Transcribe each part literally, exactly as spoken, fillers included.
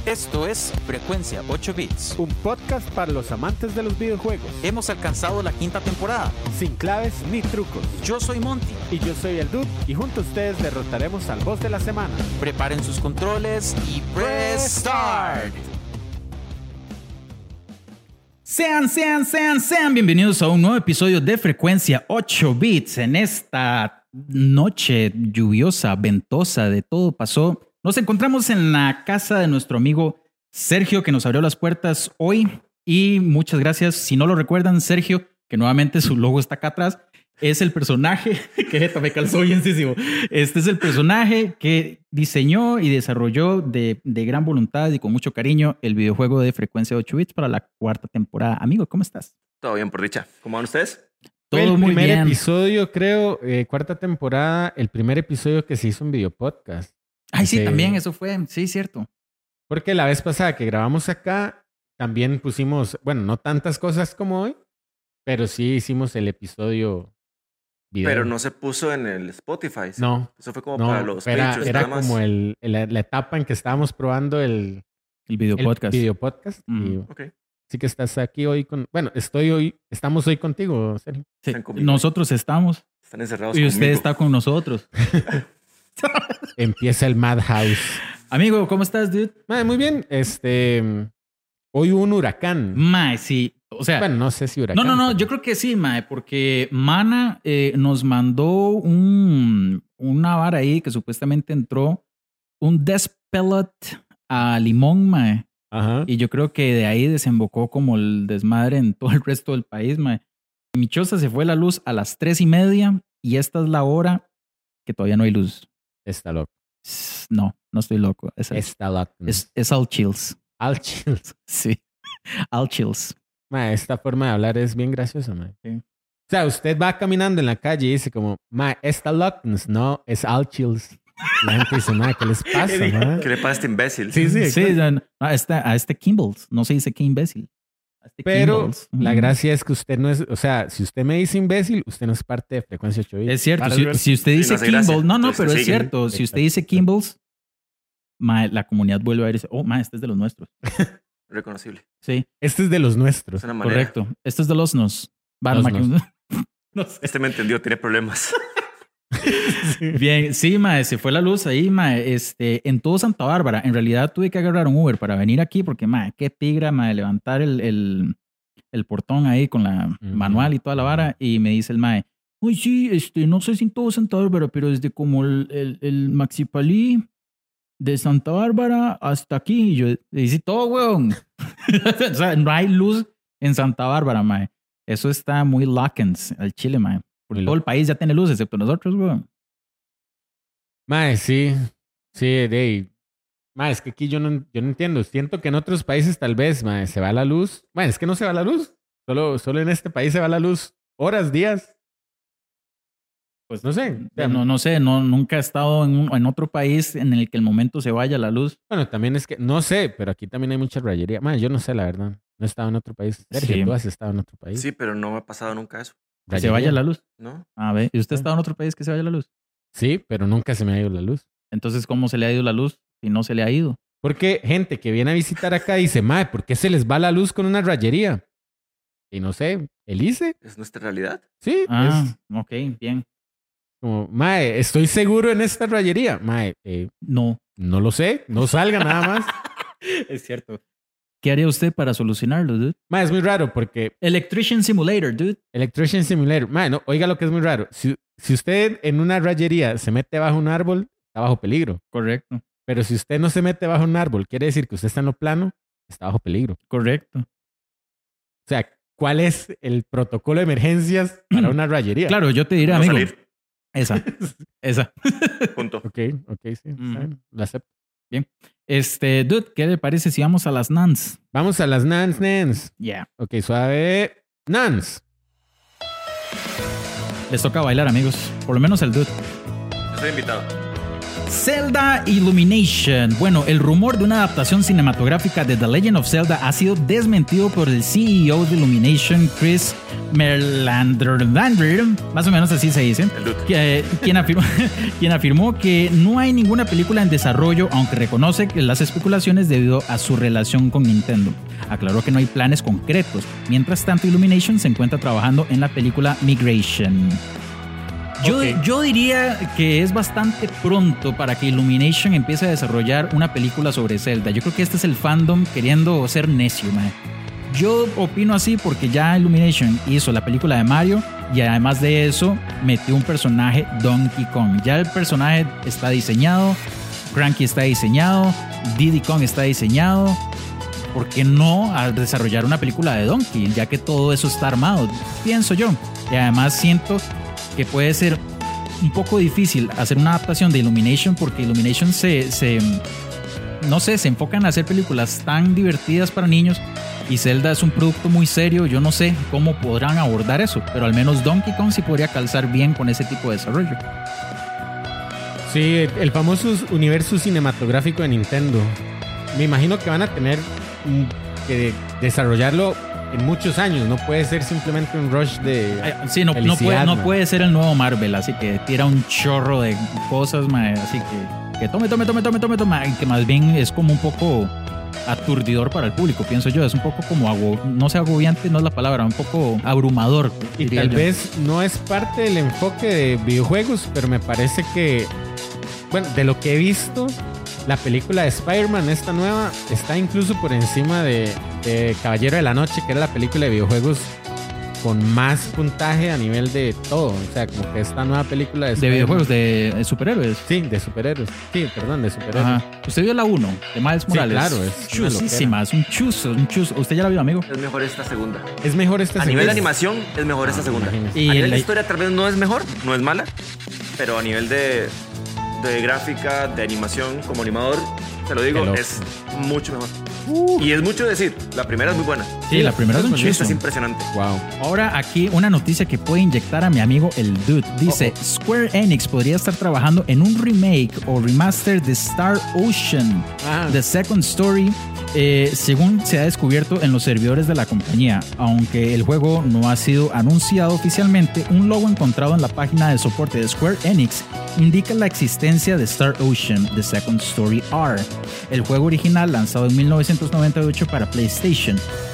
Esto es Frecuencia ocho bits, un podcast para los amantes de los videojuegos. Hemos alcanzado la quinta temporada, sin claves ni trucos. Yo soy Monty. Y yo soy el Dude, y junto a ustedes derrotaremos al boss de la semana. Preparen sus controles y press start. Sean, sean, sean, sean bienvenidos a un nuevo episodio de Frecuencia ocho bits. En esta noche lluviosa, ventosa, de todo pasó. Nos encontramos en la casa de nuestro amigo Sergio, que nos abrió las puertas hoy. Y muchas gracias. Si no lo recuerdan, Sergio, que nuevamente su logo está acá atrás, es el personaje que neta me calzó bienísimo. Este es el personaje que diseñó y desarrolló de, de gran voluntad y con mucho cariño el videojuego de Frecuencia ocho bits para la cuarta temporada. Amigo, ¿cómo estás? Todo bien, por dicha. ¿Cómo van ustedes? Todo el muy primer bien. episodio, creo, eh, cuarta temporada, el primer episodio que se hizo en videopodcast. Ay, sí, Sí. también eso fue. Sí, cierto. Porque la vez pasada que grabamos acá, también pusimos, bueno, no tantas cosas como hoy, pero sí hicimos el episodio video. Pero no se puso en el Spotify. ¿sí? No, Eso fue como no, para los era, Patreons, era nada más. como el, el- la etapa en que estábamos probando el, El video el podcast. video podcast. Mm. Y Ok. sí que estás aquí hoy con, bueno, estoy hoy, estamos hoy contigo, Sergio. Sí, Están conmigo. nosotros estamos Están encerrados y usted conmigo. está con nosotros. Empieza el Madhouse. Amigo, ¿cómo estás, dude? Mae, muy bien, este, hoy hubo un huracán. Mae, sí. O sea, Bueno, no sé si huracán. no, no, no, pero- yo creo que sí, mae, porque Mana eh, nos mandó un, una vara ahí que supuestamente entró un Despelot a Limón, mae. Ajá. Y yo creo que de ahí desembocó como el desmadre en todo el resto del país, mae. Mi choza se fue la luz a las tres y media y esta es la hora que todavía no hay luz. Está loco. No, no estoy loco. Es, Está loco. es, es all chills. Al chill. Sí, all chills. Ma, esta forma de hablar es bien graciosa, ma. Sí. O sea, usted va caminando en la calle y dice como, ma, esta lockness, no, es al chills. La gente dice, ma, ¿qué les pasa, ma? ¿Qué le pasa a este imbécil? Sí, sí, Sí, exacto. a este, a este Kimballs. No se dice que imbécil. A este Pero Kimballs. la Mm. gracia es que usted no es, o sea, si usted me dice imbécil, usted no es parte de Frecuencia ocho bits. Es cierto. Para Si, ver. si usted Sí, dice no hace gracia. Kimballs. No, no, Entonces pero es sigue. cierto. Si usted Exacto. dice Kimballs, ma, la comunidad vuelve a ver y dice, oh, ma, este es de los nuestros. Reconocible. Sí, Este es de los nuestros. Es una manera. correcto. Este es de los nos. Va, Los ma, nos. no sé. Este me entendió, tiene problemas. Bien, sí, mae, se fue la luz ahí, mae, este, en todo Santa Bárbara. En realidad tuve que agarrar un Uber para venir aquí porque, mae, qué tigra, mae, levantar el, el, el portón ahí con la Ujú. manual y toda la vara. Y me dice el mae, uy, sí, este, no sé si en todo Santa Bárbara, pero desde como el, el, el Maxipalí de Santa Bárbara hasta aquí. Y yo, y dice todo, weón. O sea, no hay luz en Santa Bárbara, mae. Eso está muy lockens al Chile, mae. Porque Muy todo el país ya tiene luz, excepto nosotros, weón. Ma, sí. Sí, de ahí. Ma, es que aquí yo no, yo no entiendo. Siento que en otros países tal vez, ma, se va la luz. Ma, es que no se va la luz. Solo, solo en este país se va la luz horas, días. Pues no sé. O sea, No, no sé, no, nunca he estado en, un- en otro país en el que el momento se vaya la luz. Bueno, también es que, no sé, pero aquí también hay mucha rayería. Ma, yo no sé, la verdad. No he estado en otro país. Sergio, Sí. tú has estado en otro país. Sí, pero no me ha pasado nunca eso. Que se Rayería. vaya la luz. ¿No? A ver, ¿y usted ha Sí. estado en otro país que se vaya la luz? Sí, pero nunca se me ha ido la luz. Entonces, ¿cómo se le ha ido la luz si no se le ha ido? Porque gente que viene a visitar acá dice, ma, ¿por qué se les va la luz con una rayería? Y no sé, ¿Elice? ¿Es nuestra realidad? Sí, Ah, es ok, bien. como, mae, estoy seguro en esta rayería. Mae, eh, No, no lo sé, no salga nada más. es cierto. ¿Qué haría usted para solucionarlo, dude? Mae, es muy raro porque Electrician Simulator, dude. Electrician Simulator, mae, no, oiga lo que es muy raro. Si, si usted en una rayería se mete bajo un árbol, está bajo peligro. Correcto, Pero si usted no se mete bajo un árbol, quiere decir que usted está en lo plano, está bajo peligro. correcto. O sea, ¿cuál es el protocolo de emergencias para una rayería? Claro, yo te diré, No amigo. salir. Esa, esa. Punto. Ok, ok, sí, está Mm. bien, lo acepto. Este, dude, ¿qué le parece si vamos a las Nans? Vamos a las Nans, Nans. Yeah. Ok, suave. Nans. Les toca bailar, amigos. Por lo menos el dude. Yo soy invitado. Zelda Illumination. Bueno, el rumor de una adaptación cinematográfica de The Legend of Zelda ha sido desmentido por el C E O de Illumination, Chris Merlander, más o menos así se dice, que, quien, afirmó, quien afirmó que no hay ninguna película en desarrollo, aunque reconoce que las especulaciones debido a su relación con Nintendo. Aclaró que no hay planes concretos. Mientras tanto, Illumination se encuentra trabajando en la película Migration. Yo, okay. yo diría que es bastante pronto para que Illumination empiece a desarrollar una película sobre Zelda. Yo creo que este es el fandom queriendo ser necio, man. Yo opino así porque ya Illumination hizo la película de Mario y además de eso metió un personaje Donkey Kong. Ya el personaje está diseñado, Cranky está diseñado, Diddy Kong está diseñado. ¿Por qué no a desarrollar una película de Donkey? Ya que todo eso está armado, pienso yo. Y además siento que puede ser un poco difícil hacer una adaptación de Illumination porque Illumination se, se no sé, se enfoca en hacer películas tan divertidas para niños y Zelda es un producto muy serio. Yo no sé cómo podrán abordar eso, pero al menos Donkey Kong sí podría calzar bien con ese tipo de desarrollo. Sí, el famoso universo cinematográfico de Nintendo. Me imagino que van a tener que desarrollarlo en muchos años, no puede ser simplemente un rush de sí, no, no, puede, no puede ser el nuevo Marvel, así que tira un chorro de cosas, man, así que, que tome, tome, tome, tome, tome, tome, y que más bien es como un poco aturdidor para el público, pienso yo, es un poco como, ago, no sé, agobiante no es la palabra, un poco abrumador. Y tal yo. vez no es parte del enfoque de videojuegos, pero me parece que, bueno, de lo que he visto, la película de Spider-Man, esta nueva, está incluso por encima de, de Caballero de la Noche, que era la película de videojuegos con más puntaje a nivel de todo. O sea, como que esta nueva película de, de videojuegos, de, de superhéroes. Sí, de superhéroes. Sí, perdón, de superhéroes. Ajá. ¿Usted vio la uno de Miles Morales? Sí, claro, es chusísima, es un chuzo, un chuzo. ¿Usted ya la vio, amigo? Es mejor esta segunda. Es mejor esta a segunda. A nivel de animación, es mejor ah, esta segunda. Y a nivel la... de historia tal vez no es mejor, no es mala, pero a nivel de, de gráfica, de animación, como animador, te lo digo, es mucho mejor. Uh. Y es mucho decir, la primera es muy buena. Sí, sí la primera es un chuzo. Es impresionante. Wow. Ahora aquí una noticia que puede inyectar a mi amigo el Dude. Dice, oh, oh. Square Enix podría estar trabajando en un remake o remaster de Star Ocean, ah. The Second Story, eh, según se ha descubierto en los servidores de la compañía. Aunque el juego no ha sido anunciado oficialmente, un logo encontrado en la página de soporte de Square Enix indica la existencia de Star Ocean, The Second Story R, el juego original lanzado en mil novecientos noventa y ocho para PlayStation.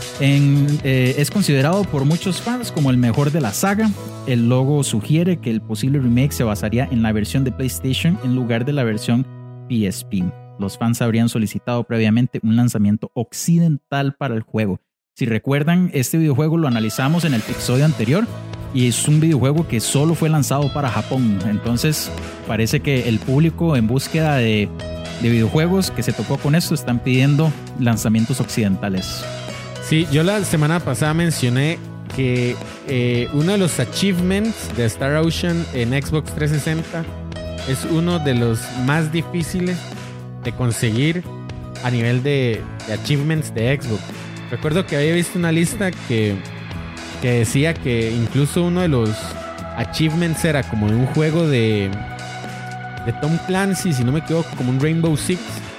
En, eh, es considerado por muchos fans como el mejor de la saga. El logo sugiere que el posible remake se basaría en la versión de PlayStation en lugar de la versión P S P. Los fans habrían solicitado previamente un lanzamiento occidental para el juego. Si recuerdan, este videojuego lo analizamos en el episodio anterior y es un videojuego que solo fue lanzado para Japón. Entonces parece que el público en búsqueda de, de videojuegos que se tocó con esto están pidiendo lanzamientos occidentales. Sí, yo la semana pasada mencioné que eh, uno de los achievements de Star Ocean en Xbox trescientos sesenta es uno de los más difíciles de conseguir a nivel de, de achievements de Xbox. Recuerdo que había visto una lista que, que decía que incluso uno de los achievements era como de un juego de, de Tom Clancy, si no me equivoco, como un Rainbow Six,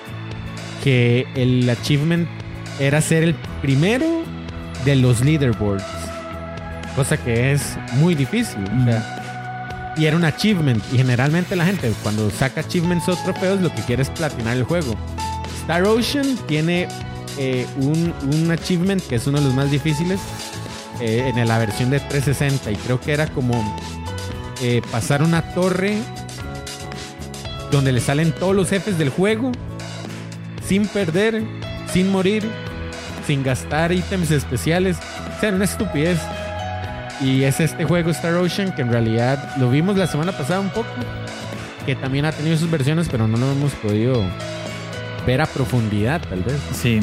que el achievement era ser el primero de los leaderboards, cosa que es muy difícil. Mm. O sea, y era un achievement, y generalmente la gente cuando saca achievements o trofeos lo que quiere es platinar el juego. Star Ocean tiene eh, un, un achievement que es uno de los más difíciles eh, en la versión de trescientos sesenta, y creo que era como eh, pasar una torre donde le salen todos los jefes del juego sin perder, sin morir, sin gastar ítems especiales. O sea, era una estupidez. Y es este juego Star Ocean que en realidad lo vimos la semana pasada un poco, que también ha tenido sus versiones, pero no lo hemos podido ver a profundidad, tal vez. Sí.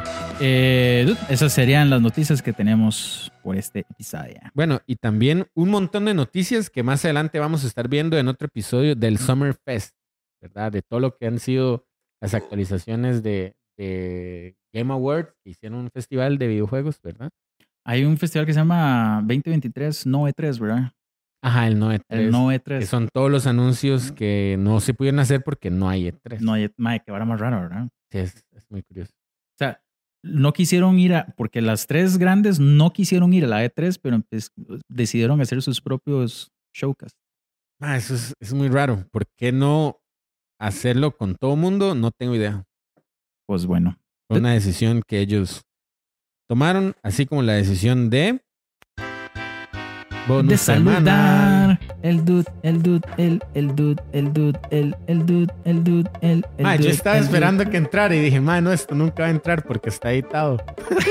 Eh, esas serían las noticias que tenemos por este episodio. Bueno, y también un montón de noticias que más adelante vamos a estar viendo en otro episodio del Summer Fest, ¿verdad? De todo lo que han sido las actualizaciones de, de Game Awards, que hicieron un festival de videojuegos, ¿verdad? Hay un festival que se llama veinte veintitrés, no E tres, ¿verdad? Ajá, el no E tres. El no E Que tres. son todos los anuncios que no se pudieron hacer porque no hay E tres. No hay, mae, que vara más raro, ¿verdad? Sí, es, es muy curioso. O sea, no quisieron ir a, porque las tres grandes no quisieron ir a la E tres, pero pues, decidieron hacer sus propios showcasts. Ah, eso es, es muy raro. ¿Por qué no hacerlo con todo mundo? No tengo idea. Pues bueno. Fue una decisión que ellos tomaron, así como la decisión de... Bonus De semanal. saludar el dude, el dude, el, el dude, el dude, el, el dude, el dude, el, el Ma, yo dude, estaba el esperando dude. que entrara y dije, ma, no, esto nunca va a entrar porque está editado.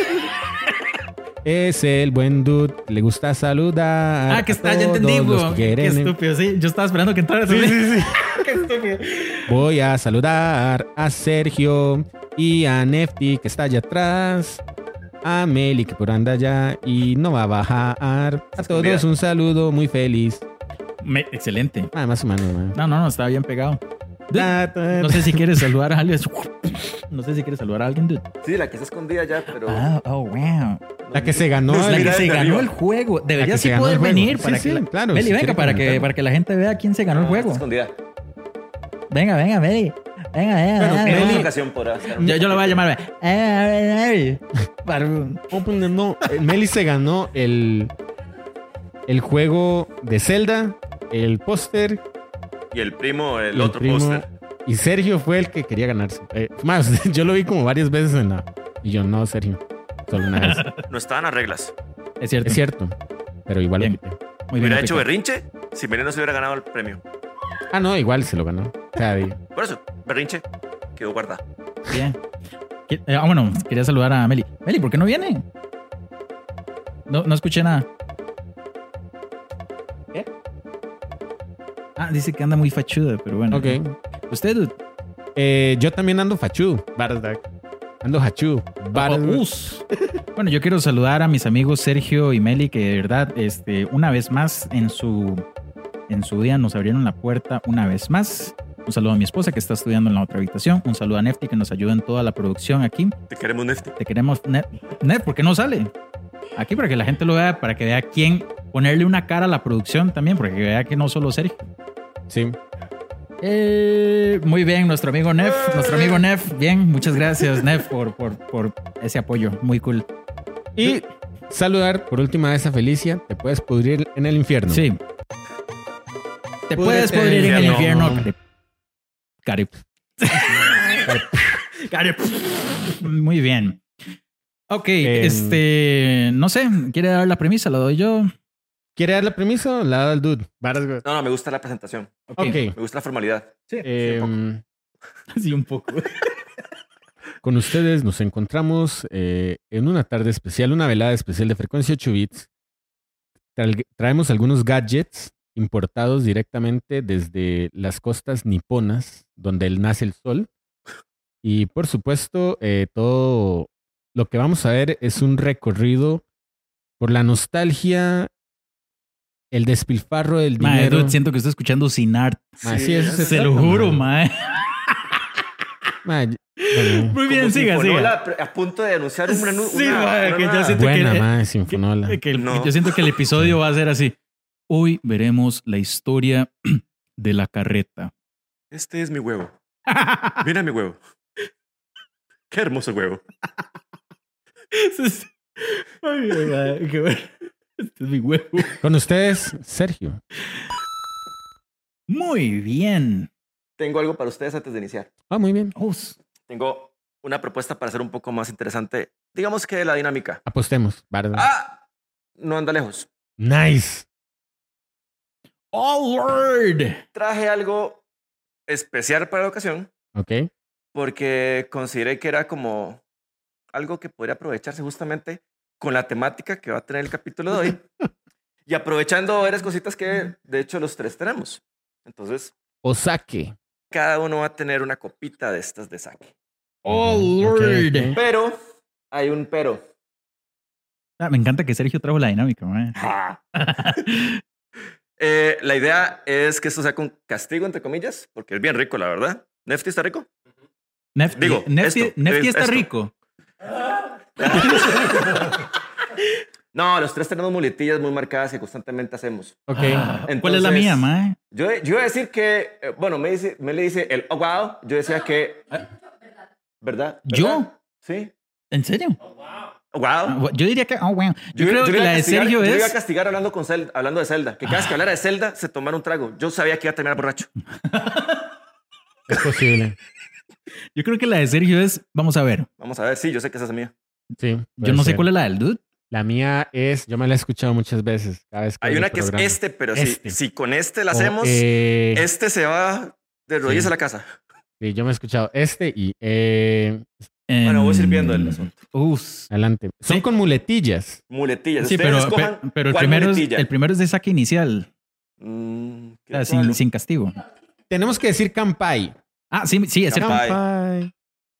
Es el buen dude, le gusta saludar. Ah, que a está, ya todos entendí, los bro. que Qué quieren. estúpido, sí. Yo estaba esperando que entrara. Sí, sí, sí. Qué estúpido. Voy a saludar a Sergio y a Nefty, que está allá atrás. A Meli, que por anda allá y no va a bajar. A todos Escondida. un saludo muy feliz. Me- excelente. Ah, más o menos, ma. No, no, no, estaba bien pegado. Dude, Ta, ta, no sé si quieres saludar a alguien. No sé si quieres saludar a alguien, dude. Sí, la que está escondida ya, pero. Ah, oh, wow. La que se ganó. No, La mira que se desde ganó arriba. el juego. La Debería que sí se ganó poder el juego. venir Sí, para sí, que la- claro, Meli, si venga, quiere para que, comentar. para que la gente vea quién se ganó el Ah, juego. está escondida. Venga, venga, Meli. Venga, venga, Bueno, venga, En Meli- otra venga. ocasión podrá estar. Yo, yo lo voy a llamar. Eh, eh, eh, para- Open, no, eh, Meli se ganó el, el juego de Zelda, el póster. Y el primo, el y el otro primo, póster. Y Sergio fue el que quería ganarse. Eh, más, yo lo vi como varias veces en la. Y yo, no, Sergio. Solo una vez. No estaban las reglas. Es cierto. Es cierto. Pero igual lo Bien. quité. Muy bien. Hubiera hecho aplicado. berrinche si Meli no se hubiera ganado el premio. Ah, no, igual se lo ganó. Cada día. Por eso, berrinche quedó guardado. Bien. ¿Qué- eh, Ah, bueno, quería saludar a Meli. Meli, ¿por qué no viene? No, no escuché nada. ¿Qué? Ah, dice que anda muy fachuda, pero bueno. Ok. Usted, dude. Eh, yo también ando fachu. ¿Verdad? Ando hachu. ¿Verdad? Oh, us. Bueno, yo quiero saludar a mis amigos Sergio y Meli, que de verdad, este, una vez más en su, en su día nos abrieron la puerta una vez más. Un saludo a mi esposa que está estudiando en la otra habitación. Un saludo a Nefty que nos ayuda en toda la producción aquí. Te queremos, Nefty. Te queremos, Nef, Nef, ¿por qué no sale? Aquí para que la gente lo vea, para que vea quién ponerle una cara a la producción también, porque vea que no solo Sergio. Sí. Eh, muy bien, nuestro amigo Nef, nuestro amigo Nef, bien, muchas gracias Nef por, por, por ese apoyo, muy cool. Y saludar por última vez a Felicia. Te puedes pudrir en el infierno. Sí. Te Púdrete puedes en el pudrir en el infierno. infierno. Cari- Cari- Muy bien. Ok, Em. este, no sé, ¿quiere dar la premisa? ¿La doy yo? ¿Quiere dar la premisa o la da el dude? Varas, güey. No, no, me gusta la presentación. Ok. Me gusta la formalidad. Sí, Em, sí, un poco. Con ustedes nos encontramos eh, en una tarde especial, una velada especial de Frecuencia ocho bits. Tra- traemos algunos gadgets importados directamente desde las costas niponas, donde nace el sol. Y por supuesto, eh, todo lo que vamos a ver es un recorrido por la nostalgia, el despilfarro del Mae, dinero. dude, siento que estoy escuchando sin art. Ma, sí, eso se Se lo trata, juro, ma. mae. Ma, y- bueno, Muy bien, Como siga, Sinfonola siga. a punto de anunciar una, nu- Sí, una- mae, una que yo nueva- siento buena, que- ma, Sinfonola. Que- que el- No. Yo siento que el episodio va a ser así. Hoy veremos la historia de la carreta. Este es mi huevo. Mira mi huevo. Qué hermoso huevo. Ay, ay, ay, qué bueno. Este es mi huevo. Con ustedes, Sergio. Muy bien. Tengo algo para ustedes antes de iniciar. Ah, muy bien. Us. Tengo una propuesta para hacer un poco más interesante, digamos que la dinámica. Apostemos, ¿verdad? Ah, no anda lejos. Nice. Oh, Lord. Traje algo especial para la ocasión Ok. porque consideré que era como algo que podría aprovecharse justamente con la temática que va a tener el capítulo de hoy y aprovechando varias cositas que de hecho los tres tenemos. Entonces, Osake. cada uno va a tener una copita de estas de saque. Oh, Ok, Lord. ok. Pero hay un pero. Ah, me encanta que Sergio trajo la dinámica, mae. Eh, la idea es que esto sea con castigo, entre comillas, porque es bien rico, la verdad. ¿Nefty está rico? Nefty, Digo, Nefty, esto, Nefty es está esto. rico. No, los tres tenemos muletillas muy marcadas que constantemente hacemos. Ok. Ah, ¿Cuál es la Entonces, mía, mae? Yo, yo iba a decir que, eh, bueno, me, dice, me le dice el oh, wow. Yo decía que. ¿Verdad? ¿Verdad? ¿Yo? Sí. ¿En serio? Oh, wow. Yo diría que, oh, wow. Yo, Yo, creo yo que iba a la de castigar- Sergio yo iba a es... castigar hablando, con Zelda, hablando de Zelda. Que cada vez que hablara de Zelda se tomara un trago. Yo sabía que iba a terminar borracho. Es posible. Yo creo que la de Sergio es... Vamos a ver. Vamos a ver, sí, yo sé que esa es mía. Sí. Yo no sé cuál es la del dude. La mía es, yo me la he escuchado muchas veces. Cada vez que Hay oigo una el que programa. es este, pero Este. Si, si con este la O, hacemos, eh, este se va de rodillas sí. a la casa. Sí, yo me he escuchado este y eh, Bueno, voy Em, sirviendo el asunto. Uf. adelante. Son Sí. con muletillas. Muletillas. Sí, Ustedes pero, escojan pe- pero el, cuál primero es, muletilla. el primero es de saque inicial. Mm, O ¿qué sea, tal? sin, sin castigo. Tenemos que decir campai. Ah, sí, sí, es cierto. Campai. Campai.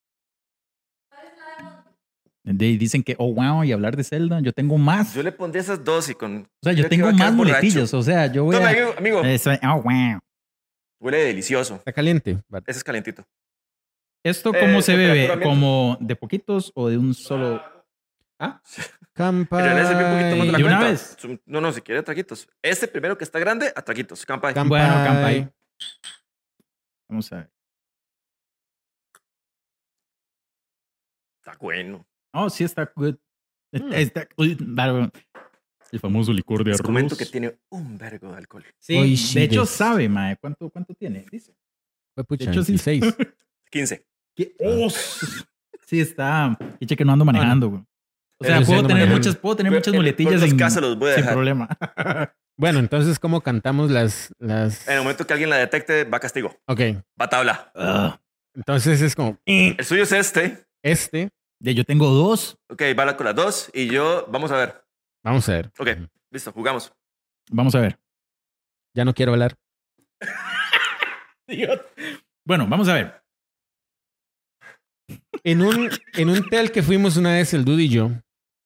De- dicen que, oh, wow, y hablar de Zelda. Yo tengo más. Yo le pondría esas dos y con. O sea, yo creo que tengo iba a quedar más borracho. muletillas. O sea, yo voy Toma, a... amigo, amigo. Eso, oh, wow. Huele delicioso. Está caliente. Ese es calientito. ¿Esto Eh, cómo se temperatura bebe? ambiente. ¿Como de poquitos o de un solo? ¿Ah? Campai. Pero le sirve un poquito más de la ¿De una cuenta. vez? Su- No, no, si quiere, a traguitos. Este primero que está grande, a traguitos. Campai. Campai. Bueno, campai. Vamos a ver. Está bueno. Oh, sí, está good. Mm. Está good. Bárbaro. El famoso licor de Les arroz. comento que tiene un vergo de alcohol. Sí, Hoy sí de hecho des- sabe, mae. ¿Cuánto, cuánto tiene? Dice. Fue pucha, De hecho, sí. veintiséis. quince. ¿Qué? Oh, sí, está. Eche que no ando manejando, güey. O sea, Pero sí puedo ando tener, manejando. muchas, puedo tener Pero muchas en muletillas todos sin, casos los voy a sin dejar. problema. Bueno, entonces, ¿cómo cantamos las, las... En el momento que alguien la detecte, va a castigo. Ok. Va a tabla. Ah, Entonces es como... eh, El suyo es este. Este. ya yo tengo dos. Ok, va la- con las dos. Y yo, vamos a ver. Vamos a ver. Ok, listo, jugamos. Vamos a ver. Ya no quiero hablar. Bueno, vamos a ver. En un, en un tel que fuimos una vez, el Dude y yo.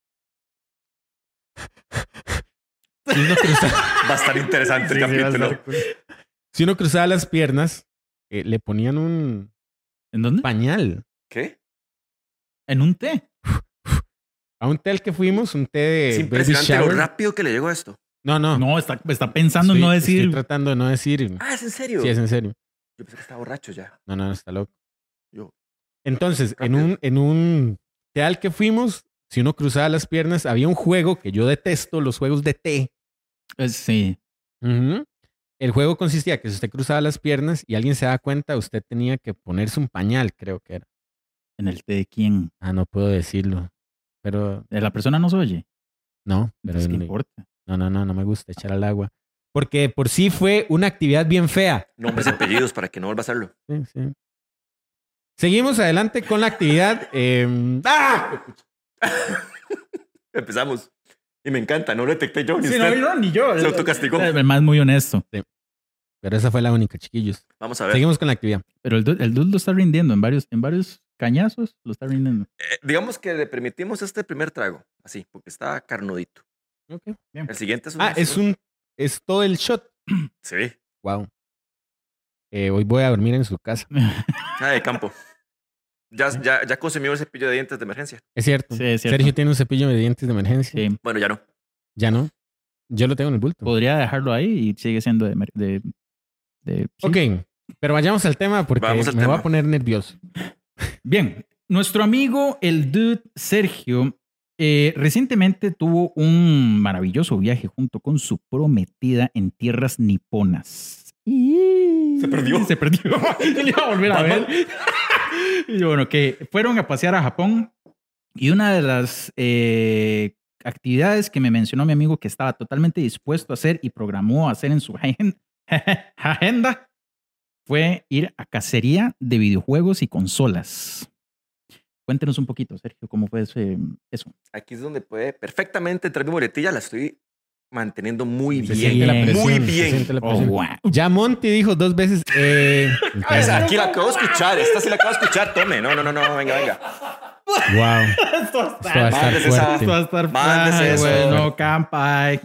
Si uno cruzaba, Va a estar interesante el Sí, sí, va a capítulo. estar cool. Si uno cruzaba las piernas, eh, le ponían un ¿En dónde? pañal. ¿Qué? En un té. A un tel que fuimos, un té Es de baby impresionante lo shower. rápido que le llegó esto. No, no. No, está, está pensando en Estoy- no decir. Estoy tratando de no decir. Ah, ¿es en serio? Sí, es en serio. Yo pensé que estaba borracho ya. No, no, no, está loco. Yo. Entonces, en Rápido. un, en un té al que fuimos, si uno cruzaba las piernas, había un juego que yo detesto, los juegos de té. Eh, Sí. Ujú. El juego consistía que si usted cruzaba las piernas y alguien se daba cuenta, usted tenía que ponerse un pañal, creo que era. ¿En el té de quién? Ah, no puedo decirlo. Pero ¿De la persona no se oye? no, pero Pues, ¿qué no, importa? no, no, no, no me gusta echar al agua. Porque por sí fue una actividad bien fea. Nombres y apellidos para que no vuelva a hacerlo. Sí, sí. Seguimos adelante con la actividad. eh, ¡Ah! Empezamos. Y me encanta, no lo detecté yo ni Sí, no, usted. no, ni yo. Se autocastigó. El más muy honesto. Pero esa fue la única, chiquillos. Vamos a ver. Seguimos con la actividad. Pero el dude, el dude lo está rindiendo en varios, en varios cañazos. Lo está rindiendo. Eh, digamos que le permitimos este primer trago. Así, porque está carnudito. Ok. El siguiente es un. Ah, es un. Es todo el shot. Sí. Wow. Eh, hoy voy a dormir en su casa. Ah, de campo. Ya, ya, ya consumió el cepillo de dientes de emergencia. Es cierto. Sí, es cierto. Sergio tiene un cepillo de dientes de emergencia. Sí. Bueno, ya no. Ya no. Yo lo tengo en el bulto. Podría dejarlo ahí y sigue siendo de... mer- de, de- sí. Ok. Pero vayamos al tema porque Vamos me al voy tema. a poner nervioso. Bien. Nuestro amigo, el dude Sergio, eh, recientemente tuvo un maravilloso viaje junto con su prometida en tierras niponas. Se perdió. Se perdió. Le iba a volver a ver. Y bueno, que fueron a pasear a Japón y una de las eh, actividades que me mencionó mi amigo que estaba totalmente dispuesto a hacer y programó a hacer en su agen- agenda fue ir a cacería de videojuegos y consolas. Cuéntenos un poquito, Sergio, cómo fue ese- eso. Aquí es donde puede perfectamente entrar mi boletilla. La estoy manteniendo muy Se bien. siente la presión. Muy se bien. siente la Oh, presión. wow. Ya Monty dijo dos veces. Eh, Ah, esa aquí la acabo de escuchar. Esta sí la acabo de escuchar. Tome. No, no, no, no. Venga, venga. wow. Esto va a Esto va a estar Mándese esa- fuerte. Esto va a estar Mándese Ay, eso. bueno, campai.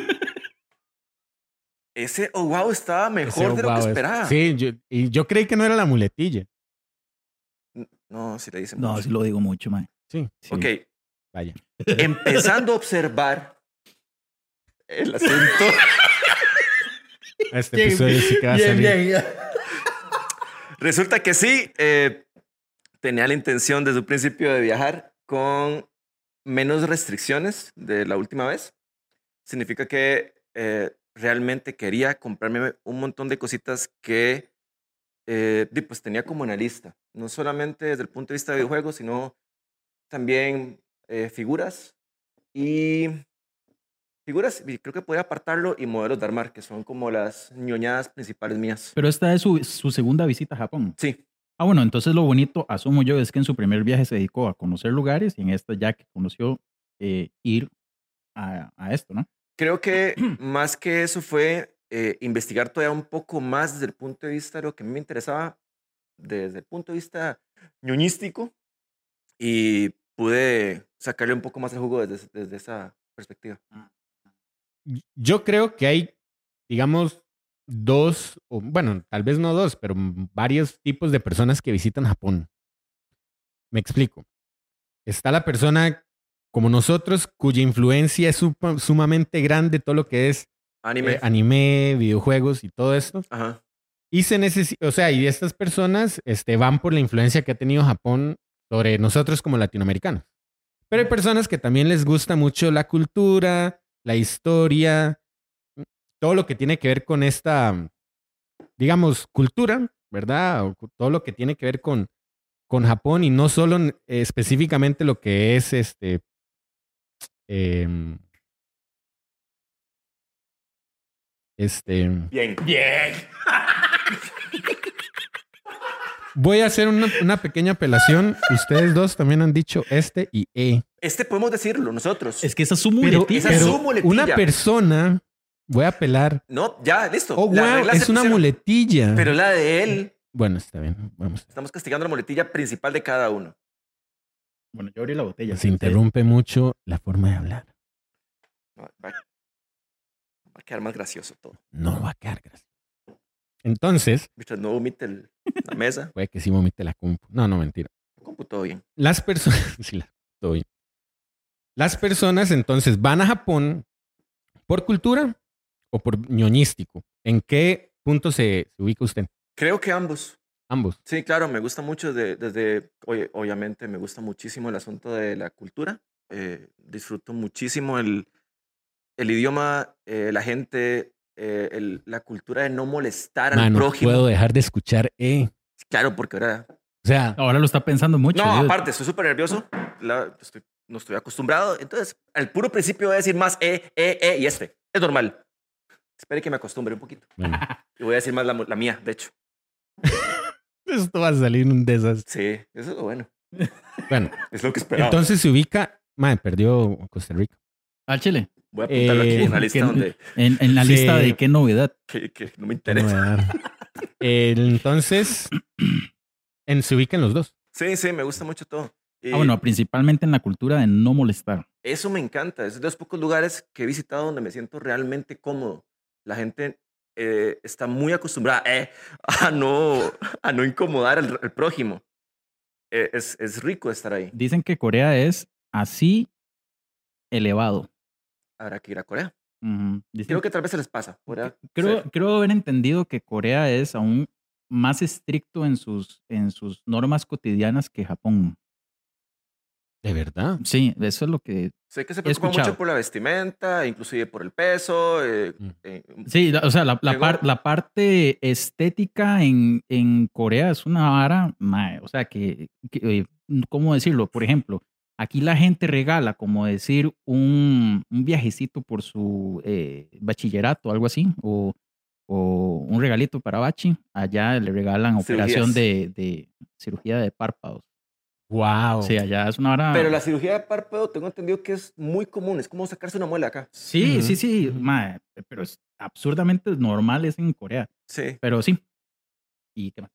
Ese oh wow estaba mejor Ese de lo wow que es- esperaba. Sí, yo, y yo creí que no era la muletilla. No, si le dicen. No, mucho. sí lo digo mucho, man. Sí. Sí. Ok. Vaya. Empezando a observar el asunto. Este episodio sí que va a Bien, salir. bien. Resulta que sí, eh, tenía la intención desde un principio de viajar con menos restricciones de la última vez. Significa que eh, realmente quería comprarme un montón de cositas que eh, di, pues tenía como una lista. No solamente desde el punto de vista de videojuegos, sino también eh, figuras y figuras, y creo que podía apartarlo, y modelos de armar, que son como las ñoñadas principales mías. Pero esta es su, su segunda visita a Japón. Sí, Ah, bueno, entonces lo bonito, asumo yo, es que en su primer viaje se dedicó a conocer lugares y en esta ya que conoció eh, ir a, a esto, ¿no? creo que más que eso fue eh, investigar todavía un poco más desde el punto de vista de lo que a mí me interesaba, desde el punto de vista ñoñístico, y pude sacarle un poco más el jugo desde, desde esa perspectiva. Yo creo que hay, digamos, dos, o bueno, tal vez no dos, pero varios tipos de personas que visitan Japón. Me explico. Está la persona como nosotros, cuya influencia es supa- sumamente grande, todo lo que es Anime. eh, anime, videojuegos y todo esto. Ajá. Y se necesita, o sea, y estas personas este, van por la influencia que ha tenido Japón sobre nosotros como latinoamericanos. Pero hay personas que también les gusta mucho la cultura, la historia, todo lo que tiene que ver con esta, digamos, cultura, ¿verdad? O cu- todo lo que tiene que ver con, con Japón y no solo eh, específicamente lo que es este. em, este. Bien. Bien. Voy a hacer una, una pequeña apelación. Ustedes dos también han dicho este y e. Este podemos decirlo nosotros. Es que esa es su Pero, muletilla. esa es pero su muletilla. una persona, voy a apelar. No, ya, listo. Oh, Las wow, reglas se es una pusieron, muletilla. Pero la de él, Bueno, está bien, vamos. estamos castigando la muletilla principal de cada uno. Bueno, yo abrí la botella. Se interrumpe mucho la forma de hablar. Va, va- va a quedar más gracioso todo. No va a quedar gracioso. Entonces, Mientras no vomite el- la mesa, puede que sí vomite la compu. No, no, mentira. compu todo bien. Las personas, sí, la- todo bien. Las personas entonces van a Japón por cultura o por ñoñístico. ¿En qué punto se, se ubica usted? Creo que ambos. Ambos. Sí, claro, me gusta mucho de- desde, oye, obviamente me gusta muchísimo el asunto de la cultura. Eh, disfruto muchísimo el, el idioma, eh, la gente, eh, el- la cultura de no molestar al Mano, prójimo. puedo dejar de escuchar E. Claro, porque ahora... O sea, Ahora lo está pensando mucho. No, Dios. aparte, estoy súper nervioso. La- estoy- no estoy acostumbrado. Entonces, al puro principio voy a decir más E, E, E y este. Es normal. Espere que me acostumbre un poquito. bueno, Y voy a decir más la, la mía, de hecho. esto va a salir un desastre. Sí, eso es lo bueno. Bueno, Es lo que esperaba. entonces se ubica. Madre, perdió Costa Rica. Al Chile. voy a apuntarlo eh, aquí en la lista que- donde En, en la Sí. lista de qué novedad. que, que no me No interesa. voy a dar. Eh, entonces, en, se ubican los dos. Sí, sí, me gusta mucho todo. Y Ah, bueno, principalmente en la cultura de no molestar. eso me encanta. Es de los pocos lugares que he visitado donde me siento realmente cómodo. La gente eh, está muy acostumbrada eh, a, no, a no incomodar al, al prójimo. Eh, es, es rico estar ahí. Dicen que Corea es así elevado. Habrá que ir a Corea. Ujú. Dicen- Creo que tal vez se les pasa. ¿verdad? creo, Sí. creo haber entendido que Corea es aún más estricto en sus, en sus normas cotidianas que Japón. De verdad. Sí, eso es lo que... Sé que se He preocupa escuchado. mucho por la vestimenta, inclusive por el peso. eh, Mm. eh, Sí, la- o sea, la, la, Llegó- par- la parte estética en, en Corea es una vara, mae, o sea, que, que, eh, ¿cómo decirlo? Por ejemplo, aquí la gente regala, como decir, un, un viajecito por su eh, bachillerato, algo así, o, o un regalito para bachi. Allá le regalan operación de, de cirugía de párpados. Wow. Sí, allá es una vara... Pero la cirugía de párpado tengo entendido que es muy común. Es como sacarse una muela acá. Sí, Ujú, sí, sí, ujú. mae, pero es absurdamente normal es en Corea. Sí. Pero sí. ¿Y qué más?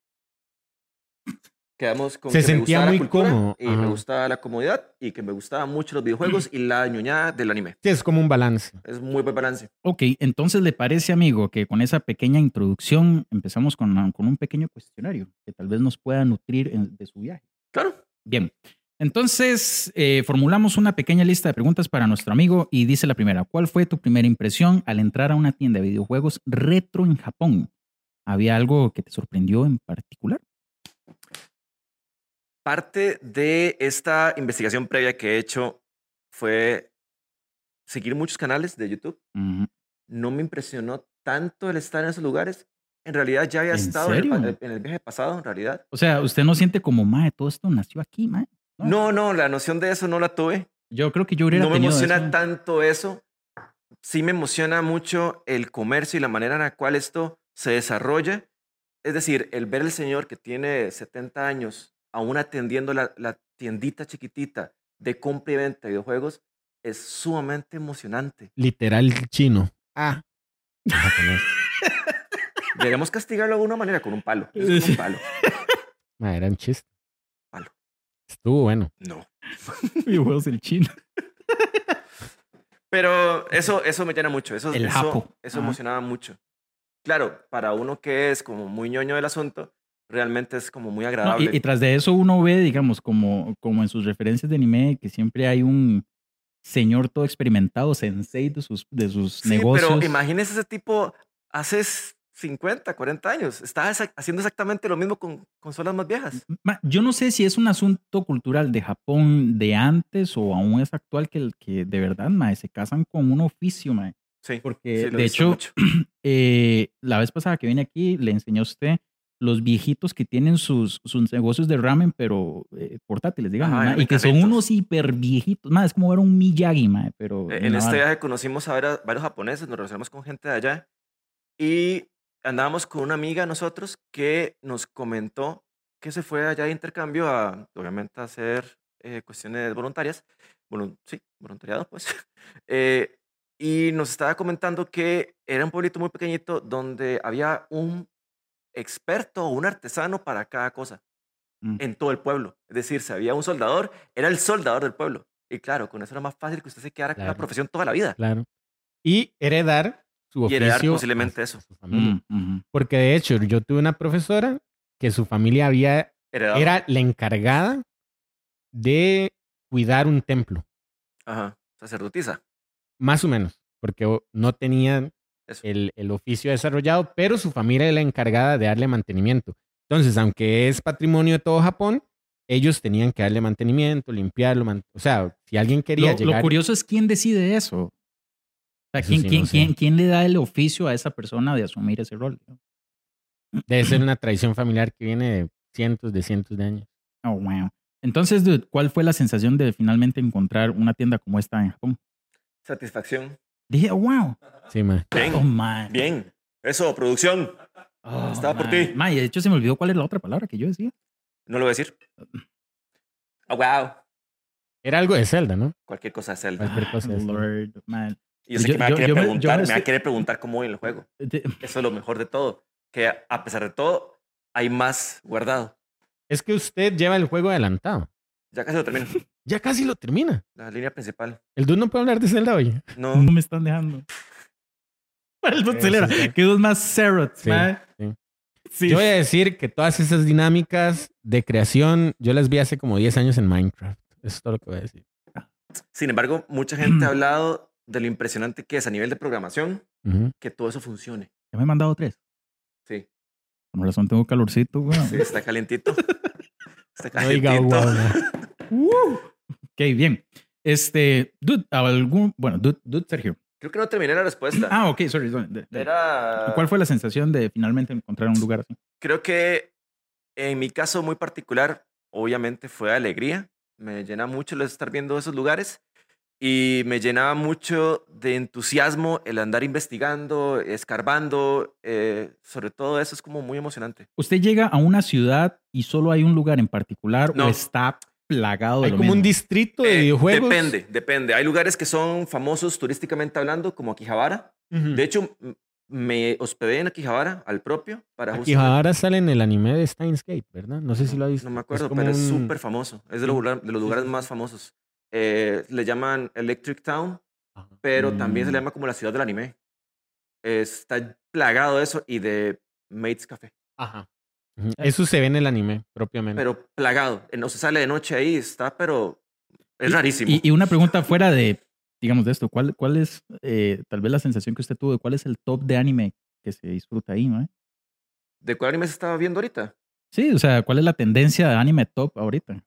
Quedamos con Se que me sentía gustaba muy la cultura cómodo, y ajá. me gustaba la comodidad y que me gustaban mucho los videojuegos y la ñoñada del anime. Sí, es como un balance. Es muy buen balance. Ok, entonces le parece, amigo, que con esa pequeña introducción empezamos con, con un pequeño cuestionario que tal vez nos pueda nutrir en- de su viaje. Claro. Bien, Entonces, eh, formulamos una pequeña lista de preguntas para nuestro amigo y dice la primera, ¿cuál fue tu primera impresión al entrar a una tienda de videojuegos retro en Japón? ¿Había algo que te sorprendió en particular? Parte de esta investigación previa que he hecho fue seguir muchos canales de YouTube. Ujú. No me impresionó tanto el estar en esos lugares. En realidad ya había ¿En estado en el, pa- serio? en el viaje pasado, en realidad. O sea, ¿usted no siente como, mae, todo esto nació aquí, mae? No, no, la noción de eso no la tuve. Yo creo que yo hubiera No me tenido emociona eso. tanto eso. Sí me emociona mucho el comercio y la manera en la cual esto se desarrolla. Es decir, el ver al señor que tiene setenta años aún atendiendo la, la tiendita chiquitita de compra y venta de videojuegos es sumamente emocionante. Literal chino. Ah. Japonés. Deberíamos castigarlo de alguna manera con un palo. Es con un palo. Ma, era un chiste. Palo. Estuvo bueno. No. Videojuegos el chino. Pero eso, eso me llena mucho. Eso, El eso, japo. eso Ajá. emocionaba mucho. Claro, para uno que es como muy ñoño del asunto, realmente es como muy No, agradable. y, y tras de eso uno ve, digamos, como, como en sus referencias de anime, que siempre hay un señor todo experimentado, sensei de sus, de sus Sí, negocios. pero imagínese ese tipo hace cincuenta, cuarenta años. Estaba exac- haciendo exactamente lo mismo con consolas más viejas. Ma, yo no sé si es un asunto cultural de Japón de antes o aún es actual que, el- que de verdad, mae, se casan con un oficio, mae. Sí, Porque, sí, lo he de visto hecho, mucho. eh, la vez pasada que vine aquí, le enseñó a usted los viejitos que tienen sus, sus negocios de ramen, pero eh, portátiles, digamos, Ajá, mae, en y que son carritos. unos hiper viejitos. mae, es como ver un Miyagi, mae, pero Eh, en En la este vara. viaje conocimos a ver- varios japoneses, nos relacionamos con gente de allá y andábamos con una amiga nosotros que nos comentó que se fue allá de intercambio a, obviamente, a hacer eh, cuestiones voluntarias. Bueno, sí, voluntariado, pues. Eh, y nos estaba comentando que era un pueblito muy pequeñito donde había un experto o un artesano para cada cosa Mm. en todo el pueblo. Es decir, si había un soldador, era el soldador del pueblo. Y claro, con eso era más fácil que usted se quedara con la Claro. profesión toda la vida. Claro. Y heredar su Y heredar oficio a, posiblemente a eso. su familia. Mm, ujú. Porque de hecho, yo tuve una profesora que su familia había, Heredado. era la encargada de cuidar un templo, Ajá. Sacerdotisa. más o menos, porque o- no tenían Eso. el, el oficio desarrollado, pero su familia era la encargada de darle mantenimiento. Entonces, aunque es patrimonio de todo Japón, ellos tenían que darle mantenimiento, limpiarlo. man- o sea, si alguien quería Lo, lo llegar... curioso es quién decide eso. O sea, Eso ¿quién, sí, quién, no sé. quién, quién le da el oficio a esa persona de asumir ese rol? Debe ser una tradición familiar que viene de cientos de cientos de años. Oh, wow. Entonces, dude, ¿cuál fue la sensación de finalmente encontrar una tienda como esta en Japón? Satisfacción. Dije, oh, wow. Sí, ma. Bien. Oh, man. Bien. Eso, producción. Oh, Estaba por man. ti. Man, y de hecho se me olvidó cuál era la otra palabra que yo decía. No lo voy a decir. Oh, wow. Era algo de Zelda, ¿no? Cualquier cosa de Zelda. Cualquier cosa de Zelda. Lord, man. Y yo sé Yo- que me va a yo- querer yo me- yo preguntar, me me va a estoy- querer preguntar cómo voy en el juego. De- Eso es lo mejor de todo. Que a pesar de todo, hay más guardado. Es que usted lleva el juego adelantado. Ya casi lo termino. Ya casi lo termina. La línea principal. El dude no puede hablar de Zelda hoy. No. No me están dejando. El dude Eso acelera. sí. Que dos más Zeroth, Sí, man. sí. Sí. Yo voy a decir que todas esas dinámicas de creación, yo las vi hace como diez años en Minecraft. Eso es todo lo que voy a decir. Sin embargo, mucha gente ha hablado de lo impresionante que es a nivel de programación Ujú. que todo eso funcione. Ya me he mandado tres. Sí, Por razón tengo calorcito, güey. sí, está calientito. Está No diga calientito. wow, no. Ok, bien. Este, dude, algún, bueno, dude, dude, Sergio. Creo que no terminé la respuesta. Ah, ok, sorry. sorry. De- de- Era... ¿Cuál fue la sensación de finalmente encontrar un lugar así? Creo que en mi caso muy particular, obviamente fue alegría. Me llena mucho el estar viendo esos lugares y me llenaba mucho de entusiasmo el andar investigando, escarbando. eh, sobre todo eso es como muy emocionante. ¿Usted llega a una ciudad y solo hay un lugar en particular No. o está plagado de Hay lo como un mismo? distrito de Eh, videojuegos. Depende, depende. Hay lugares que son famosos turísticamente hablando, como Akihabara. Ujú. De hecho, m- me hospedé en Akihabara al propio para Aquí justamente- ahora sale en el anime de Steins Gate, ¿verdad? No sé si lo ha visto. No me acuerdo, como pero es un- súper famoso. Es de los, Sí. lugar- de los Sí, lugares sí, sí. más famosos. Eh, le llaman Electric Town, Ajá. pero también se le Mm. llama como la ciudad del anime. Está plagado de eso y de Maid's Café. Ajá. Ujú. Eso se ve en el anime, propiamente. pero plagado. No se sale de noche ahí, está, pero es Y- rarísimo. Y, y una pregunta fuera de, digamos, de esto. ¿Cuál, cuál es eh, tal vez la sensación que usted tuvo de cuál es el top de anime que se disfruta ahí, ¿no? ¿De cuál anime se estaba viendo ahorita? Sí, o sea, ¿cuál es la tendencia de anime top ahorita?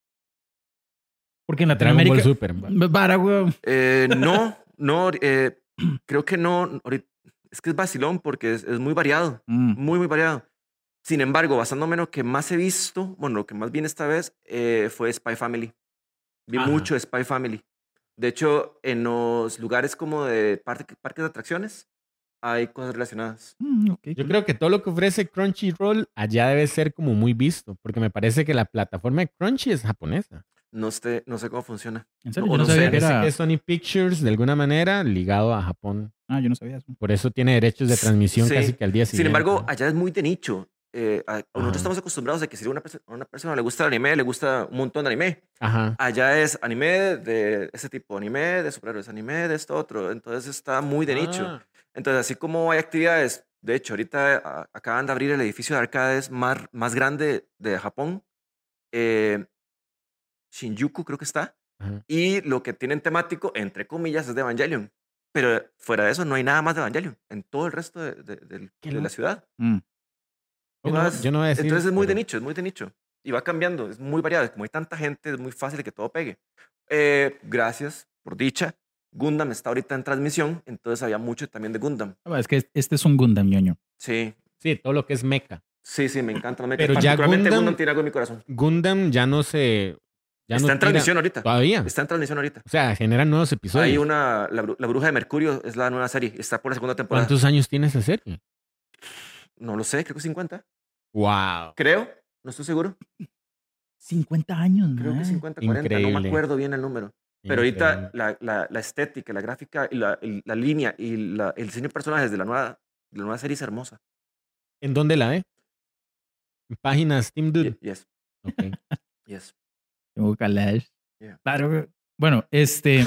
Porque en Dragon Ball Latinoamérica... Super. va. Para, weón. Eh, no, no, eh, creo que no. ahorita- Es que es vacilón porque es, es muy variado, Mm. muy, muy variado. Sin embargo, basándome en lo que más he visto, bueno, lo que más vi esta vez eh, fue Spy Family. Vi Ajá. mucho Spy Family. De hecho, en los lugares como de parque- parques de atracciones hay cosas relacionadas. Mm, ok, Yo cool. creo que todo lo que ofrece Crunchyroll allá debe ser como muy visto, porque me parece que la plataforma de Crunchy es japonesa. No sé, no sé cómo funciona. En serio, No, yo no no sabía sé. que Parece era... que es Sony Pictures de alguna manera ligado a Japón. Ah, yo no sabía eso. Por eso tiene derechos de transmisión Sí. casi que al día siguiente. Sin embargo, allá es muy de nicho. Eh, a- nosotros Ajá. estamos acostumbrados a que si a una, perso- a una persona le gusta el anime, le gusta un montón de anime. Ajá. Allá es anime de ese tipo, anime de superhéroes, anime de esto otro. Entonces está muy de nicho. Ah. Entonces, así como hay actividades, de hecho, ahorita a- acaban de abrir el edificio de arcades más, más grande de Japón, eh, Shinjuku creo que está, Ajá. y lo que tienen temático, entre comillas, es de Evangelion. Pero fuera de eso no hay nada más de Evangelion en todo el resto de, de- del- Qué de la loco. ciudad. Mm. Yo no, Vas- yo no voy a decir, entonces es muy de pero- nicho, es muy de nicho. Y va cambiando, es muy variado. Como hay tanta gente, es muy fácil que todo pegue. Eh, gracias, por dicha. Gundam está ahorita en transmisión, entonces había mucho también de Gundam. Ah, es que este es un Gundam, ñoño. Sí, Sí, todo lo que es mecha. sí, sí, me encanta. la mecha. Pero ya Particularmente Gundam- Gundam tiene algo en mi corazón. Gundam ya no se... Ya está no en tira- transmisión ahorita. Todavía. Está en transmisión ahorita. O sea, generan nuevos episodios. Hay una, la, Bru- la Bruja de Mercurio es la nueva serie. Está por la segunda temporada. ¿Cuántos años tiene esa serie? No lo sé, creo que cincuenta. Wow. Creo, no estoy seguro. cincuenta años, Creo que mae. cincuenta, cuarenta, no me Increíble. acuerdo bien el número. Pero ahorita la, la, la estética, la gráfica, y la, y la línea y la- el diseño de personajes de la nueva, de la nueva serie es hermosa. ¿En dónde la ve? En páginas Team Dude. Ye- Yes, Ok. yes. Tengo Kalash. Yeah. Claro, güey. Bueno, este...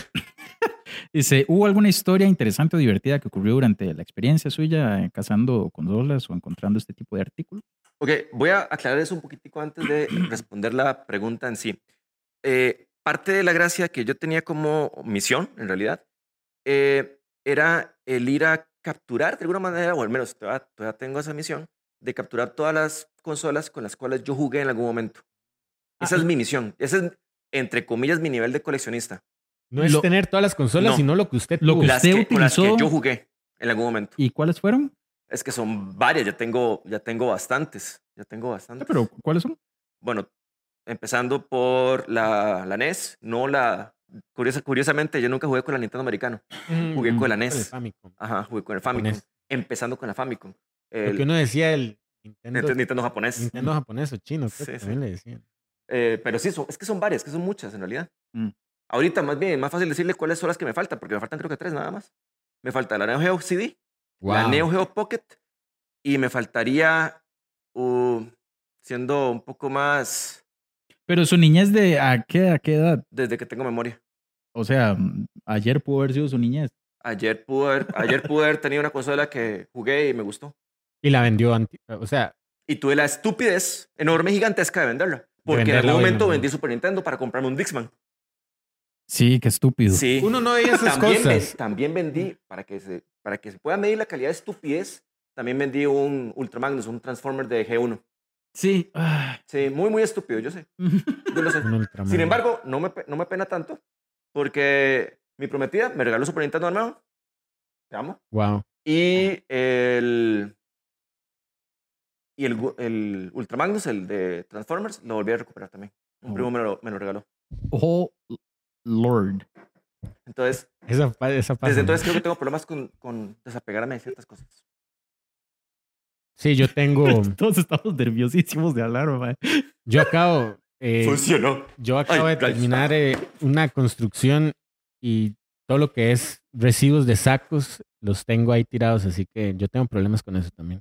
dice, ¿hubo alguna historia interesante o divertida que ocurrió durante la experiencia suya eh, cazando consolas o encontrando este tipo de artículos? Ok, voy a aclarar eso un poquitico antes de responder la pregunta en sí. Eh, parte de la gracia que yo tenía como misión, en realidad, eh, era el ir a capturar de alguna manera, o al menos todavía, todavía tengo esa misión, de capturar todas las consolas con las cuales yo jugué en algún momento. Esa Ah, es mi misión. Ese es, entre comillas, mi nivel de coleccionista. No es Lo- tener todas las consolas, No. sino lo que usted Lo tuvo. que Las ¿Usted que, con las que utilizó? yo jugué en algún momento. ¿Y cuáles fueron? Es que son varias, ya tengo, ya tengo bastantes. Ya tengo Ah, bastantes. pero ¿cuáles son? Bueno, empezando por la, la N E S, no la... curiosa- curiosamente, yo nunca jugué con la Nintendo americano. Mm, Jugué mm, con la con el N E S. Famicom. Ajá, jugué con el Famicom. Japonés. Empezando con la Famicom. Porque El uno decía el Nintendo, Nintendo, Nintendo japonés. Nintendo japonés o chino, creo Sí, que sí. también le decían. Eh, pero sí, son- es que son varias, que son muchas en realidad. Mm. Ahorita más bien, más fácil decirle cuáles son las que me faltan, porque me faltan creo que tres nada más. Me falta la Neo Geo C D, la Wow. Neo Geo Pocket, y me faltaría, uh, siendo un poco más Pero su niñez de ¿a qué, a qué edad? desde que tengo memoria. O sea, mm, ayer pudo haber sido su niñez. Ayer pude haber, ayer pude haber tenido una consola que jugué y me gustó. Y la vendió, anti- o sea, Y tuve la estupidez enorme, gigantesca de venderla. Porque en venderla algún hoy, momento ¿no? vendí Super Nintendo para comprarme un Dixman. Sí, qué estúpido. Sí. uno no veía esas También, ve- cosas. también vendí, para que, se, para que se pueda medir la calidad de estupidez, también vendí un Ultra Magnus, un Transformer de G uno. Sí. Ah. Sí, muy, muy estúpido, yo sé. Yo lo sé. Un Ultraman. Sin embargo, no me, pe- no me pena tanto, porque mi prometida me regaló Super Nintendo de nuevo. Te amo. Wow. Y el. Y el, gu- el Ultra Magnus, el de Transformers, lo volví a recuperar también. Un Oh. primo me lo, me lo regaló. Oh, Lord. Entonces, Esa, pa- esa pasa. desde entonces creo que tengo problemas con, con desapegarme de ciertas cosas. Sí, yo tengo. Todos estamos nerviosísimos de hablar, mae. Yo acabo. eh, Funcionó. yo acabo Ay, de rayos. terminar eh, una construcción y todo lo que es residuos de sacos los tengo ahí tirados, así que yo tengo problemas con eso también.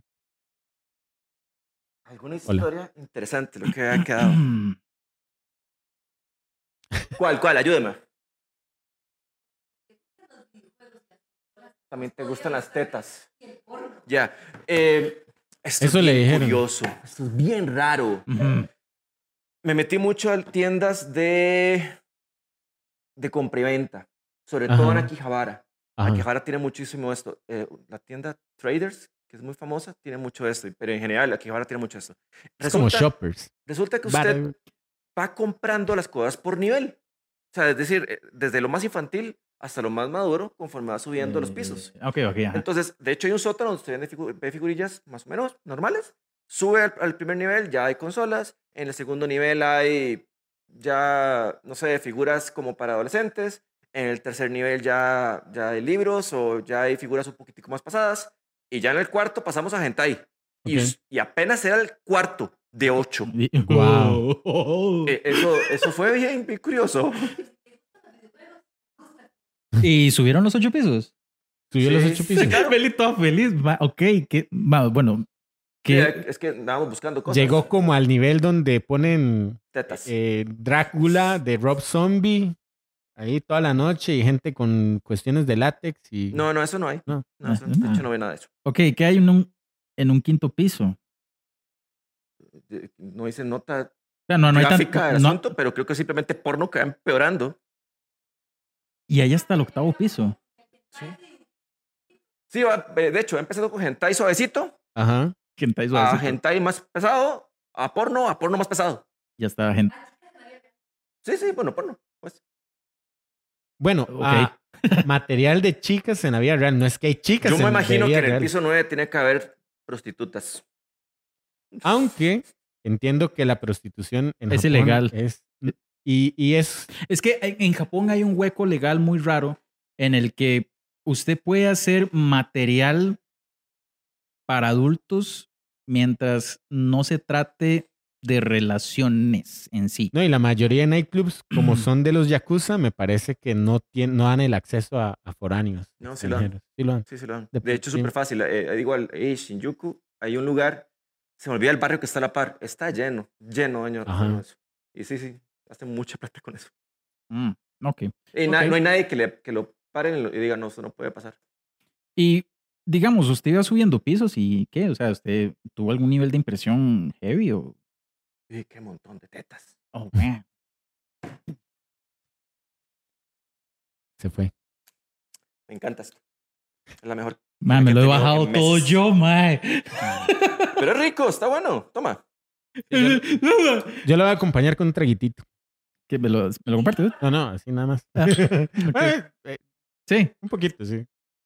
¿Alguna Hola. historia interesante lo que ha quedado? ¿Cuál, cuál? Ayúdeme. También te gustan las tetas. Ya. Eh, Esto Eso es le bien dijeron. curioso. Esto es bien raro. Ujú. Me metí mucho a tiendas de, de compra y venta, sobre todo en Ajá. Akihabara. Ajá. Akihabara tiene muchísimo esto. Eh, la tienda Traders, que es muy famosa, tiene mucho esto, pero en general Akihabara tiene mucho esto. Es como Resulta, shoppers. resulta que usted Vara- va comprando las cosas por nivel. O sea, es decir, eh, desde lo más infantil hasta lo más maduro, conforme va subiendo los pisos. Eh, ok, ok, ajá. Entonces, de hecho, hay un sótano donde usted vende figu- ve figurillas más o menos normales. Sube al, al primer nivel, ya hay consolas. En el segundo nivel hay ya, no sé, figuras como para adolescentes. En el tercer nivel ya, ya hay libros o ya hay figuras un poquitico más pasadas. Y ya en el cuarto pasamos a hentai. Y, Ok. us- y apenas era el cuarto de ocho. Y- Guau. Eh, eso, eso fue bien, bien curioso. ¿Y subieron los ocho pisos? Subió Sí, los ocho sí, pisos. claro. Feliz, todo feliz. Va, ok, que, va, bueno. Sí, Que, es que andábamos buscando cosas. Llegó como al nivel donde ponen Tetas. eh, Drácula de Rob Zombie ahí toda la noche y gente con cuestiones de látex y No, no, eso no hay. no. No, eso- de hecho, no ve nada de eso. ok, ¿qué hay en un, en un quinto piso? Eh, No dice nota O sea, no, no hay tan- gráfica del no- asunto, pero creo que simplemente porno que va empeorando. y ahí hasta el octavo piso. Sí, sí va, eh, de hecho, ha empezado con hentai suavecito, Ajá. Hentai a suavecito. hentai más pesado, a porno, a porno más pesado. Ya está, gente. Sí, sí, bueno, porno. Pues. Bueno, Ok. ah, material de chicas en la vida real. No es que hay chicas Yo me en imagino la que vida en el real. piso nueve tiene que haber prostitutas. Aunque entiendo que la prostitución en Es Japón ilegal. es y, y es Es que en en Japón hay un hueco legal muy raro en el que usted puede hacer material para adultos mientras no se trate de relaciones en sí. no, y la mayoría de nightclubs, como son de los yakuza, me parece que no tienen, no dan el acceso a, a foráneos. No, sí lo dan. extranjeros. Sí lo dan. Sí, sí, lo dan. De- De hecho, es sí. súper fácil. Eh, igual, eh, Shinjuku, hay un lugar, se me olvida el barrio que está a la par, está lleno, lleno, lleno, Ajá. lleno de eso. Y sí, sí, hacen mucha plata con eso. Mm, ok. Y na- Ok. no hay nadie que, le, que lo paren y, lo- y diga, no, eso no puede pasar. Y digamos, usted iba subiendo pisos y qué, o sea, ¿usted tuvo algún nivel de impresión heavy o...? Y qué montón de tetas. Oh, man. Se fue. Me encanta esto. Es la mejor. Man, me que lo he he tenido bajado en todo meses. yo, mae. Pero es rico, está bueno. Toma. Yo lo voy a acompañar con un traguitito. ¿Qué, me, lo, ¿Me lo compartes? No, no, así nada más. Ah, ok. Eh, eh, Sí, un poquito, sí.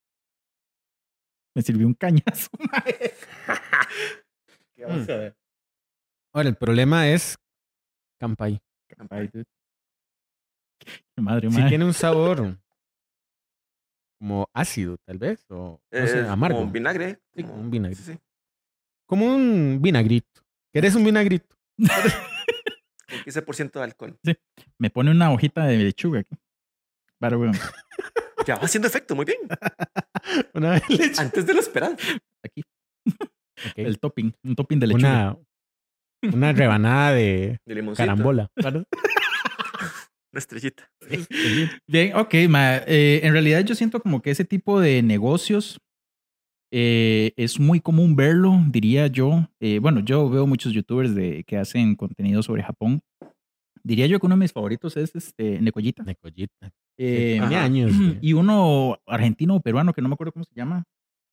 me sirvió un cañazo, mae. ¿Qué vamos a ver? Ahora, el problema es Campai. Ay, dude. Qué madre, Si mae. tiene un sabor como ácido, tal vez, o no sé, Es amargo. como vinagre. Sí, como- como un vinagre. Sí, sí. Como un vinagrito. ¿Querés un vinagrito? Con quince por ciento de alcohol. Me pone una hojita de lechuga aquí. Para, weón. Ya va haciendo efecto, muy bien. Una vez le eché- Antes de lo esperado. Aquí. Ok. El topping. Un topping de lechuga. Una, una rebanada de De limoncito. carambola. ¿verdad? Una estrellita. Bien, ok, ma. Eh, en realidad yo siento como que ese tipo de negocios eh, es muy común verlo, diría yo. Eh, bueno, yo veo muchos youtubers de, que hacen contenido sobre Japón. Diría yo que uno de mis favoritos es este Nekoyita. Necollita. Eh, Tiene ajá. años. güey. y uno argentino o peruano que no me acuerdo cómo se llama.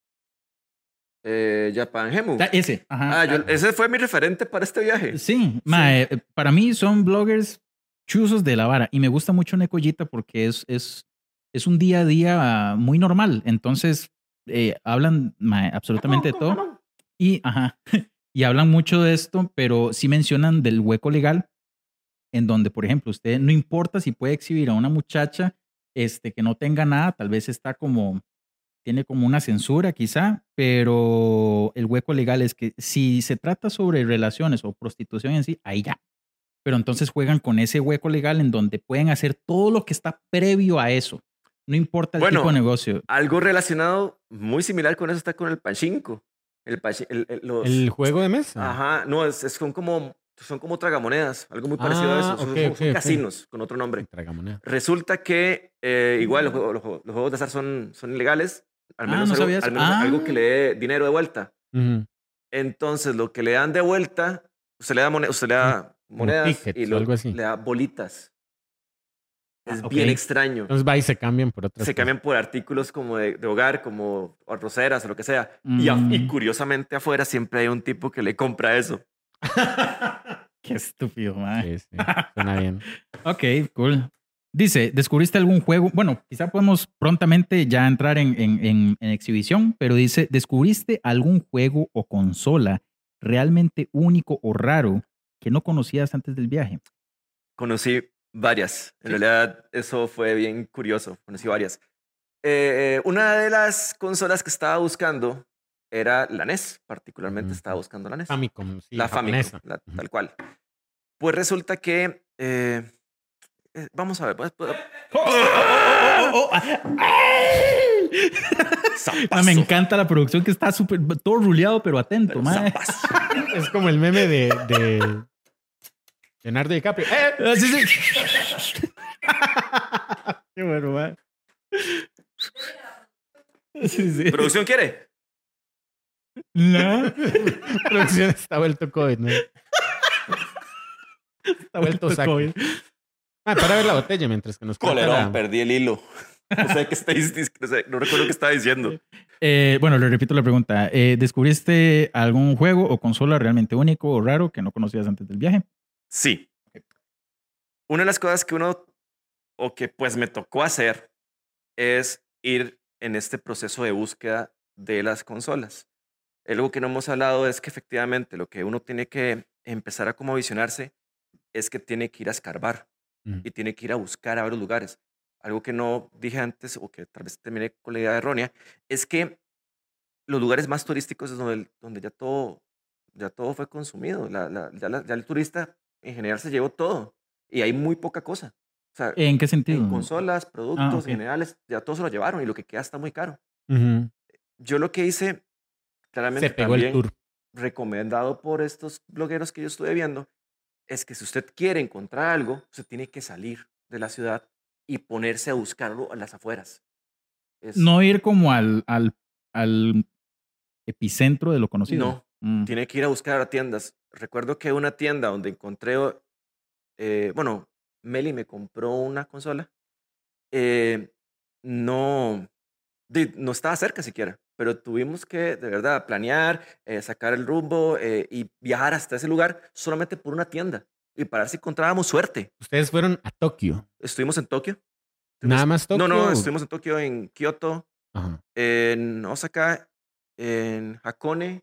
Eh, Japan Hemu. Ah, ese, ajá. Ah, yo- ese fue mi referente para este viaje. Sí, ma, eh, para mí son bloggers chuzos de la vara y me gusta mucho Nekoyita porque es, es, es un día a día muy normal. Entonces, eh, hablan ma, absolutamente de todo y, ajá, y hablan mucho de esto, pero sí mencionan del hueco legal en donde, por ejemplo, usted no importa si puede exhibir a una muchacha este, que no tenga nada, tal vez está como, tiene como una censura quizá, pero el hueco legal es que si se trata sobre relaciones o prostitución en sí, ahí ya. Pero entonces juegan con ese hueco legal en donde pueden hacer todo lo que está previo a eso. No importa el Bueno, tipo de negocio. Algo relacionado, muy similar con eso, está con el Pachinko. El, pachi- el, el- los, El juego de mesa. Ajá, no, es, es- son como son como tragamonedas, algo muy parecido a Ah, eso. Son, ok, son- ok, son ok. casinos con otro nombre. Tragamoneda. Resulta que eh, igual los, juegos- los juegos- los juegos de azar son, son ilegales, al Ah, menos, no algo, sabía eso. al menos Ah. algo que le dé dinero de vuelta. Ujú. Entonces, lo que le dan de vuelta, usted le da, moned- usted le da Como monedas tickets y o lo- algo así. le da bolitas. Es ok. bien extraño. Entonces va y se cambian por otras Se cosas. cambian por artículos como de, de hogar, como arroceras o lo que sea. Y, a- Mm. y curiosamente afuera siempre hay un tipo que le compra eso. Qué estúpido, mae. Sí, sí, suena bien. Ok, cool. Dice, ¿descubriste algún juego? Bueno, quizá podemos prontamente ya entrar en, en, en, en exhibición, pero dice, ¿descubriste algún juego o consola realmente único o raro que no conocías antes del viaje? Conocí varias. En realidad, eso fue bien curioso. Conocí varias. Eh, una de las consolas que estaba buscando era la N E S. Particularmente Ujú. estaba buscando la N E S. Famicom, sí, la Famicom, japonesa. la- Ujú. tal cual. Pues resulta que... eh, eh, vamos a ver. pues, pues, Ah, zapazo, me encanta la producción que está súper, todo ruleado, pero atento, pero mae. zapazo. Es como el meme de, de Leonardo DiCaprio. ¡Eh! Ah, sí, sí. Qué bueno, mae. Sí, sí. ¿Producción quiere? No. Producción está vuelto COVID, ¿no? Está vuelto saco. COVID. Ah, para ver la botella mientras que nos cuenta Colerón, la- perdí el hilo. No sé qué estáis, no, sé, no recuerdo qué estaba diciendo. Eh, bueno, le repito la pregunta. Eh, ¿Descubriste algún juego o consola realmente único o raro que no conocías antes del viaje? Sí. Una de las cosas que uno, o que pues me tocó hacer, es ir en este proceso de búsqueda de las consolas. Algo que no hemos hablado es que efectivamente lo que uno tiene que empezar a como visionarse es que tiene que ir a escarbar Mm. y tiene que ir a buscar a varios lugares. Algo que no dije antes o que tal vez terminé con la idea errónea es que los lugares más turísticos es donde, donde ya, todo, ya todo fue consumido. La, la- ya, la- ya el turista en general se llevó todo y hay muy poca cosa. O sea, ¿En qué sentido? en consolas, productos Ah, ok. en generales, ya todo se lo llevaron y lo que queda está muy caro. Ujú. Yo lo que hice, claramente Se pegó el también tour. recomendado por estos blogueros que yo estuve viendo, es que si usted quiere encontrar algo, usted tiene que salir de la ciudad y ponerse a buscarlo a las afueras. Es- No ir como al, al, al epicentro de lo conocido. No, Mm. tiene que ir a buscar a tiendas. Recuerdo que una tienda donde encontré, eh, bueno, Meli me compró una consola, eh, no, di- no estaba cerca siquiera, pero tuvimos que, de verdad, planear, eh, sacar el rumbo eh, y viajar hasta ese lugar solamente por una tienda y para ver si encontrábamos suerte. Ustedes fueron a Tokio. Estuvimos en Tokio. Nada Estuvimos- más Tokio. No, no, estuvimos en Tokio, en Kioto, Ajá. en Osaka, en Hakone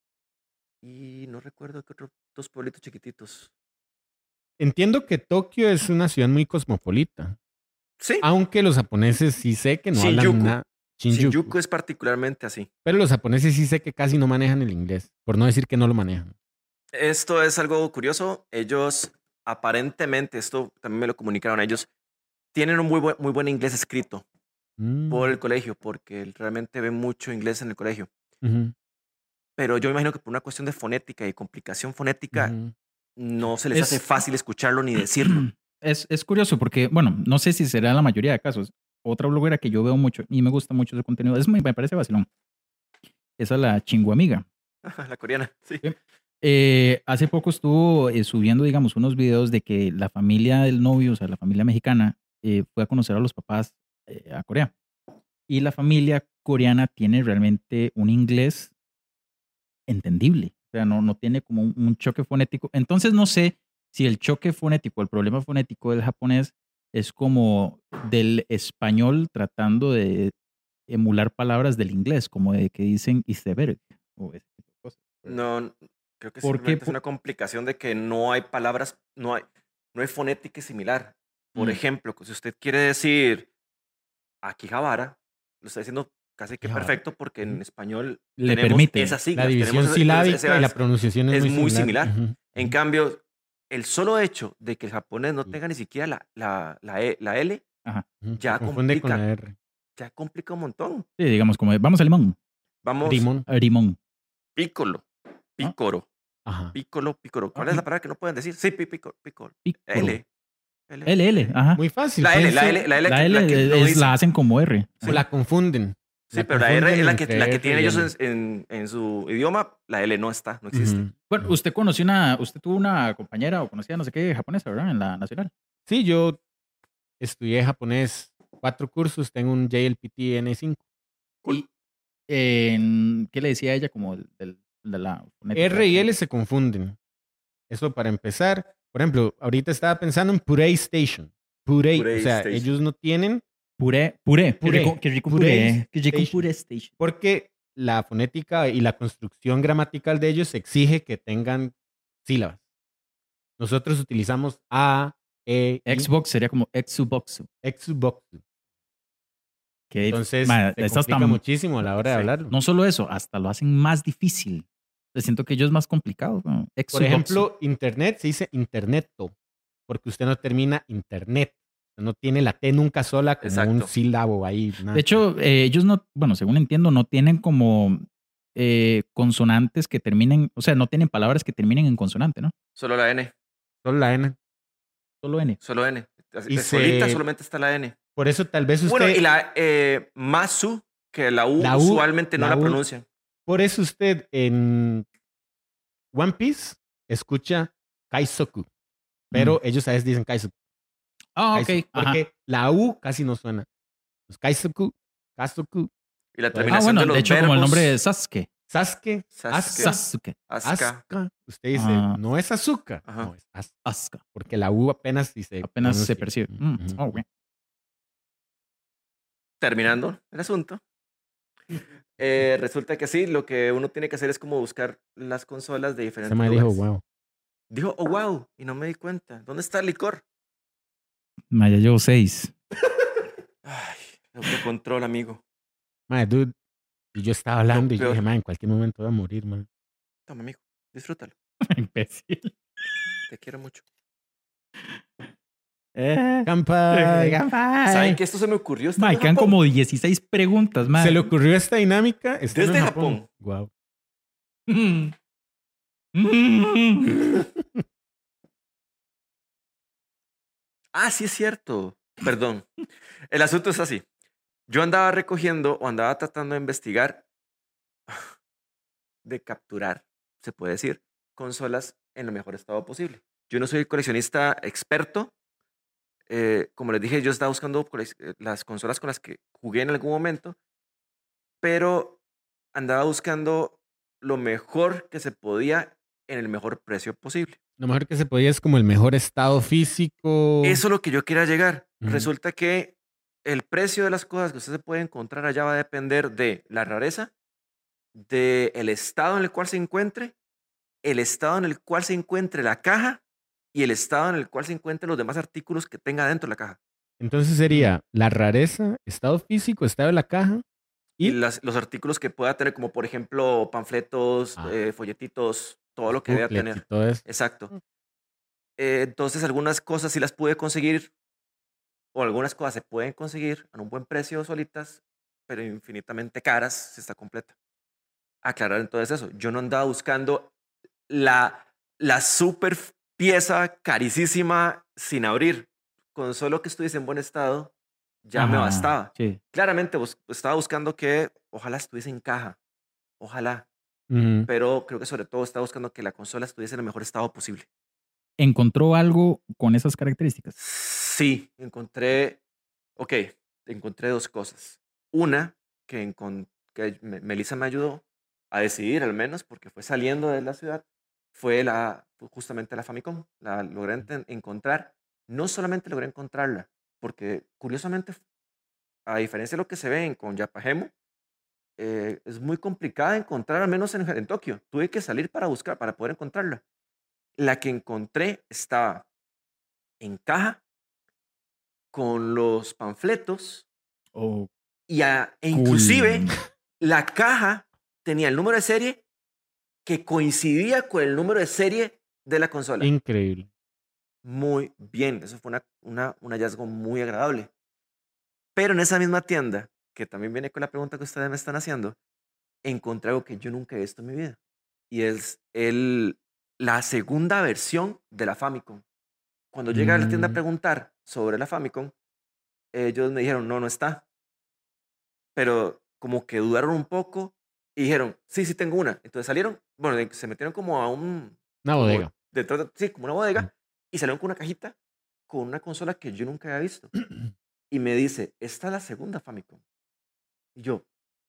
y no recuerdo qué otros dos pueblitos chiquititos. Entiendo que Tokio es una ciudad muy cosmopolita. Sí, Aunque los japoneses sí sé que no Shinjuku. hablan nada. Shinjuku. Shinjuku es particularmente así. Pero los japoneses sí sé que casi no manejan el inglés. Por no decir que no lo manejan. Esto es algo curioso. Ellos, aparentemente, esto también me lo comunicaron a ellos, tienen un muy buen, muy buen inglés escrito Mm. por el colegio, porque realmente ven mucho inglés en el colegio. Ujú, Pero yo me imagino que por una cuestión de fonética y complicación fonética, ujú. no se les Es- hace fácil escucharlo ni decirlo. Es, es curioso porque, bueno, no sé si será la mayoría de casos. Otra bloguera que yo veo mucho y me gusta mucho su contenido, es muy, me parece vacilón. Esa es la Chinguamiga. La coreana, sí. Eh, hace poco estuvo eh, subiendo, digamos, unos videos de que la familia del novio, o sea, la familia mexicana, eh, fue a conocer a los papás eh, a Corea. Y la familia coreana tiene realmente un inglés entendible. O sea, no, no tiene como un, un choque fonético. Entonces, no sé si el choque fonético, el problema fonético del japonés es como del español tratando de emular palabras del inglés, como de que dicen iceberg o ese tipo de cosas. No, creo que ¿Por qué? simplemente es Por- una complicación de que no hay palabras, no hay, no hay fonética similar. Por Mm. ejemplo, si usted quiere decir Akihabara, lo está diciendo casi que Akihabara. perfecto porque en Ujú. español Le tenemos permite. esas siglas. La división tenemos esa- silábica esa- y la pronunciación es, es muy similar. Ujú, En ujú. cambio, el solo hecho de que el japonés no Sí. tenga ni siquiera la, la, la, E- la L Ajá. Ujú, ya se confunde con complica. la R. ya complica un montón. Sí, digamos, como de, vamos a limón. Vamos, Rimón. A limón. pícolo, pícoro, Ajá. pícolo, pícoro. ¿Cuál Ah, es la pi- palabra que no pueden decir? Sí, pi- pícoro, pícoro. Piccolo. L. L. L, L, ajá. Muy fácil. La L, pues, la sí. L, la L, La que- L la que es- no es- dice. la hacen como R. O la confunden. Sí, La pero la R confunden es la que, entre la que R tienen y ellos L. en, en, en su idioma. La L no está, no existe. Ujú. Bueno, usted conoció una, usted tuvo una compañera o conocía no sé qué japonesa, ¿verdad? En la nacional. Sí, yo estudié japonés cuatro cursos, tengo un J L P T N cinco. Y, en- ¿qué le decía a ella como del, del- de la fonética? R y L se confunden. Eso para empezar. Por ejemplo, ahorita estaba pensando en Puree Station. Puree, Puree o sea, Station. ellos no tienen Puré, puré, qué Puré. rico, qué rico Puré puré, qué rico Station. puré station. porque la fonética y la construcción gramatical de ellos exige que tengan sílabas. Nosotros utilizamos A, E, I, Xbox sería como Xbox. Xbox. Que Entonces, ma, se estas complica tan- muchísimo a la hora de Sí. hablarlo. no solo eso, hasta lo hacen más difícil. Yo siento que yo es más complicado. ¿no? Por Xbox. ejemplo, internet se dice interneto, porque usted no termina internet. Usted no tiene la T nunca sola como un Exacto. sílabo ahí. nada. De hecho, eh, ellos no, bueno, según entiendo, no tienen como eh, consonantes que terminen, o sea, no tienen palabras que terminen en consonante, ¿no? Solo la N. Solo la N. Solo N. Solo N. Así- Y de solita se- solamente está la N. Por eso tal vez usted... Bueno, y la eh, Masu, que la U, La U, usualmente no la la U. pronuncian. Por eso usted en One Piece escucha Kaizoku, pero ellos a veces dicen Kaizoku. Ah, ok. Kaizoku, Ajá. porque la U casi no suena. Pues Kaizoku, Kaizoku, Y la Ah, Ah, terminación bueno, de los de hecho, como el verbos, nombre de Sasuke. Sasuke, Sasuke. Asuka, Sasuke. Asuka. Asuka. Usted dice, Ah. no es Asuka, Ajá. no es Asuka, Asuka. porque la U apenas dice. Apenas se percibe. Mm, Ujú. oh, ok. Terminando el asunto. Eh, resulta que sí, lo que uno tiene que hacer es como buscar las consolas de Se diferentes me dijo, lugares. wow. Dijo, oh, wow, y no me di cuenta. ¿Dónde está el licor? Maya, llevo seis. Ay, autocontrol, amigo. Madre, dude. Y yo estaba hablando y yo peor. dije, man, en cualquier momento voy a morir, man. Toma, amigo, disfrútalo. Imbécil. Te quiero mucho. Eh, ¡Campai! ¿Saben que esto se me ocurrió? estando Mae, en quedan Japón? como dieciséis preguntas, mae. Se le ocurrió esta dinámica estando Desde en Japón. Japón. Wow. Mm. Mm. Ah, sí es cierto. Perdón. El asunto es así. Yo andaba recogiendo o andaba tratando de investigar, de capturar, se puede decir, consolas en lo mejor estado posible. Yo no soy coleccionista experto. Eh, como les dije, yo estaba buscando colec- eh, las consolas con las que jugué en algún momento, pero andaba buscando lo mejor que se podía en el mejor precio posible. Lo mejor que se podía es como el mejor estado físico. Eso es lo que yo quería llegar. Ujú. Resulta que el precio de las cosas que usted se puede encontrar allá va a depender de la rareza, del estado en el cual se encuentre, el estado en el cual se encuentre la caja y el estado en el cual se encuentren los demás artículos que tenga dentro de la caja. Entonces sería la rareza, estado físico, estado de la caja Y, y las- los artículos que pueda tener, como por ejemplo panfletos, Ah. eh, folletitos, todo lo que deba booklet y tener. todo eso. Exacto. Mm. Eh, entonces, algunas cosas sí las pude conseguir, o algunas cosas se pueden conseguir a un buen precio solitas, pero infinitamente caras si está completa. Aclarar entonces eso. Yo no andaba buscando la, la super pieza carísima sin abrir. Con solo que estuviese en buen estado, ya me Ajá, bastaba. Sí. Claramente bus- estaba buscando que ojalá estuviese en caja. Ojalá. Ujú. Pero creo que sobre todo estaba buscando que la consola estuviese en el mejor estado posible. ¿Encontró algo con esas características? Sí, encontré, ok, encontré dos cosas. Una, que, encon- que Me- Melissa me ayudó a decidir al menos, porque fue saliendo de la ciudad, fue la, fue justamente la Famicom. La logré enten- encontrar. No solamente logré encontrarla, porque curiosamente, a diferencia de lo que se ve en, con Yapajemo, eh, es muy complicada de encontrar, al menos en, en Tokio. Tuve que salir para buscar, para poder encontrarla. La que encontré estaba en caja, con los panfletos, Oh, y a- e cool. inclusive la caja tenía el número de serie que coincidía con el número de serie de la consola. Increíble. Muy bien, eso fue una, una- un hallazgo muy agradable. Pero en esa misma tienda, que también viene con la pregunta que ustedes me están haciendo, encontré algo que yo nunca he visto en mi vida. Y es el, la segunda versión de la Famicom. Cuando llegué a la tienda a Mm. preguntar sobre la Famicom, ellos me dijeron, no, no está. Pero como que dudaron un poco y dijeron, sí, sí tengo una. Entonces salieron, bueno, de- se metieron como a un... Una como bodega. detrás de- sí, como una bodega. Y salieron con una cajita con una consola que yo nunca había visto. Y me dice, esta es la segunda Famicom. Y yo,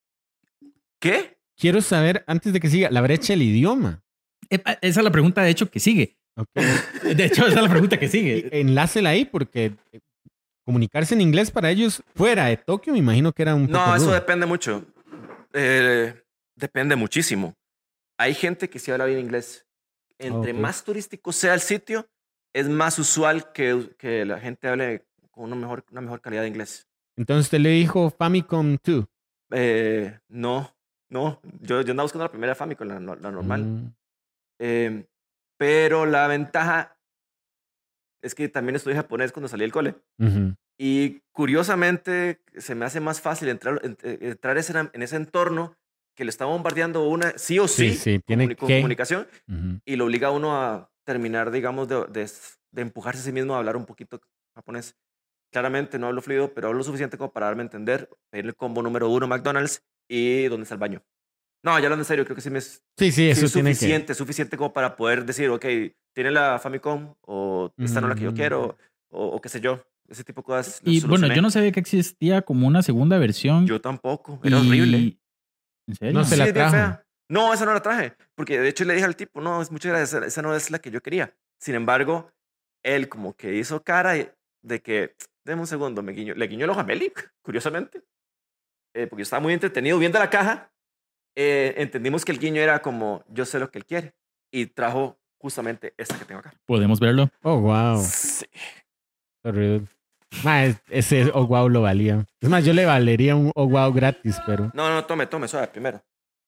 ¿qué? Quiero saber, antes de que siga, la brecha del idioma. Epa, esa es la pregunta, de hecho, que sigue. Ok. De hecho, esa es la pregunta que Y sigue. enlácela ahí porque eh, comunicarse en inglés para ellos fuera de Tokio me imagino que era un poco No, eso rudo. depende mucho. Eh, depende muchísimo. Hay gente que sí habla bien inglés. Entre Ok. más turístico sea el sitio, es más usual que, que la gente hable con una mejor, una mejor calidad de inglés. Entonces usted le dijo Famicom dos. Eh, no, no. Yo, yo andaba buscando la primera Famicom, la, no- la normal. Mm, Eh, pero la ventaja es que también estudié japonés cuando salí del cole. ujú. Y curiosamente se me hace más fácil entrar, en- eh, entrar ese- en ese entorno que le está bombardeando una, sí o Sí, sí, sí, tiene comuni- con que. comunicación, Ujú. y lo obliga a uno a terminar, digamos, de, de, de empujarse a sí mismo a hablar un poquito japonés. Claramente no hablo fluido, pero hablo lo suficiente como para darme a entender, pedir el combo número uno McDonald's y dónde está el baño. No, ya hablando en serio, creo que sí me es, Sí, sí, sí eso es tiene que. suficiente, suficiente como para poder decir, ok, tiene la Famicom o esta no es la que yo Mm. quiero o, o qué sé yo. Ese tipo de cosas. las Y bueno, solucioné. yo no sabía que existía como una segunda versión. Yo tampoco, era y- horrible. ¿En serio? No se Sí, la es bien trajo. fea. No, esa no la traje, porque de hecho le dije al tipo, no, es muchas gracias, esa- esa no es la que yo quería. Sin embargo, él como que hizo cara de, de que, deme un segundo, me guiñó, le guiñó el ojo a Meli, curiosamente, eh, porque yo estaba muy entretenido viendo la caja. Eh, entendimos que el guiño era como, yo sé lo que él quiere, y trajo justamente esta que tengo acá. Podemos verlo. Oh, wow. Sí. Sorry. Ma, es- ese oh, wow lo valía. Es más, yo le valería un oh, wow gratis, pero. No, no, tome, tome, suave, primero.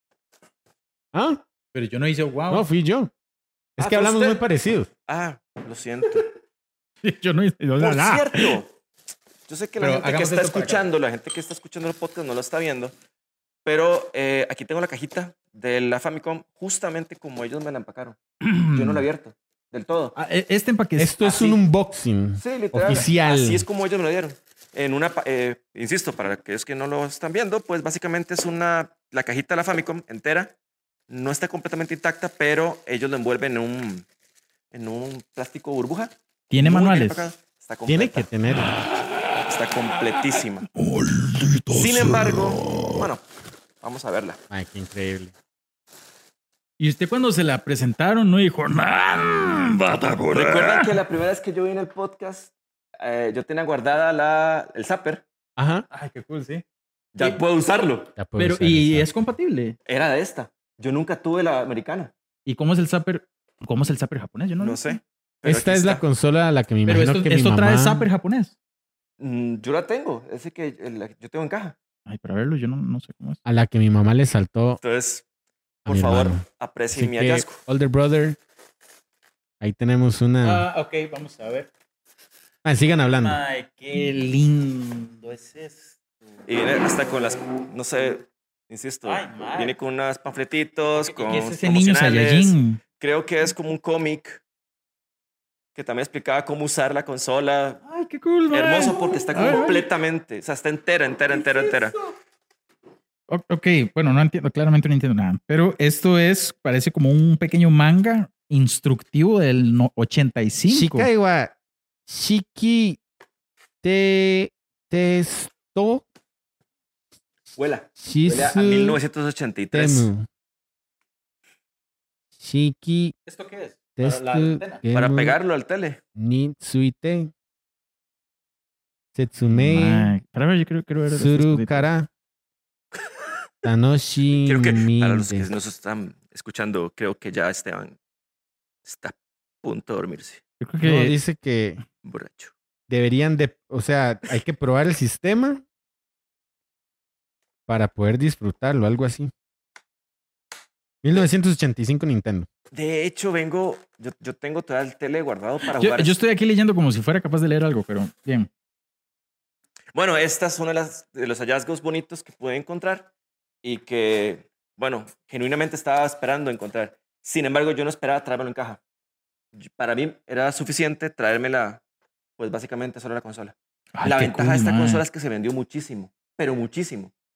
Ah, Pero yo no hice wow. no, fui yo. Es Ah, que ¿fue hablamos usted? muy parecidos. Ah, lo siento. Yo no hice Por nada. cierto, yo sé que la Pero gente que hagamos está esto para acá. escuchando, la gente que está escuchando el podcast no lo está viendo, pero eh, aquí tengo la cajita de la Famicom justamente como ellos me la empacaron. Yo no la he abierto del todo. Ah, e- Este empaque es Esto es así. un unboxing Sí, literal. oficial. Así es como ellos me lo dieron. En una, pa- eh, insisto, para aquellos que no lo están viendo, pues básicamente es una, la cajita de la Famicom entera. No está completamente intacta, pero ellos lo envuelven en un, en un plástico burbuja. Tiene Muy bien manuales. empacado. Está Tiene completa. que tener. Está completísima. Sin embargo, bueno, vamos a verla. Ay, qué increíble. Y usted cuando se la presentaron no dijo nada. Recuerdan que la primera vez que yo vi en el podcast, eh, yo tenía guardada la, el zapper. Ajá. Ay, qué cool, sí. Ya Y- puedo usarlo. Ya puedo Pero, usar y esa. es compatible. Era de esta. Yo nunca tuve la americana. ¿Y cómo es el zapper? ¿Cómo es el zapper japonés? Yo no, No, lo sé. Pero Esta aquí es la está. consola a la que me Pero imagino esto, que mi esto mamá... trae zapper japonés. Mm, yo la tengo. Ese que el- la que yo tengo en caja. Ay, para verlo, yo no, no sé cómo es. A la que mi mamá le saltó Entonces, a por mi favor, hermano. aprecien Así mi que, hallazgo. older brother, ahí tenemos una... Ah, ok, vamos a ver. Ah, sigan hablando. Ay, qué lindo es esto. Y viene hasta con las, no sé, insisto, Ay, madre. viene con unos panfletitos, ¿Y con qué es ese niño promocionales. Saiyajin? Creo que es como un cómic que también explicaba cómo usar la consola. Ay, qué cool, man. Hermoso porque está A ver, a ver. completamente, o sea, está entera, entera, entera, entera. O- Ok, bueno, no entiendo, claramente no entiendo nada. Pero esto es, parece como un pequeño manga instructivo del no- ochenta y cinco. Shikaiwa Shiki te testo Huela, huele a Shisu mil novecientos ochenta y tres. Temu. Shiki ¿Esto qué es? testu Para gemu pegarlo al tele. ni tsuite Setsumei Para ver, yo creo, quiero ver. estas Suru cositas. kara Tanoshi Creo que para los que minde. nos están escuchando, creo que ya Esteban está a punto de dormirse, Yo creo que No, dice que borracho. deberían de, o sea, hay que probar el sistema para poder disfrutarlo, algo así. mil novecientos ochenta y cinco Nintendo. De hecho, vengo, yo, yo tengo todo el tele guardado para yo, jugar. yo estoy aquí leyendo como si fuera capaz de leer algo, pero bien. Bueno, esta es una de, las, de los hallazgos bonitos que pude encontrar y que, bueno, genuinamente estaba esperando encontrar. Sin embargo, yo no esperaba traérmelo en caja. Yo- Para mí era suficiente traérmela, pues básicamente solo la consola. Ay, la qué ventaja cool, de esta mae. consola es que se vendió muchísimo, pero muchísimo.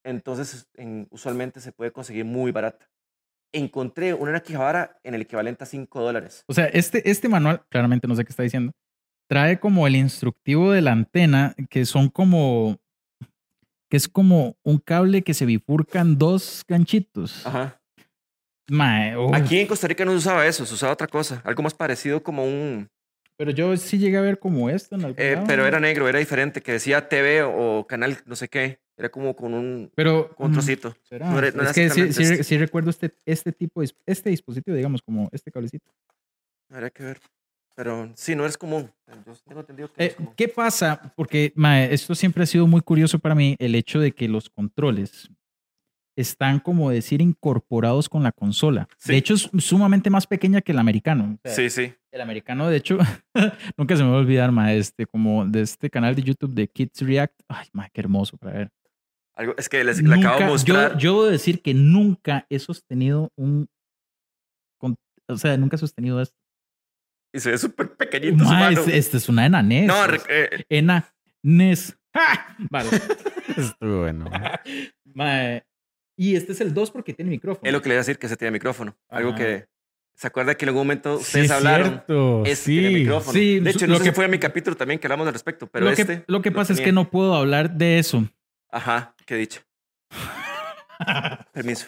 entonces en, usualmente se puede conseguir muy barata. Encontré una Akihabara en el equivalente a cinco dólares. O sea, este, este manual, claramente no sé qué está diciendo, trae como el instructivo de la antena, que son como, que es como un cable que se bifurca en dos ganchitos. Ajá. Mae, uf. Aquí en Costa Rica no se usaba eso, se usaba otra cosa, algo más parecido como un... Pero yo sí llegué a ver como esto en algún Eh, lado. pero era negro, era diferente, que decía T V o canal no sé qué. Era como con un, Pero, con un trocito. ¿será? No era- no es era que sí, exactamente sí, este. sí recuerdo este, este tipo, de, este dispositivo, digamos, como este cablecito. Habría que ver. Pero sí, no es común. Yo tengo entendido que no Eh, es común. ¿Qué pasa? Porque mae, esto siempre ha sido muy curioso para mí, el hecho de que los controles están, como decir, incorporados con la consola. Sí. De hecho, es sumamente más pequeña que el americano. O sea, Sí, sí. el americano, de hecho, nunca se me va a olvidar, mae, este, como de este canal de YouTube de Kids React. Ay, mae, qué hermoso para ver. Algo, es que les, le acabo de Nunca, mostrar. yo, yo debo decir que nunca he sostenido un... con- o sea, nunca he sostenido esto. Y se ve súper pequeñito su Mae, mano. es- esta es una enanés. No, es- re- eh, Enanés. ¡Ja! Vale. Estuvo bueno. Mae, y este es el dos porque tiene micrófono. es lo que le iba a decir, que se tiene micrófono. Algo Ajá. que... ¿Se acuerda que en algún momento Sí, ustedes es hablaron? cierto. Este Sí. tiene micrófono. Sí, de hecho, lo no sé si que- fue en mi capítulo también que hablamos al respecto, pero lo, este... que, lo que lo pasa es tenía. que no puedo hablar de eso. Ajá, qué dicha. Permiso.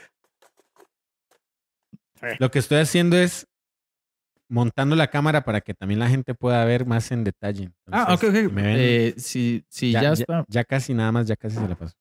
Lo que estoy haciendo es montando la cámara para que también la gente pueda ver más en detalle. Ah, ok, Entonces, ok. si me ven, Eh, si si ya, ya, ya- está. ya casi nada más, ya casi se la paso.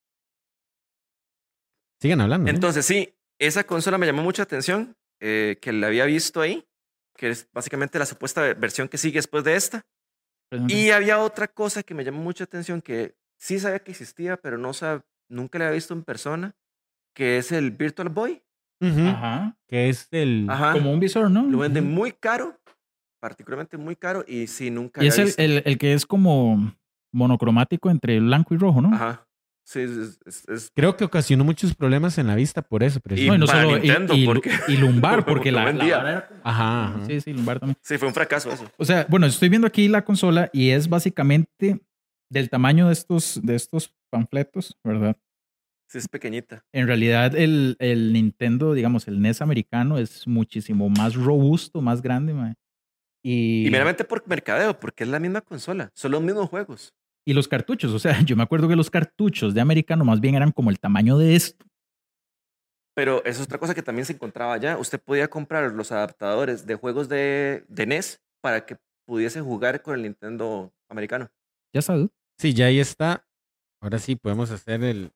Sigan hablando. ¿no? Entonces, sí, esa consola me llamó mucha atención, eh, que la había visto ahí, que es básicamente la supuesta versión que sigue después de esta. Y había otra cosa que me llamó mucha atención, que sí sabía que existía, pero no sab- nunca la había visto en persona, que es el Virtual Boy. Ujú. Ajá. Que es el. Ajá. Como un visor, ¿no? Lo venden Ujú. muy caro, particularmente muy caro, y sí, nunca Y la es había el, visto. el, el que es como monocromático entre blanco y rojo, ¿no? Ajá. Sí, es, es- es- Creo que ocasionó muchos problemas en la vista por eso. Y- No, y no precisamente. para solo. Y, Nintendo, y- porque- y lumbar, porque porque la, buen la día. vara era como- Ajá, ajá. Sí, sí, lumbar también. sí, fue un fracaso eso. O sea, bueno, estoy viendo aquí la consola y es básicamente del tamaño de estos, de estos panfletos, ¿verdad? Sí, es pequeñita. En realidad, el, el Nintendo, digamos, el N E S americano es muchísimo más robusto, más grande, mae. Y, Y meramente por mercadeo, porque es la misma consola, son los mismos juegos. y los cartuchos, o sea, yo me acuerdo que los cartuchos de americano más bien eran como el tamaño de esto. Pero eso es otra cosa que también se encontraba allá. Usted podía comprar los adaptadores de juegos de, de N E S para que pudiese jugar con el Nintendo americano. Ya sabes. Sí, ya ahí está. Ahora sí podemos hacer el.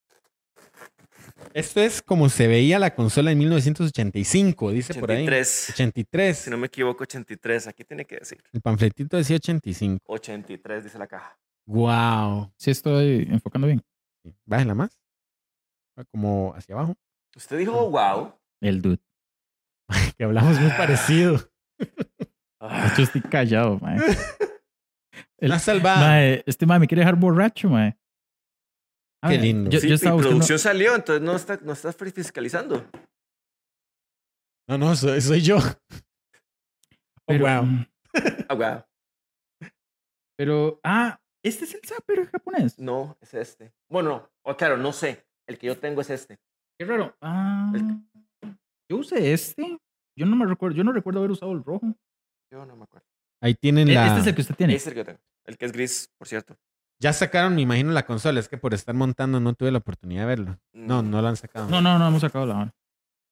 Esto es como se veía la consola en mil novecientos ochenta y cinco, dice por ahí. ochenta y tres. ochenta y tres. Si no me equivoco, ochenta y tres. Aquí tiene que decir. El panfletito decía ochenta y cinco. ochenta y tres dice la caja. Wow. Sí, estoy enfocando bien. Bájela más. Va como hacia abajo. Usted dijo, wow. El dude. Que hablamos muy parecido. De hecho, estoy callado, mae. El- La salvada. Mae, este mae me quiere dejar borracho, mae. A Qué ver, lindo. Yo, Sí, yo y estaba buscando. producción salió, entonces no está, no está fiscalizando. No, no, soy, soy yo. Oh, Pero, wow. Ah, wow. pero, ah, este es el zapper japonés. No, es este. Bueno, oh, claro, no sé. El que yo tengo es este. Qué raro. Ah, yo usé este. Yo no me recuerdo, yo no recuerdo haber usado el rojo. Yo no me acuerdo. Ahí tienen E- la. Este es el que usted tiene. Ese es el que yo tengo. El que es gris, por cierto. Ya sacaron, me imagino, la consola. Es que por estar montando no tuve la oportunidad de verlo. No, Mm. no lo han sacado. No, no, no hemos sacado la hora.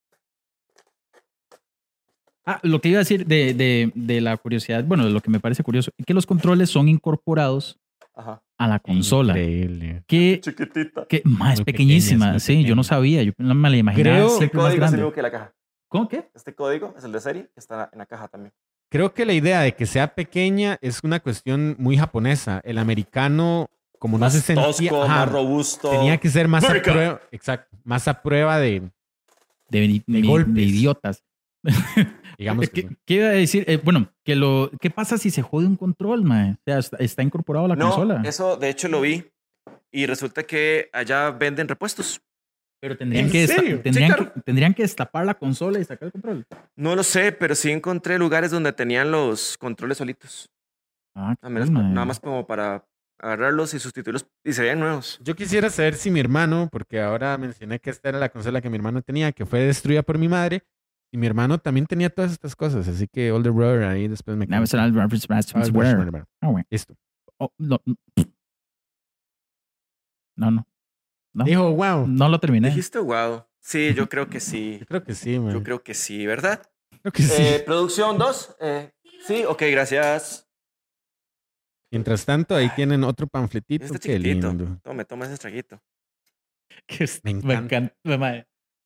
Ah, lo que iba a decir de, de, de la curiosidad, bueno, de lo que me parece curioso, es que los controles son incorporados Ajá. a la consola. Increíble. Que, Chiquitita. que más Muy pequeñísima, pequeñas, muy sí, yo no pequeñas. sabía, yo no me la imaginaba Creo- Este siempre más código es el grande. mismo que la caja. ¿Cómo qué? Este código es el de serie que está en la caja también. Creo que la idea de que sea pequeña es una cuestión muy japonesa. El americano, como no se Más sentía, tosco, ajá, más robusto. tenía que ser más a America. prueba, exacto, más a prueba de, De, de- De de golpes. idiotas. digamos que ¿Qué, sí. qué iba a decir? Eh, bueno, que lo, ¿qué pasa si se jode un control, mae? O sea, está, está incorporado a la No, consola. eso de hecho lo vi. Y resulta que allá venden repuestos. Pero tendrían, ¿En que, desta- serio? tendrían, Sí, claro. que, tendrían que destapar la consola y sacar el control. No lo sé, pero sí encontré lugares donde tenían los controles solitos. Ah, qué A menos, cool, mae. nada más como para agarrarlos y sustituirlos y se vean nuevos. Yo quisiera saber si mi hermano, porque ahora mencioné que esta era la consola que mi hermano tenía, que fue destruida por mi madre, y mi hermano también tenía todas estas cosas, así que Older Brother ahí después me... No, es el Albert Smash Ah, Square. Ah, güey. Listo. Oh, no. No, no. No. Dijo, wow. No lo terminé. Dijiste, wow. Sí, yo creo que sí. Yo creo que sí, man. Yo creo que sí, ¿verdad? Creo que sí. Eh, producción dos. Eh, sí, ok, gracias. Mientras tanto, ahí tienen otro panfletito. Este Qué chiquitito. lindo. Tome, toma ese traguito. Que es- Me Me encanta. encanta. Madre.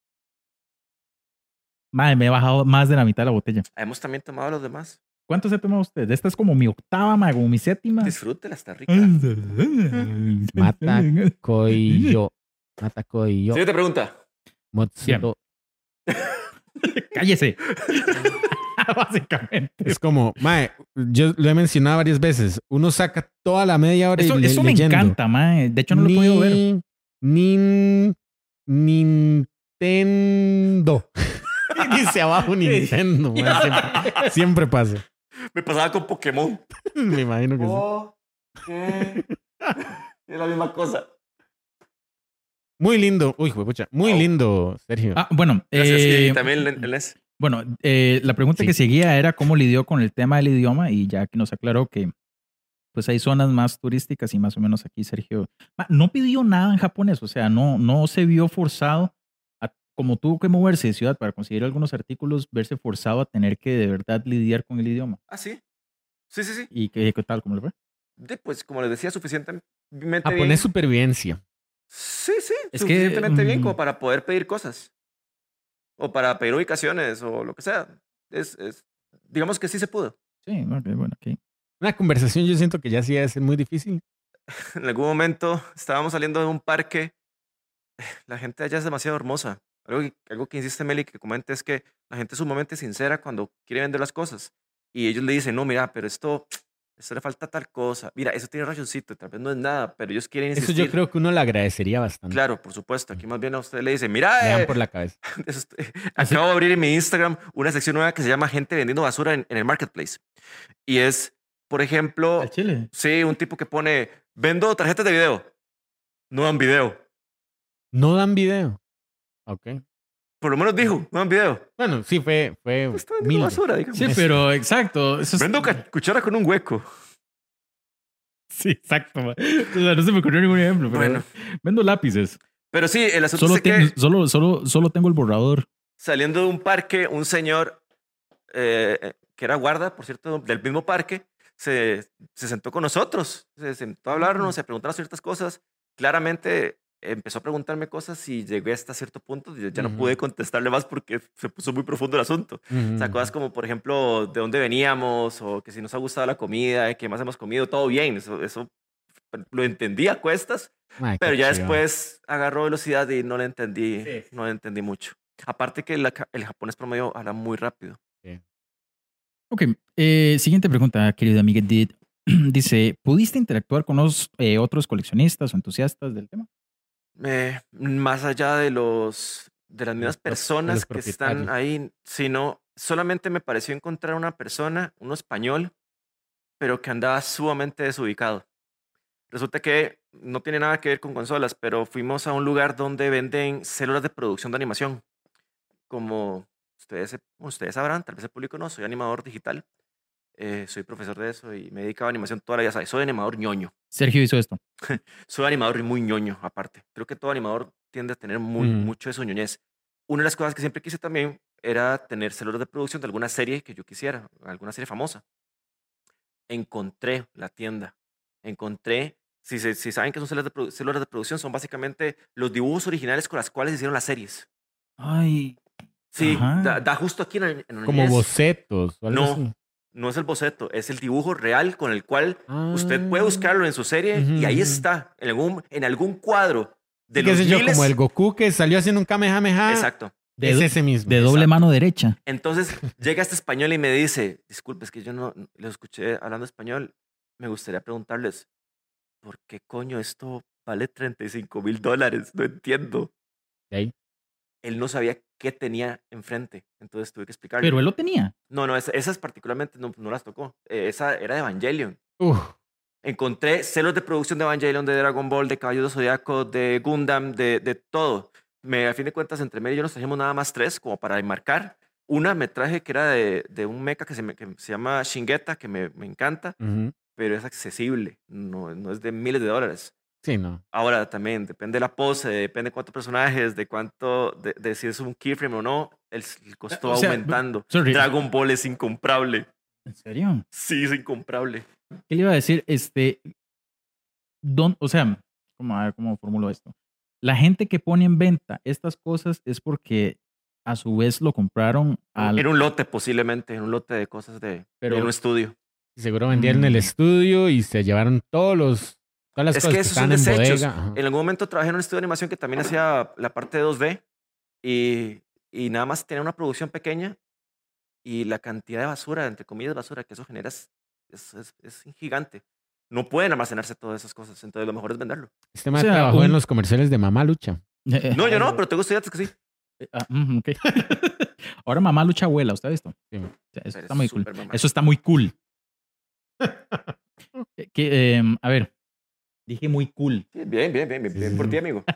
Madre, me he bajado más de la mitad de la botella. Hemos también tomado los demás. ¿Cuántos se tomado usted? Esta es como mi octava, madre, como mi séptima. Disfrútela, está rica. Mata Coillo. Mata Coillo. Siguiente pregunta. Motsuto. Cállese. Básicamente. Es como, mae, yo lo he mencionado varias veces. Uno saca toda la media hora Eso, y le- eso me leyendo. encanta, mae. De hecho, no lo he podido ver. Nin, Nintendo. Dice abajo Nintendo. mae, Siempre, siempre pasa. Me pasaba con Pokémon. Me imagino que sí. Oh, ¿qué? Es la misma cosa. Muy lindo. Uy, pucha. Muy Oh. lindo, Sergio. Ah, bueno. Gracias. eh, y también el, el S. Bueno, eh, la pregunta Sí. que seguía era cómo lidió con el tema del idioma y ya que nos aclaró que pues hay zonas más turísticas y más o menos aquí Sergio ma, no pidió nada en japonés, o sea, no, no se vio forzado, a, como tuvo que moverse de ciudad para conseguir algunos artículos, verse forzado a tener que de verdad lidiar con el idioma. Ah, sí. Sí, sí, sí. ¿Y qué, qué tal? ¿Cómo le fue? De, pues, como les decía, suficientemente bien. Japonés supervivencia. Sí, sí. Es que, suficientemente bien mm, como para poder pedir cosas. O para pedir ubicaciones o lo que sea. Es, es, digamos que sí se pudo. Sí, ok, bueno, ok. Una conversación yo siento que ya sí debe ser muy difícil. En algún momento estábamos saliendo de un parque. La gente allá es demasiado hermosa. Algo que, algo que insiste Meli que comenta es que la gente es sumamente sincera cuando quiere vender las cosas. Y ellos le dicen, no, mira, pero esto, esto le falta tal cosa. Mira, eso tiene rayoncito, tal vez no es nada, pero ellos quieren Eso insistir. yo creo que uno le agradecería bastante. Claro, por supuesto. Aquí más bien a usted le dicen, mira, Le dan eh, por la cabeza. eso est- acabo de abrir en mi Instagram una sección nueva que se llama Gente vendiendo basura en, en el marketplace. Y es, por ejemplo, ¿Al Chile? sí, un tipo que pone, vendo tarjetas de video. No dan video. No dan video. Ok. Por lo menos dijo, no dan video. Bueno, sí, fue, fue Pues está vendiendo humilde. basura, digamos. Sí, pero exacto. Eso es- Vendo ca- cuchara con un hueco. Sí, exacto. ma. O sea, no se me ocurrió ningún ejemplo, pero Bueno, vendo lápices. pero sí, el asunto Solo, es que tengo- solo, solo, solo tengo el borrador. saliendo de un parque, un señor eh, que era guarda, por cierto, del mismo parque, se, se sentó con nosotros, se sentó a hablarnos, a preguntarnos ciertas cosas. Claramente empezó a preguntarme cosas y llegué hasta cierto punto y ya no Ujú. pude contestarle más porque se puso muy profundo el asunto. O sea, Ujú. cosas como, por ejemplo, de dónde veníamos o que si nos ha gustado la comida, de qué más hemos comido, todo bien. Eso, eso lo entendí a cuestas, Ay, qué pero ya chido. después agarró velocidad y no le entendí, Sí, sí. no le entendí mucho. Aparte que la ca- el japonés promedio habla muy rápido. Ok, eh, siguiente pregunta, querido amigo Did. Dice, ¿pudiste interactuar con los eh, otros coleccionistas o entusiastas del tema? Eh, más allá de los de las mismas pro- de personas los que están propietarios. ahí, sino solamente me pareció encontrar una persona, uno español, pero que andaba sumamente desubicado. Resulta que no tiene nada que ver con consolas, pero fuimos a un lugar donde venden células de producción de animación. Como ustedes, se- ustedes sabrán, tal vez el público no, soy animador digital, eh, soy profesor de eso y me he dedicado a animación toda la vida. ¿Sabes? Soy animador ñoño. Sergio hizo esto. Soy animador y muy ñoño, aparte. Creo que todo animador tiende a tener muy, Ujú. mucho de su ñoñez. Una de las cosas que siempre quise también era tener células de producción de alguna serie que yo quisiera, alguna serie famosa. Encontré la tienda. Encontré, si, se- si saben que son células de, produ- células de producción, son básicamente los dibujos originales con las cuales se hicieron las series. Ay, Sí, Ajá. da, da justo aquí en, el- en la Como ñoñez. bocetos o algo No. así. No es el boceto, es el dibujo real con el cual usted puede Ah. buscarlo en su serie y ahí Ujú. está, en algún, en algún cuadro de Sí, qué los sé yo, miles. como el Goku que salió haciendo un Kamehameha. Exacto. de, Es ese mismo. de doble Exacto. mano derecha. Entonces llega este español y me dice, disculpe, es que yo no los escuché hablando español, me gustaría preguntarles, ¿por qué coño esto vale treinta y cinco mil dólares? No entiendo. De ahí. Él no sabía qué tenía enfrente, entonces tuve que explicarle. Pero él lo tenía. No, no, esa- esas particularmente no, no las tocó. Eh, esa era de Evangelion. Uf, Encontré celos de producción de Evangelion, de Dragon Ball, de Caballeros del Zodiaco, de Gundam, de, de todo. Me, a fin de cuentas, entre medio y yo nos trajimos nada más tres, como para enmarcar. Una me traje que era de, de un mecha que se, me, que se llama Shingeta, que me, me encanta, Ujú. pero es accesible, no, no es de miles de dólares. Sí, no. Ahora también depende de la pose, depende de cuántos personajes, de cuánto, de, de si es un keyframe o no, el, el costo O va sea, aumentando. sorry. Dragon Ball es incomprable. ¿En serio? Sí, es incomprable. ¿Qué le iba a decir? Este, don, o sea, ¿cómo, a ver, ¿cómo formulo esto? La gente que pone en venta estas cosas es porque a su vez lo compraron al... Era un lote posiblemente, un lote de cosas de, Pero- de un estudio. Seguro vendieron Mm. el estudio y se llevaron todos los, todas las Es cosas que que, esos son estaban en desechos. bodega. Ajá. En algún momento trabajé en un estudio de animación que también hacía la parte de dos D y, y nada más tenía una producción pequeña y la cantidad de basura, entre comillas basura, que eso genera es, es, es- es gigante. No pueden almacenarse todas esas cosas, entonces lo mejor es venderlo. Este man O sea, trabajó un- en los comerciales de Mamá Lucha. No, yo no, pero tengo estudiantes que sí. Ah, mm, ok. Ahora mamá lucha abuela, ¿usted ha visto? Sí. O sea, eso Eres está muy cool. súper mamá. Eso está muy cool. Eh, que, em, a ver, dije muy cool. Sí, bien, bien, bien, bien, Sí, bien sí, por sí. ti, amigo.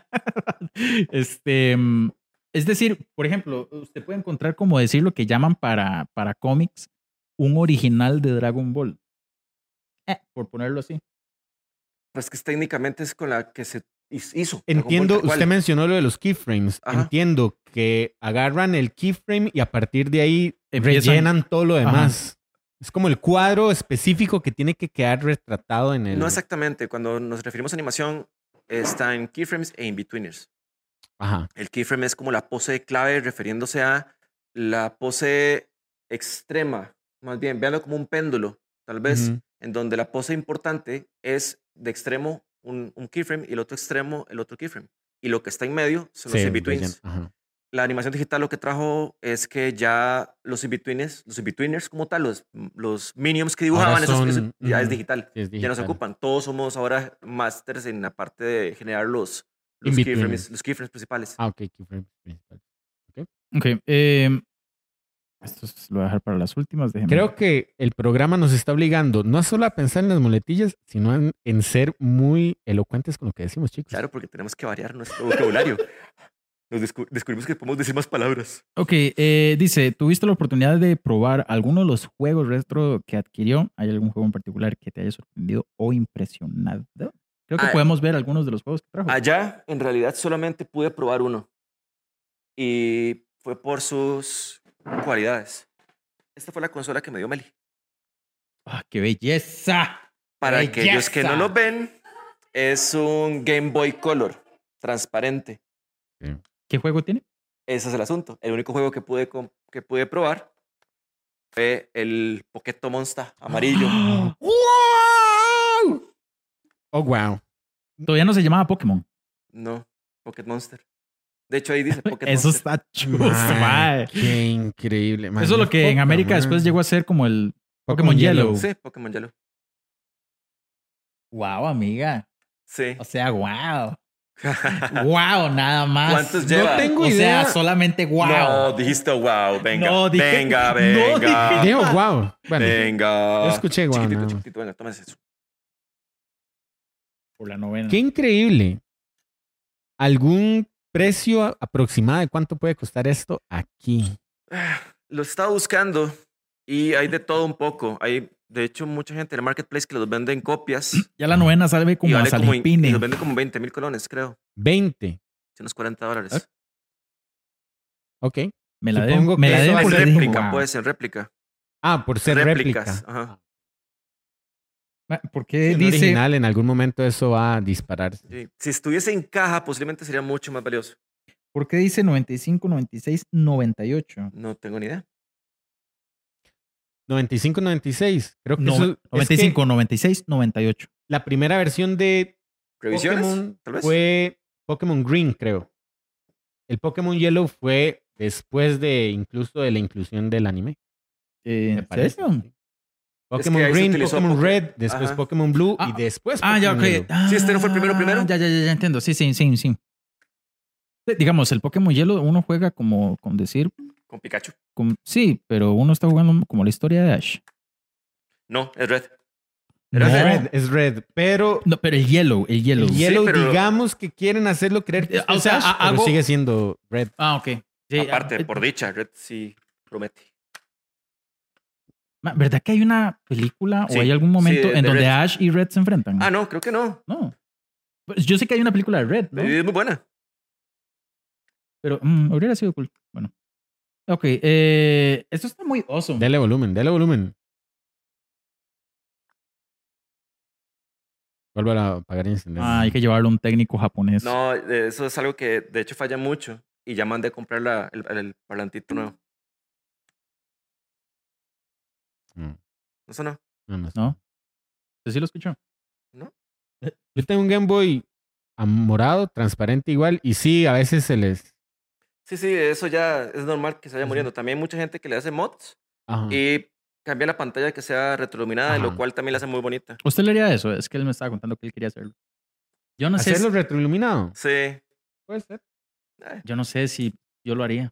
Este, em, es decir, por ejemplo, usted puede encontrar, como decir, lo que llaman para, para cómics, un original de Dragon Ball. Eh, por ponerlo así. Pues que técnicamente es con la que se hiz- hizo. Dragon Ball Entiendo, tal cual. usted mencionó lo de los keyframes. Ajá. Entiendo que agarran el keyframe y a partir de ahí Empiezan- rellenan todo lo Ajá. demás. Es como el cuadro específico que tiene que quedar retratado en el... No exactamente. Cuando nos referimos a animación, está en keyframes e in-betweeners. Ajá. El keyframe es como la pose clave refiriéndose a la pose extrema. Más bien, véanlo como un péndulo, tal vez, Ujú. en donde la pose importante es de extremo un, un keyframe y el otro extremo el otro keyframe. Y lo que está en medio son los Sí, in-betweens. rellen- ajá. La animación digital lo que trajo es que ya los in-betweeners, los in-betweeners como tal, los, los minions que dibujaban, Ahora esos- son- eso ya es ujú, digital. sí, es Ya no se digital. ocupan. Todos somos ahora masters en la parte de generar los, los, In-between. keyframes, los keyframes principales. Ah, ok, keyframes principales. Ok. em, esto es- lo voy a dejar para las últimas. déjeme Creo ver. que el programa nos está obligando no solo a pensar en las muletillas, sino en, en ser muy elocuentes con lo que decimos, chicos. Claro, porque tenemos que variar nuestro vocabulario. Nos descu- descubrimos que podemos decir más palabras. Ok, eh, dice, ¿tuviste la oportunidad de probar alguno de los juegos retro que adquirió? ¿Hay algún juego en particular que te haya sorprendido o impresionado? Creo que Ah, podemos ver algunos de los juegos que trajo. Allá, en realidad, solamente pude probar uno. Y fue por sus cualidades. Esta fue la consola que me dio Meli. ¡Ah, qué belleza! Para aquellos que no ¡Belleza! lo ven, es un Game Boy Color transparente. ¿Qué juego tiene? Ese es el asunto. El único juego que pude, com- que pude probar fue el Pokémon Monster amarillo. ¡Wow! Oh, wow. Todavía no se llamaba Pokémon. No, Pokémon Monster. De hecho, ahí dice Pokémon Eso Monster. está chulo, mae. Qué increíble. man. Eso es lo que en Poca América madre. después llegó a ser como el Pokémon, Pokémon Yellow. Yellow. Sí, Pokémon Yellow. Wow, amiga. Sí. O sea, wow. Wow, nada más. ¿Cuántos lleva? No tengo O idea. sea, solamente wow. No, dijiste wow. Venga, No, dije- venga, no, venga. dije- Dijo, wow. Bueno, Venga. yo escuché guau, Chiquitito, nada más. chiquitito. Venga, tómese eso. Por la novena. qué increíble. ¿Algún precio a- aproximado de cuánto puede costar esto aquí? Lo estaba buscando y hay de todo un poco. Hay, de hecho, mucha gente en el marketplace que los vende en copias. Ya la novena sale como y a vale como, y Salipine. los vende como veinte mil colones, creo. veinte. Sí, unos cuarenta dólares. Ah, Ok. Me la Supongo deben, me que la eso deben va a Es ser porque dije, réplica, wow. puede ser réplica. Ah, por ser Réplicas, réplica. ajá. Ma, ¿Por qué Sí, un dice? original, en algún momento eso va a dispararse. Sí. Si estuviese en caja, posiblemente sería mucho más valioso. ¿Por qué dice noventa y cinco, noventa y seis, noventa y ocho? No tengo ni idea. noventa y cinco, noventa y seis. Creo que No, eso es noventa y que cinco, noventa y seis, noventa y ocho. la primera versión de ¿Revisiones? Pokémon Tal vez. fue Pokémon Green, creo. El Pokémon Yellow fue después de incluso de la inclusión del anime. Eh, Me ¿En parece. serio? Sí. Pokémon ahí se Green, utilizó Pokémon Poké- Red, después Ajá. Pokémon Blue Ah, y después Ah, ya, ok. Pokémon Yellow. Sí, este no fue el primero, primero. Ah, Ya, ya, ya, ya entiendo. Sí, sí, sí, sí. Sí, digamos, el Pokémon Yellow uno juega como, con decir, Con Pikachu. con- sí, pero uno está jugando como la historia de Ash. No, es Red. Era No. Es red. red, es red. Pero No, pero el yellow, el yellow. el yellow, pero- digamos que quieren hacerlo creer que Eh, es o sea, Ash, ha- pero hago- sigue siendo red. Ah, ok. Sí, Aparte, ah, por dicha, red sí promete. ma, ¿verdad que hay una película Sí, o hay algún momento sí, de- en de donde Red. Ash y Red se enfrentan? Ah, no, creo que no. No. Pues yo sé que hay una película de Red, ¿no? Es muy buena. Pero mm, hubiera sido cool. Bueno. Ok, eh, esto está muy awesome. Dele volumen, dele volumen. Vuelve a apagar y encender. Ah, hay que llevarlo a un técnico japonés. No, eh, eso es algo que de hecho falla mucho. Y ya mandé a comprar la- el, el parlantito nuevo. No, ¿Eso no? no, no. ¿No? ¿Usted sí lo escuchó? Yo tengo un Game Boy morado, transparente igual, y sí, a veces se les... Sí, sí, eso ya es normal que se vaya Ujú. muriendo. También hay mucha gente que le hace mods Ajá. y cambia la pantalla que sea retroiluminada, Ajá. lo cual también la hace muy bonita. ¿Usted le haría eso? Es que él me estaba contando que él quería hacerlo. Yo no sé. ¿Hacerlo Si, retroiluminado? Sí. Puede ser. Eh, yo no sé si yo lo haría.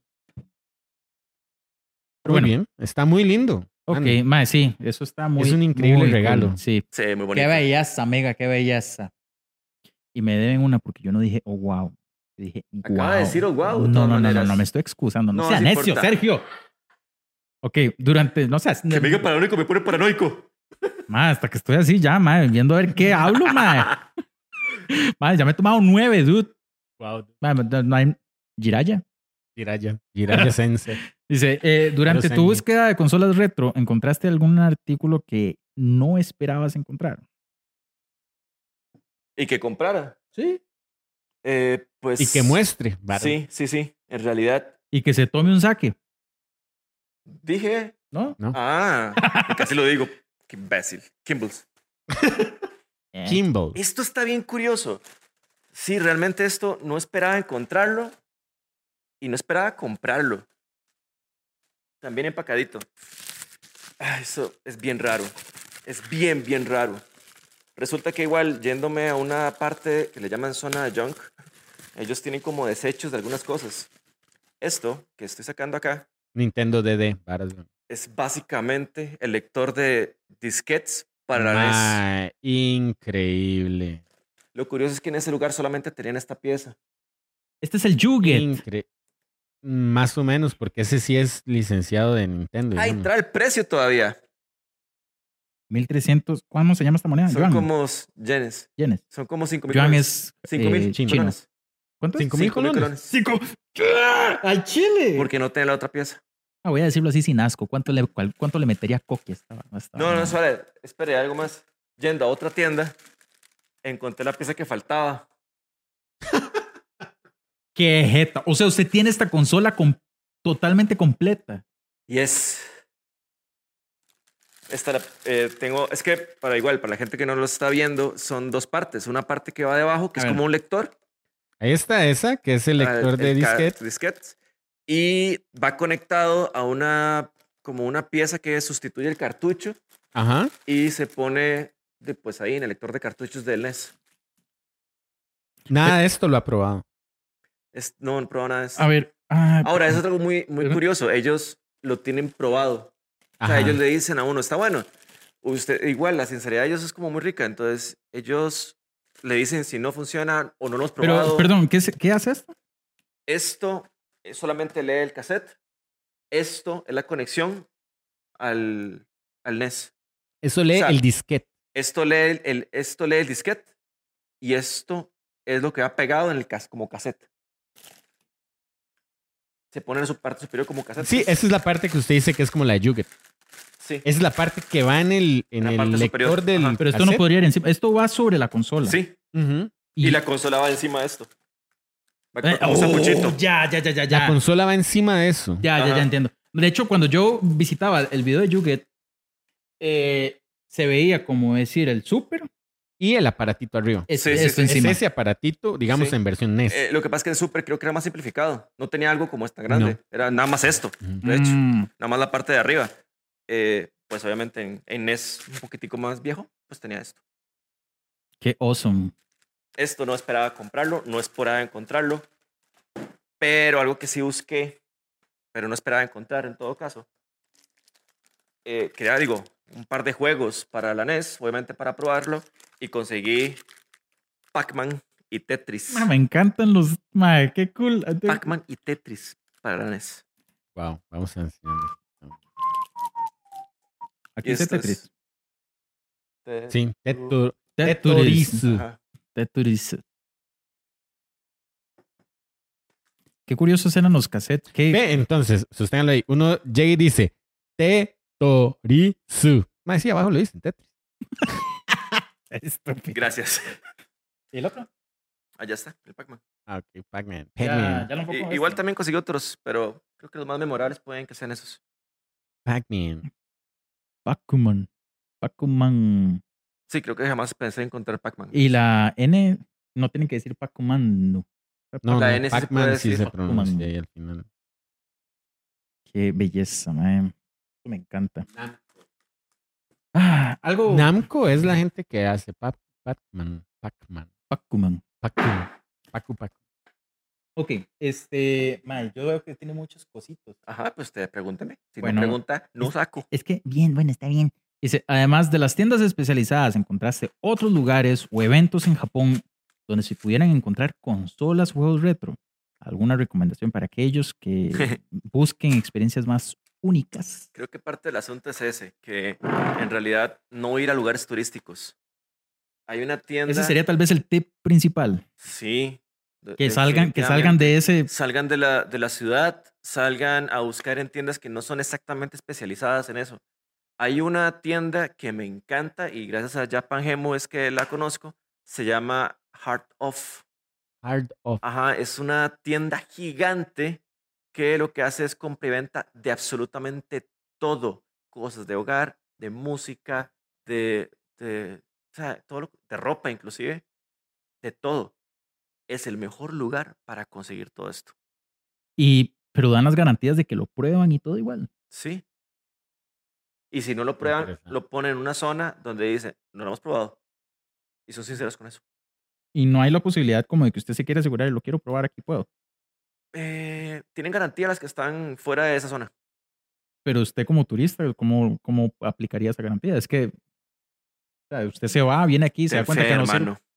Pero Muy bueno. bien, está muy lindo. Ok, Mano, mae, sí, eso está muy. Es un increíble muy regalo. cool. Sí. Sí, muy bonito. Qué belleza, mega, qué belleza. Y me deben una porque yo no dije, oh, wow. Yo dije, Acaba wow. de decir, oh, wow, de No, todas no, no, no, maneras. no, me estoy excusando. No, No, sea sí necio, importa. Sergio. Ok, durante, no sé, Que me diga paranoico me pone paranoico. mae, hasta que estoy así ya, mae, viendo a ver qué hablo, mae. Mae, ya me he tomado nueve, dude. Wow. Mae, no, no hay... Jiraya. Jiraya. Jiraya Sensei. Dice, eh, durante Pero tu Sengi. búsqueda de consolas retro, ¿encontraste algún artículo que no esperabas encontrar? Y que comprara. Sí. Eh, pues. Y que muestre. varas. Sí, sí, sí. En realidad, Y que se tome un saque, dije. ¿no? ¿No? Ah, y casi lo digo. Qué imbécil. Kimbles. Eh, Kimball. Esto está bien curioso. Sí, realmente esto no esperaba encontrarlo y no esperaba comprarlo. También empacadito. Ah, eso es bien raro. Es bien, bien raro. Resulta que igual, yéndome a una parte que le llaman zona junk, ellos tienen como desechos de algunas cosas. Esto que estoy sacando acá Nintendo D D. varas, güey. es básicamente el lector de disquetes para la NES. Mae, increíble. Lo curioso es que en ese lugar solamente tenían esta pieza. Este es el Yuget. Incre- Más o menos, porque ese sí es licenciado de Nintendo. Ay, digamos. trae el precio todavía. mil trescientos. ¿Cómo se llama esta moneda? Son Yuan. como yenes. Yenes. Son como cinco mil Yuan colones. es cinco mil eh, chino. chino. colones. ¿Cuánto es? Cinco mil Cinco mil colones. Cinco. ¡Al chile! Porque no tiene la otra pieza. Ah, voy a decirlo así sin asco. ¿Cuánto le, cuál- cuánto le metería Coqui? Estaba, no, estaba- No, no, suave. Espere, algo más. Yendo a otra tienda, encontré la pieza que faltaba. ¡Qué jeta! O sea, usted tiene esta consola com- totalmente completa. Y es. Esta la- eh, tengo. Es que, para igual, para la gente que no lo está viendo, son dos partes. Una parte que va debajo, que A es ver. como un lector. Ahí está esa, que es el lector ah, de el ca- disquete. disquetes. Y va conectado a una. Como una pieza que sustituye el cartucho. Ajá. Y se pone. de- pues ahí en el lector de cartuchos del N E S. Nada de esto lo ha probado. Es, no, no he probado nada de eso. A ver. ah, Ahora, eso es algo muy, muy Pero- curioso. Ellos lo tienen probado. O sea, Ajá. ellos le dicen a uno, está bueno. Usted, igual, la sinceridad de ellos es como muy rica. Entonces, ellos le dicen si no funciona o no lo hemos probado. pero, perdón, ¿qué, se- ¿qué hace esto? Esto eh, solamente lee el cassette. Esto es la conexión al, al N E S. Eso lee o sea, el disquete. Esto lee el, el- esto lee el disquete. Y esto es lo que va pegado en el cas como cassette. Se pone en su parte superior como cassette. Sí, esa es la parte que usted dice que es como la de Yuget. Sí. Esa es la parte que va en el, en En la el parte lector superior. del Ajá. Pero esto no cassette. podría ir encima. Esto va sobre la consola. Sí. Ujú. Y, la consola va encima de esto. Va Eh, como un oh, sanguchito. ya, ya, ya, ya, ya. La consola va encima de eso. Ya, ya, ya Ajá. entiendo. De hecho, cuando yo visitaba el video de Yuget, eh, se veía como decir el Super. Y el aparatito arriba. Es, Sí, sí, esto sí. Es encima. ese aparatito, digamos, Sí. en versión N E S. Eh, lo que pasa es que el Super creo que era más simplificado. No tenía algo como esta grande. No. Era nada más esto, Ujú. de hecho. Mm, Nada más la parte de arriba. Eh, pues obviamente en, en N E S un poquitico más viejo, pues tenía esto. qué awesome. Esto no esperaba comprarlo, no esperaba encontrarlo. Pero algo que sí busqué, pero no esperaba encontrar en todo caso. Eh, quería, digo, un par de juegos para la N E S, obviamente para probarlo, y conseguí Pac-Man y Tetris. Ma, me encantan los... Ma, qué cool. Pac-Man y Tetris para la N E S. Wow, vamos a enseñar. Aquí Y dice esto es- Tetris. Te- Sí, Tetur- Tetris. Tetorizu. Ajá. Tetris. Qué curiosos eran los cassettes. ¿Qué? Ve, entonces, sosténganlo ahí. Uno llega y dice Tetorizu. Más sí, abajo lo dicen Tetris. Estúpido. Gracias. ¿Y el otro? Allá está, el Pac-Man. Ah, ok, Pac-Man. Ya, Pac-Man. ya lo enfoco I- con igual este. también conseguí otros, pero creo que los más memorables pueden que sean esos. Pac-Man. Pac-Man. Pac-Man. Sí, creo que jamás pensé encontrar Pac-Man. Y la N no tiene que decir Pac-Man. No. No, La no, N sí se Pac-Man puede sí decir. se pronuncia Pac-Man. ahí al final. Qué belleza, man. Esto me encanta. Ah, algo. Namco es la gente que hace Pac- Pac-Man. Pac-Man. Pac-Man. Pacu. Pacu, Pacu. Ok, este, man, yo veo que tiene muchos cositos. Ajá, pues te pregúnteme. Si Bueno, no pregunta, no es- saco. Es que, bien, bueno, está bien. Dice, además de las tiendas especializadas, ¿encontraste otros lugares o eventos en Japón donde se pudieran encontrar consolas o juegos retro? ¿Alguna recomendación para aquellos que busquen experiencias más únicas? Creo que parte del asunto es ese, que en realidad no ir a lugares turísticos. Hay una tienda. Ese sería tal vez el tip principal. Sí. de- Que salgan, que salgan de ese... Salgan de la, de la ciudad, salgan a buscar en tiendas que no son exactamente especializadas en eso. Hay una tienda que me encanta y gracias a Japan Gemo es que la conozco. Se llama Heart of. Hard off. Ajá, es una tienda gigante que lo que hace es compra y venta de absolutamente todo. Cosas de hogar, de música, de, de, o sea, todo lo- de ropa inclusive, de todo. Es el mejor lugar para conseguir todo esto. Y, pero dan las garantías de que lo prueban y todo igual. Sí. Y si no lo prueban, Interesante. lo ponen en una zona donde dice, no lo hemos probado. Y son sinceros con eso. Y no hay la posibilidad como de que usted se quiera asegurar, lo quiero probar, aquí puedo. Eh, tienen garantía las que están fuera de esa zona. Pero usted como turista, ¿cómo, cómo aplicaría esa garantía? Es que o sea, usted se va, viene aquí, se Ten da cuenta fe, que no sirve. hermano.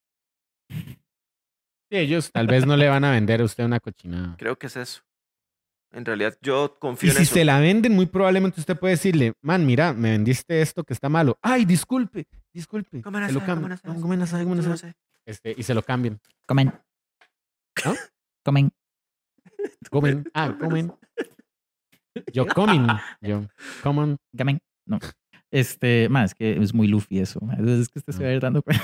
Sí, ellos tal vez no le van a vender a usted una cochinada. Creo que es eso. En realidad, yo Y confío en si eso. se la venden, muy probablemente usted puede decirle, man, mira, me vendiste esto que está malo. Ay, disculpe, disculpe. ¿Cómo no Se lo sabe? cambio. ¿Cómo no sabe? No, ¿cómo no sabe? ¿Cómo no No sabe? sé. Este, y se lo cambian. Comen. ¿No? Comen. Comen. Ah, comen. Yo comen. Yo, comen. Comen. No. Este, más, es que es muy Luffy eso. ma. Es que usted se va a ir dando cuenta.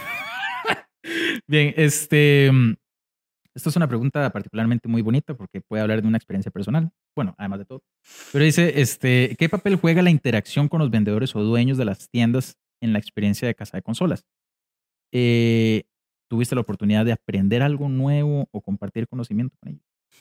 Bien, este. mm, Esto es una pregunta particularmente muy bonita porque puede hablar de una experiencia personal. Bueno, además de todo. Pero dice, este, ¿qué papel juega la interacción con los vendedores o dueños de las tiendas en la experiencia de casa de consolas? Eh, ¿Tuviste la oportunidad de aprender algo nuevo o compartir conocimiento con ellos?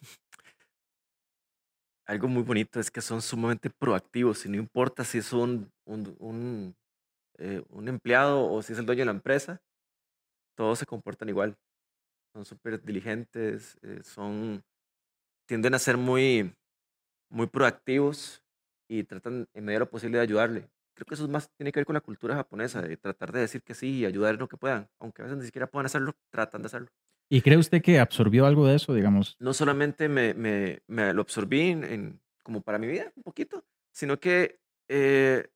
Algo muy bonito es que son sumamente proactivos y no importa si es un, un, un, eh, un empleado o si es el dueño de la empresa, todos se comportan igual. Son súper diligentes, eh, son, tienden a ser muy, muy proactivos y tratan en medida de lo posible de ayudarle. Creo que eso es más, tiene que ver con la cultura japonesa, de tratar de decir que sí y ayudar en lo que puedan, aunque a veces ni siquiera puedan hacerlo, tratan de hacerlo. ¿Y cree usted que absorbió algo de eso, digamos? No solamente me, me, me lo absorbí en, en- como para mi vida, un poquito, sino que eh,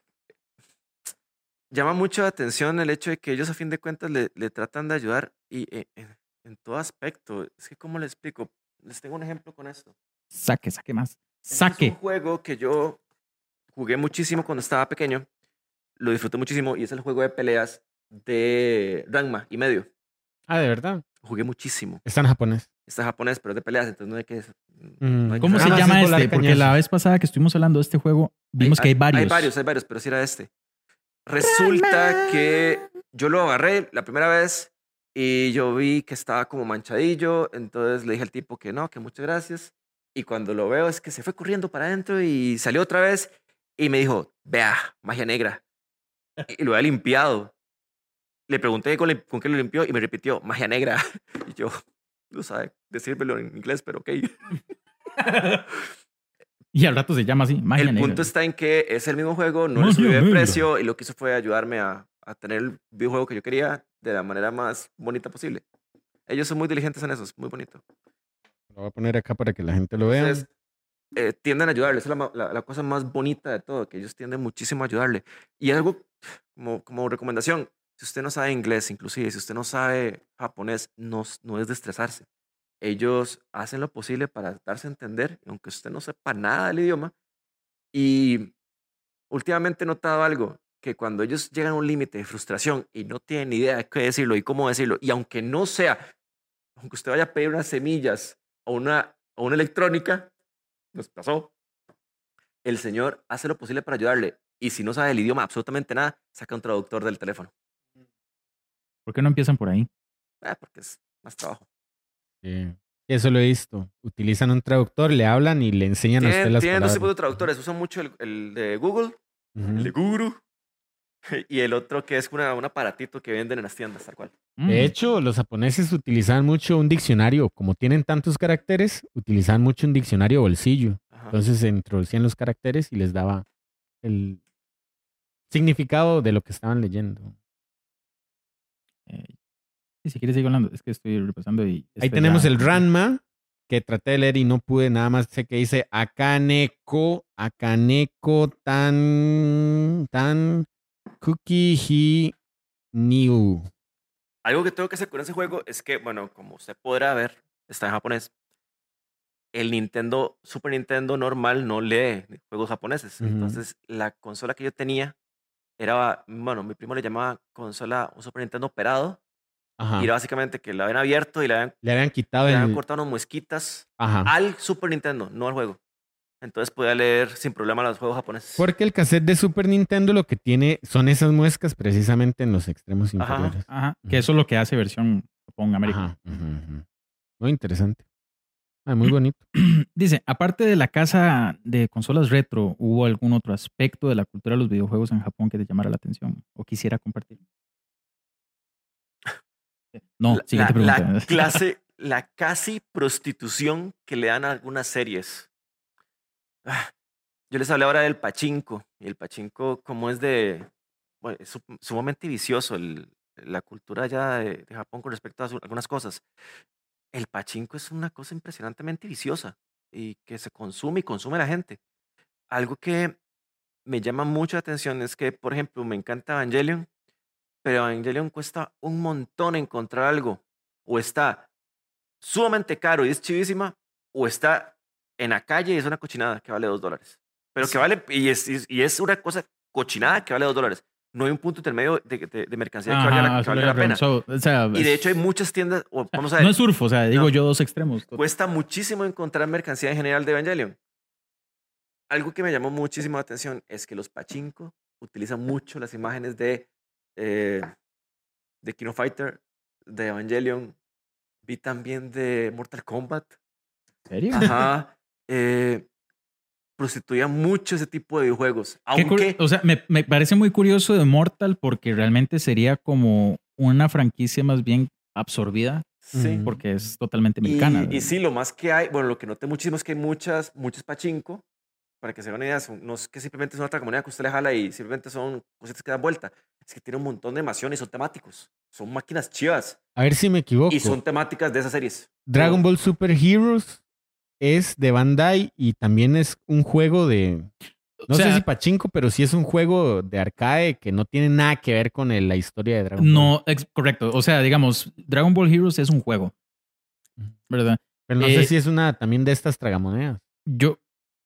llama mucho la atención el hecho de que ellos a fin de cuentas le, le tratan de ayudar y eh, en, en todo aspecto. Es que, ¿cómo le explico? Les tengo un ejemplo con esto. Saque, saque más. Este es Saque. un juego que yo jugué muchísimo cuando estaba pequeño, lo disfruté muchísimo y es el juego de peleas de Ranma y medio. Ah, de verdad. Jugué muchísimo. Está en japonés. Está japonés, pero es de peleas, entonces no hay que... Mm, no hay que ¿Cómo se saber. Nada más llama es volar este? Porque la cañazos. vez pasada que estuvimos hablando de este juego, vimos que hay varios. Hay varios, hay varios, pero sí era este. Resulta que yo lo agarré la primera vez y yo vi que estaba como manchadillo, entonces le dije al tipo que no, que muchas gracias. Y cuando lo veo es que se fue corriendo para adentro y salió otra vez y me dijo, vea, magia negra. Y lo había limpiado. Le pregunté con, le- con qué lo limpió y me repitió, magia negra. Y yo, no sabe decírmelo en inglés, pero ok. Y al rato se llama así, magia El negra. punto está en que es el mismo juego, no Magia le subió de negra. precio y lo que hizo fue ayudarme a, a tener el videojuego que yo quería de la manera más bonita posible. Ellos son muy diligentes en eso, es muy bonito. Lo voy a poner acá para que la gente lo vea. Entonces, eh, tienden a ayudarle. Esa es la, la- la cosa más bonita de todo, que ellos tienden muchísimo a ayudarle. Y algo como, como recomendación, si usted no sabe inglés, inclusive, si usted no sabe japonés, no, s- no es de estresarse. Ellos hacen lo posible para darse a entender, aunque usted no sepa nada del idioma. Y últimamente he notado algo, que cuando ellos llegan a un límite de frustración y no tienen ni idea de qué decirlo y cómo decirlo, y aunque no sea, aunque usted vaya a pedir unas semillas o una, o una electrónica, nos pasó, el señor hace lo posible para ayudarle. Y si no sabe el idioma absolutamente nada, saca un traductor del teléfono. ¿Por qué no empiezan por ahí? Ah, porque es más trabajo. Sí. Eso lo he visto. Utilizan un traductor, le hablan y le enseñan a usted Tienen, las tienen dos palabras. tipos de traductores. Usan mucho el, el de Google, Ujú. el de Guru, y el otro que es una, un aparatito que venden en las tiendas, tal cual. Mm. De hecho, los japoneses utilizaban mucho un diccionario. Como tienen tantos caracteres, utilizaban mucho un diccionario bolsillo. Ajá. Entonces se introducían los caracteres y les daba el significado de lo que estaban leyendo. Eh, y si quieres seguir hablando, es que estoy repasando y... Ahí este tenemos ya- el Ranma, que traté de leer y no pude, nada más sé que dice Akaneko, Akaneko tan, tan, Kuki hi niu. Algo que tengo que hacer con ese juego es que, bueno, como usted podrá ver, está en japonés. El Nintendo, Super Nintendo normal no lee juegos japoneses. Ujú. Entonces, la consola que yo tenía era, bueno, mi primo le llamaba consola, un Super Nintendo operado. Ajá. Y era básicamente que la habían abierto y le habían, Le habían quitado le habían el... cortado unas muesquitas Ajá. al Super Nintendo, no al juego. Entonces podía leer sin problema los juegos japoneses. Porque el cassette de Super Nintendo lo que tiene son esas muescas precisamente en los extremos Ajá. inferiores. Ajá, Ujú. que eso es lo que hace versión Japón, América. Ajá. Ujú, ujú. Muy interesante. Ah, muy bonito. Dice, aparte de la casa de consolas retro, ¿hubo algún otro aspecto de la cultura de los videojuegos en Japón que te llamara la atención o quisiera compartir? No, La- siguiente la, pregunta. la clase, la casi prostitución que le dan a algunas series. Ah, yo les hablé ahora del pachinko. Y el pachinko, como es de. Bueno, es su- sumamente vicioso el- la cultura ya de, de Japón con respecto a su- algunas cosas. El pachinko es una cosa impresionantemente viciosa y que se consume y consume la gente. Algo que me llama mucho la atención es que, por ejemplo, me encanta Evangelion, pero Evangelion cuesta un montón encontrar algo. O está sumamente caro y es chivísima, o está en la calle y es una cochinada que vale dos dólares. Pero que Sí. vale, y es, y es- y es una cosa cochinada que vale dos dólares. No hay un punto intermedio de, de- de mercancía que valga la, Ajá, que eso valga le la pena. so- o sea, Y de es- hecho hay muchas tiendas, o vamos a ver, no es surfo, o sea, digo No. yo dos extremos. cuesta muchísimo encontrar mercancía en general de Evangelion. Algo que me llamó muchísimo la atención es que los pachinko utilizan mucho las imágenes de, eh, de King of Fighter, de Evangelion. Vi también de Mortal Kombat. ¿En serio? Ajá. eh, prostituía mucho ese tipo de videojuegos. Qué cur- Aunque o sea, me, me parece muy curioso de Mortal porque realmente sería como una franquicia más bien absorbida sí. Ujú. porque es totalmente Y, americana. y sí, lo más que hay, bueno, lo que noté muchísimo es que hay muchas, muchos pachinko, para que se hagan una idea, son- no es que simplemente es una tragamoneda que usted le jala y simplemente son cositas que dan vuelta. Es que tiene un montón de animaciones y son temáticos. Son máquinas chivas A ver si me equivoco. y son temáticas de esas series. Dragon Todo. Ball Super Heroes es de Bandai y también es un juego de... No O sea, sé si pachinko, pero sí es un juego de arcade que no tiene nada que ver con el- la historia de Dragon Ball. no, ex- correcto. O sea, digamos, Dragon Ball Heroes es un juego, Ujú. ¿verdad? Pero no eh, sé si es una también de estas tragamonedas. Yo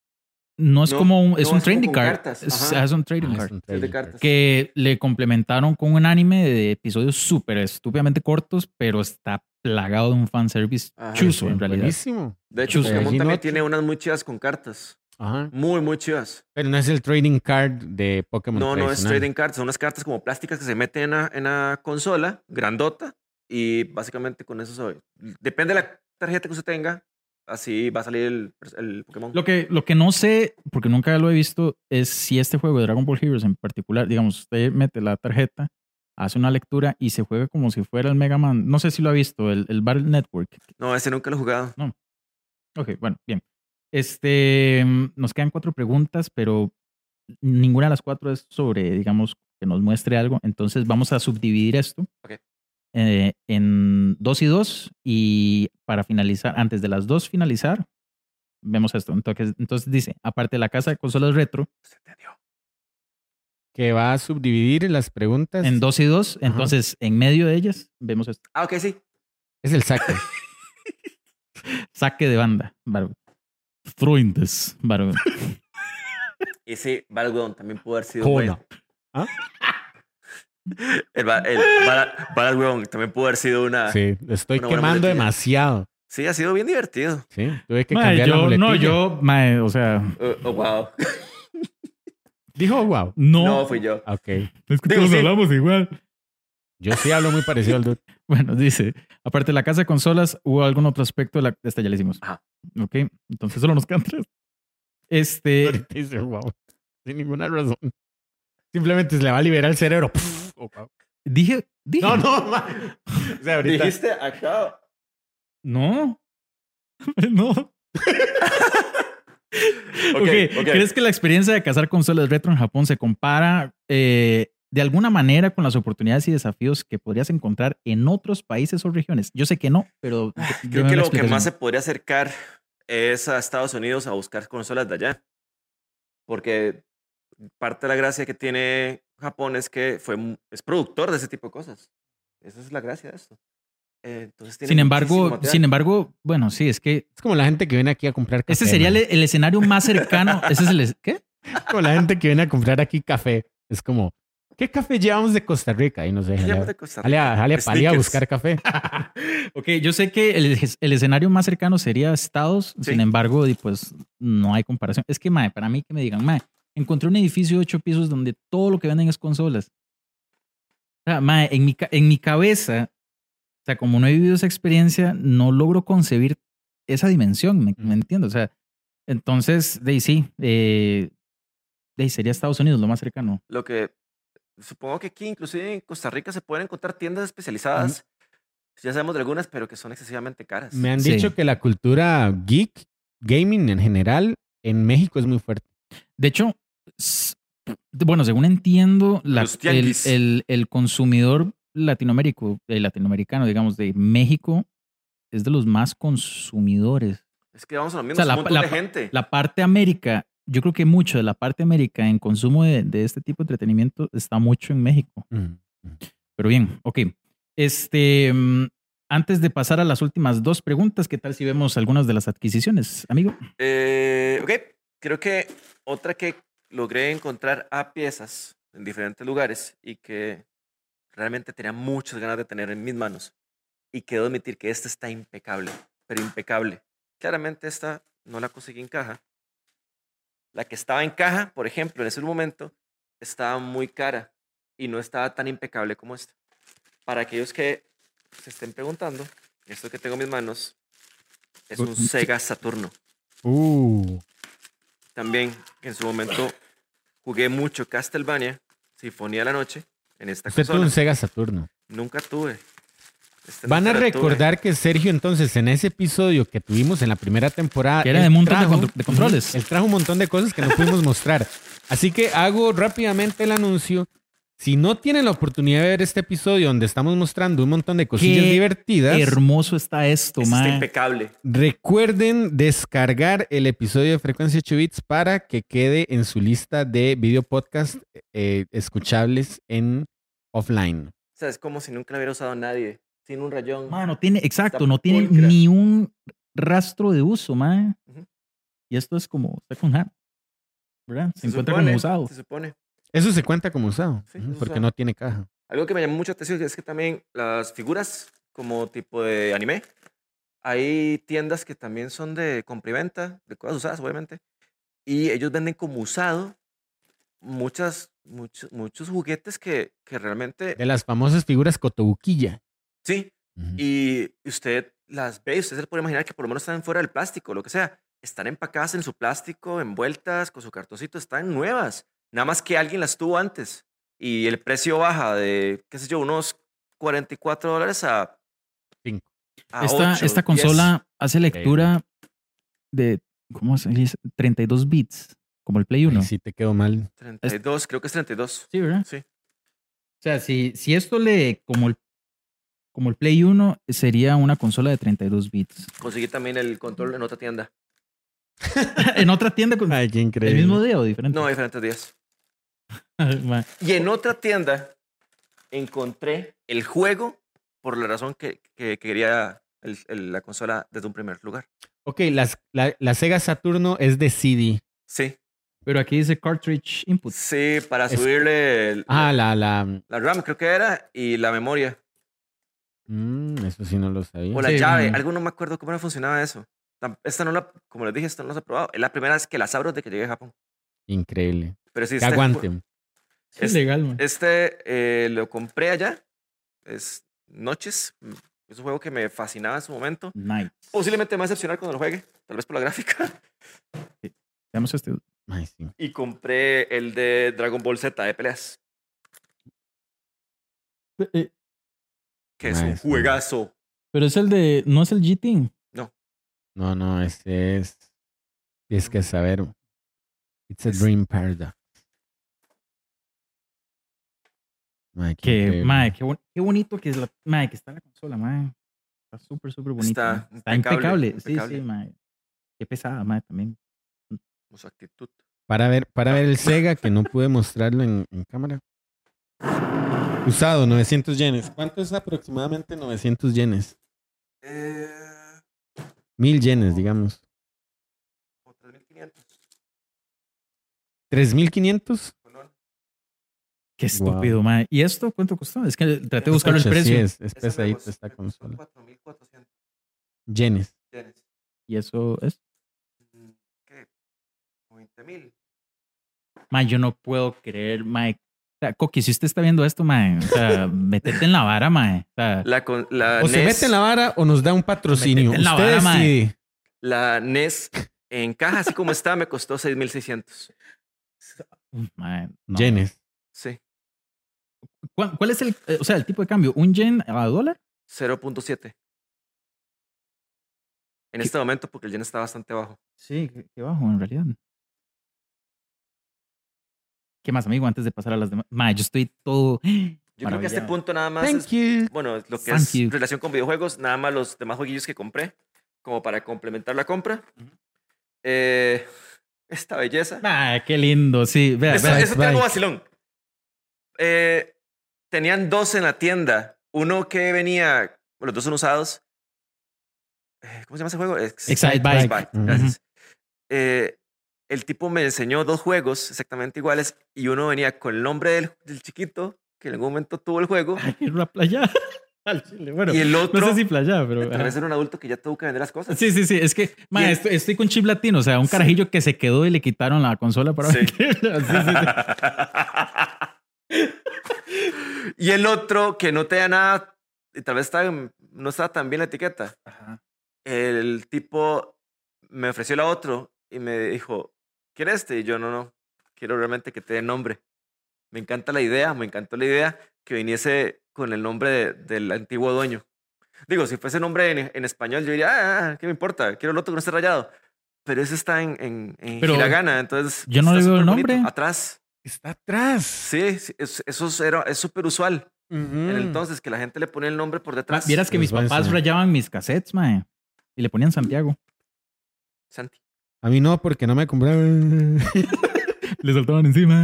no es No, como un, es no, un es como trading con card. cartas, Es, ajá. es un trading Ah, es card. un Es de trading cartas. card. Que le complementaron con un anime de episodios súper estúpidamente cortos, pero está plagado de un fanservice Ajá, chuzo Sí, en realidad. Buenísimo. De hecho, Chuzo. Pokémon Saiyajin también ocho. tiene unas muy chivas con cartas. Ajá. Muy, muy chivas. Pero no es el trading card de Pokémon No, no es tradicional. trading cards, son unas cartas como plásticas que se meten en la, en la consola, grandota, y básicamente con eso se... Depende de la tarjeta que usted tenga, así va a salir el, el Pokémon. Lo que, lo que no sé, porque nunca lo he visto, es si este juego de Dragon Ball Heroes en particular, digamos, usted mete la tarjeta, hace una lectura y se juega como si fuera el Mega Man. No sé si lo ha visto, el, el Battle Network. No, ese nunca lo he jugado. Ok, bueno, bien. Este, nos quedan cuatro preguntas, pero ninguna de las cuatro es sobre, digamos, que nos muestre algo. Entonces vamos a subdividir esto Ok. eh, en dos y dos. Y para finalizar, antes de las dos finalizar, vemos esto. Entonces, entonces dice, aparte de la casa de consolas retro, Se entendió. Que va a subdividir las preguntas. en dos y dos, Ajá. entonces en medio de ellas vemos esto. Ah, ok, sí. Es el saque. Saque de banda. Bárbaro. Freundes. Bárbaro. Y sí, Battleground también pudo haber sido Cola. bueno. El, ba- el Battle- Battleground también pudo haber sido una... Sí. Sí, lo estoy Una buena quemando muletilla. demasiado. ha sido bien divertido. Sí, tuve que Mae, cambiar la yo, muletilla. no, yo, mae, o sea, Uh, oh, wow. Dijo, wow. no. No, fui yo. Ok. Es que Digo, todos sí. hablamos igual. Yo sí hablo muy parecido al dude. Bueno, dice, aparte de la casa de consolas, ¿hubo algún otro aspecto de la... Esta ya le hicimos. Ajá. Ok, entonces solo nos quedan tres. Este, Ahorita dice wow. Sin ninguna razón. Simplemente se le va a liberar el cerebro. Pff, oh, wow. dije, dije. No, no, man. O sea, ahorita. Dijiste acá. No. No. Ok, Okay. ok. ¿Crees que la experiencia de cazar consolas retro en Japón se compara eh, de alguna manera con las oportunidades y desafíos que podrías encontrar en otros países o regiones? Yo sé que no, pero d- Creo deme que una lo que más se explicación. podría acercar es a Estados Unidos a buscar consolas de allá. Porque parte de la gracia que tiene Japón es que fue, mu- es productor de ese tipo de cosas. Esa es la gracia de esto. Eh, entonces tiene Sin muchísimo embargo, material. sin embargo, bueno, sí, es que Es como la gente que viene aquí a comprar café. ese sería el, man. el escenario más cercano. Ese es el es- ¿qué? Como la gente que viene a comprar aquí café. Es como, ¿qué café llevamos de Costa Rica? Y no sé, ¿Qué jale, llamas de Costa jale a, Rica? jale a Pali a Snickers. buscar café. Ok, yo sé que el, el escenario más cercano sería Estados, Sí. sin embargo, y pues no hay comparación. Es que, mae, para mí que me digan, mae, encontré un edificio de ocho pisos donde todo lo que venden es consolas. O sea, mae, en mi, ca- en mi cabeza, o sea, como no he vivido esa experiencia, no logro concebir esa dimensión, ¿me, me Mm. entiendo? O sea, entonces, de ahí sí, eh, de ahí sería Estados Unidos lo más cercano. Lo que supongo que aquí, inclusive en Costa Rica, se pueden encontrar tiendas especializadas. Ya sabemos de algunas, pero que son excesivamente caras. Me han Sí. dicho que la cultura geek, gaming en general, en México es muy fuerte. De hecho, s- bueno, según entiendo, la- Los el, tianguis. el- el consumidor latinoamérico, eh, latinoamericano, digamos, de México, es de los más consumidores. Es que vamos a lo mismo, O sea, es la- un montón la- de gente. La parte América, yo creo que mucho de la parte América en consumo de, de este tipo de entretenimiento está mucho en México. Mm. Pero bien, ok. Este, mm, antes de pasar a las últimas dos preguntas, ¿qué tal si vemos algunas de las adquisiciones, amigo? Eh, ok, creo que otra que logré encontrar a piezas en diferentes lugares y que realmente tenía muchas ganas de tener en mis manos. Y quiero admitir que esta está impecable, pero impecable. Claramente esta no la conseguí en caja. La que estaba en caja, por ejemplo, en ese momento, estaba muy cara y no estaba tan impecable como esta. Para aquellos que se estén preguntando, esto que tengo en mis manos es un Sega Saturno. Uh, También, que en su momento jugué mucho Castlevania, Sinfonía de la Noche, en esta usted tuvo consola. un Sega Saturno. Nunca tuve. Este Van a nunca la tuve. recordar que Sergio, entonces, en ese episodio que tuvimos en la primera temporada, Que era él de montón de trajo- contro- de controles. Ujú, él trajo un montón de cosas que no pudimos mostrar. Así que hago rápidamente el anuncio. Si no tienen la oportunidad de ver este episodio donde estamos mostrando un montón de cosillas Qué divertidas, Hermoso está esto, Este está mae. impecable. recuerden descargar el episodio de Frecuencia ocho bits para que quede en su lista de video podcast eh, escuchables en offline. O sea, es como si nunca la hubiera usado nadie. Sin un rayón. Mae, no tiene, exacto, Está no tiene pulcra. ni un rastro de uso, mae. Ujú. Y esto es como second hand, ¿verdad? Se, Se encuentra supone, como usado. Se supone. Eso se cuenta como usado, Sí, ujú, eso porque usado. no tiene caja. Algo que me llamó mucha atención es que también las figuras como tipo de anime, hay tiendas que también son de compra y venta, de cosas usadas, obviamente, y ellos venden como usado muchas, muchos, muchos juguetes que, que realmente, De las famosas figuras Cotobuquilla. sí, Ujú. y usted las ve, usted se le puede imaginar que por lo menos están fuera del plástico, lo que sea, están empacadas en su plástico, envueltas, con su cartoncito, están nuevas, nada más que alguien las tuvo antes, y el precio baja de, qué sé yo, unos cuarenta y cuatro dólares a Cinco. a Esta, ocho, esta diez. consola hace lectura de ¿Cómo se dice? treinta y dos bits, como el Play uno. Ay, sí te quedó mal. treinta y dos, creo que es treinta y dos. Sí, ¿verdad? Sí. O sea, si, si esto le, como el, como el Play uno, sería una consola de treinta y dos bits. Conseguí también el control en otra tienda. En otra tienda con Ay, qué el increíble. mismo día o diferente. No, diferentes días. Ma, Y en otra tienda encontré el juego por la razón que, que quería el- el- la consola desde un primer lugar. Ok, las, la, la Sega Saturno es de C D. Sí, Pero aquí dice cartridge input. sí, para Es- subirle el- Ah, la, la... la RAM, creo que era, y la memoria. Mm, eso sí no lo sabía. O la Sí, llave, mm. algo no me acuerdo cómo funcionaba eso. Tam- Esta no la, como les dije, esta no la he probado. Es la primera vez que las abro desde que llegué a Japón. Increíble. Pero sí, Que este, aguanten. Es es- legal, man. este eh, lo compré allá. Es Noches. mm, Es un juego que me fascinaba en su momento. Nice. Posiblemente me va a decepcionar cuando lo juegue, tal vez por la gráfica. Veamos este. Ay, sí. Y compré el de Dragon Ball Z de peleas, Eh, que es un Nice. juegazo. Pero es el de. No es el G T. No, no, ese es... Tienes que saber. It's a Es- dream paradox. Ay, qué Que, increíble. mae, qué, bon- qué bonito que, es la, mae, que está la consola, mae. Está súper, súper bonito. Está mae. Está impecable, impecable. Sí, impecable. sí, mae. Qué pesada, mae, también. Con su actitud. Para ver, para ver el Sega, que no pude mostrarlo en, en cámara. Usado, novecientos yenes. ¿Cuánto es aproximadamente novecientos yenes? Eh, Mil yenes, digamos. o tres mil quinientos. ¿Tres mil quinientos? colón. Qué estúpido, mae. ¿Y esto cuánto costó? Es que traté de buscar el Pucha, sí, precio. es, es Ese me pesadito costó- esta me costó consola. cuatro mil cuatrocientos Yenes. yenes. Y eso es. Mm, ¿Qué? veinte mil. Mae, yo no puedo creer, mae. O sea, Coqui, si usted está viendo esto, mae, o sea, metete en la vara, mae. O sea, La, con- la O se NES, mete en la vara o nos da un patrocinio. Métete en la Usted vara, mae. decide. la N E S en caja, así como está, me costó seis mil seiscientos. mae, no. Yenes. Sí, ¿Cuál, cuál es el, eh, o sea, el tipo de cambio? ¿Un yen a dólar? cero punto siete. En este momento, porque el yen está bastante bajo. Sí, qué, qué bajo en realidad. ¿Qué más, amigo? Antes de pasar a las demás. Mae, yo estoy todo. Yo creo que a este maravillado. punto nada más Thank es, you. bueno, lo que Thank es you. relación con videojuegos, nada más los demás jueguillos que compré, como para complementar la compra. Ujú. Eh, esta belleza. Ah, qué lindo, sí. Vea, Eso, vea. eso tiene algo bye. vacilón. Eh, tenían dos en la tienda. Uno que venía, bueno, los dos son usados. Eh, ¿Cómo se llama ese juego? Ex- Excite Bike. Bike, Ujú. gracias. Eh, el tipo me enseñó dos juegos exactamente iguales y uno venía con el nombre del, del chiquito que en algún momento tuvo el juego Ay, ir a playa. Al chile. Bueno, y el otro no sé si playa, pero. tal ajá. vez era un adulto que ya tuvo que vender las cosas. Sí, sí, sí. Es que, mae, Y el- estoy, estoy con chip latino. O sea, un Sí. carajillo que se quedó y le quitaron la consola para Sí. venderla. Sí, sí, sí. Y el otro que no tenía nada, y tal vez estaba, no estaba tan bien la etiqueta. Ajá. El tipo me ofreció la otro y me dijo, ¿quieres este? Y yo, no, no, quiero realmente que te dé nombre. Me encanta la idea, me encantó la idea que viniese con el nombre de- del antiguo dueño. Digo, si fuese nombre en, en español, yo diría, ah, ¿qué me importa? Quiero el otro que no esté rayado. Pero ese está en, en, en Pero hiragana, entonces... yo no está le veo el súper bonito. nombre. Atrás. Está atrás. Sí, sí, es- eso es, era- es súper usual. En el Ujú. entonces, que la gente le ponía el nombre por Ma, detrás. Vieras que Les mis voy a papás enseñar. rayaban mis cassettes, mae. Y le ponían Santiago. Santi. A mí no, porque no me compraron. Le saltaban encima.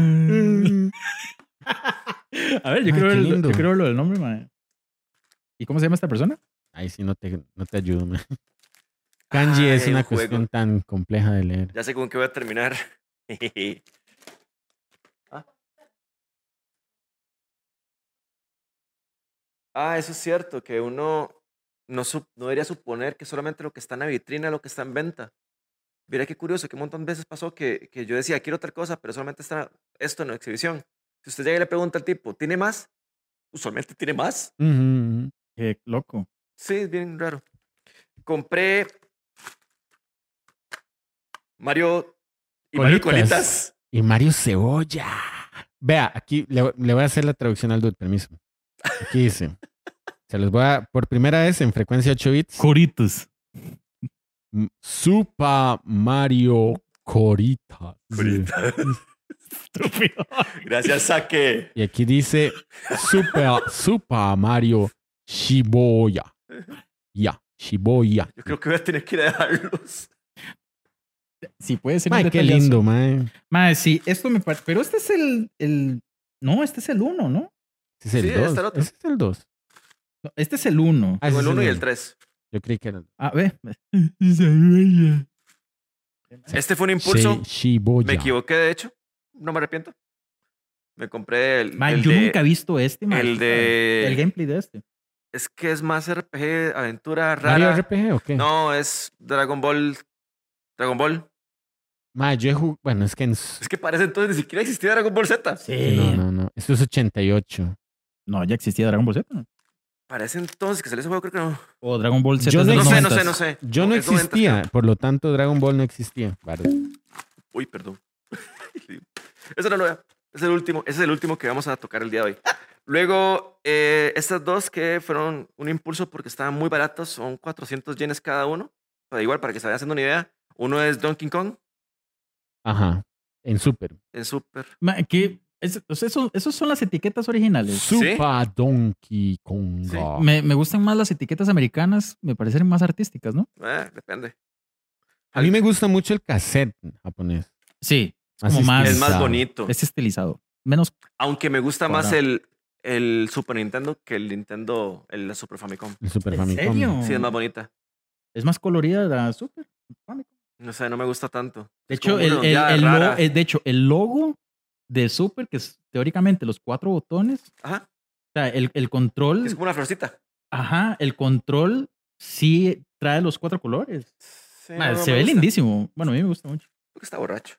A ver, yo Ay, quiero, qué ver, lindo. yo quiero ver lo del nombre, mae. ¿Y cómo se llama esta persona? Ahí sí no te, no te ayudo. man. Kanji es Ay, una un juego. cuestión tan compleja de leer. Ya sé con qué voy a terminar. ah. Ah, eso es cierto, que uno no, sup- no debería suponer que solamente lo que está en la vitrina es lo que está en venta. Mira qué curioso, que un montón de veces pasó que, que yo decía, quiero otra cosa, pero solamente está esto en la exhibición. Si usted llega y le pregunta al tipo, ¿tiene más? Usualmente tiene más. Ujú, ujú. Qué loco. Sí, es bien raro. Compré Mario y Mario Colitas. Colitas. Y Mario Cebolla. Vea, aquí le, le voy a hacer la traducción al dude, permiso. Aquí dice. Se los voy a, por primera vez en frecuencia ocho bits. Coritos. M- Super Mario Corita. Ahorita. Estúpido. Gracias, Saque. Y aquí dice Super, Super Mario Shibuya. Ya, Shibuya. Yo creo que voy a tener que ir a dejarlos. Sí, puede ser Mae, un qué detallazo. lindo, mae. Mae, sí, esto me parece. Pero este es el, el. No, este es el uno, ¿no? Ese es Sí, el debe dos. estar otro. Ese es el dos. No, este es el uno. Ah, Tengo ese el es uno y el uno. tres. Yo creí que era el A ver. Este fue un impulso. Shi- Shibuya. Me equivoqué, de hecho. No me arrepiento. Me compré el, Mae, el yo de... nunca he visto este, mae. el de- El gameplay de este. Es que es más R P G, aventura ¿Mario rara. R P G o qué? No, es Dragon Ball. Dragon Ball. Mae, yo he jugado... Bueno, es que en... Es que parece entonces ni siquiera existía Dragon Ball Z. Sí. No, no, no. Esto es ochenta y ocho. No, ya existía Dragon Ball Z, ¿no? Parece entonces que salió ese juego, creo que no. O Dragon Ball Z. Yo es de no los No sé, no noventas. sé, no sé. Yo no es noventas, existía, creo. por lo tanto Dragon Ball no existía. Vale. Uy, perdón. Eso no lo veo. Es el último, ese es el último que vamos a tocar el día de hoy. Luego, eh, estas dos que fueron un impulso porque estaban muy baratos, son cuatrocientos yenes cada uno. Pero igual, para que se vayan haciendo una idea, uno es Donkey Kong Ajá. En Super. en Super. Mae, ¿qué? Es- o sea, eso- esos son las etiquetas originales. Super Donkey Kong. Sí. Me, me gustan más las etiquetas americanas, me parecen más artísticas, ¿no? Eh, depende. A mí me gusta mucho el cassette japonés. Sí, es Más como más. Es más estilizado. bonito. Es estilizado. Menos. Aunque me gusta más Cuadrado. el, el Super Nintendo que el Nintendo, el Super Famicom. El Super ¿En Famicom. serio? Sí, es más bonita. Es más colorida la Super. No sé, no me gusta tanto. De Es hecho, como el, una el- ondeada el lo- rara. eh, de hecho, el logo de Super, que es teóricamente los cuatro botones, Ajá, o sea, el, el control, es como una florcita. ajá, el control sí trae los cuatro colores. Sí, Ma, no, no se me ve gusta. lindísimo. Bueno, a mí me gusta mucho. Creo que está borracho.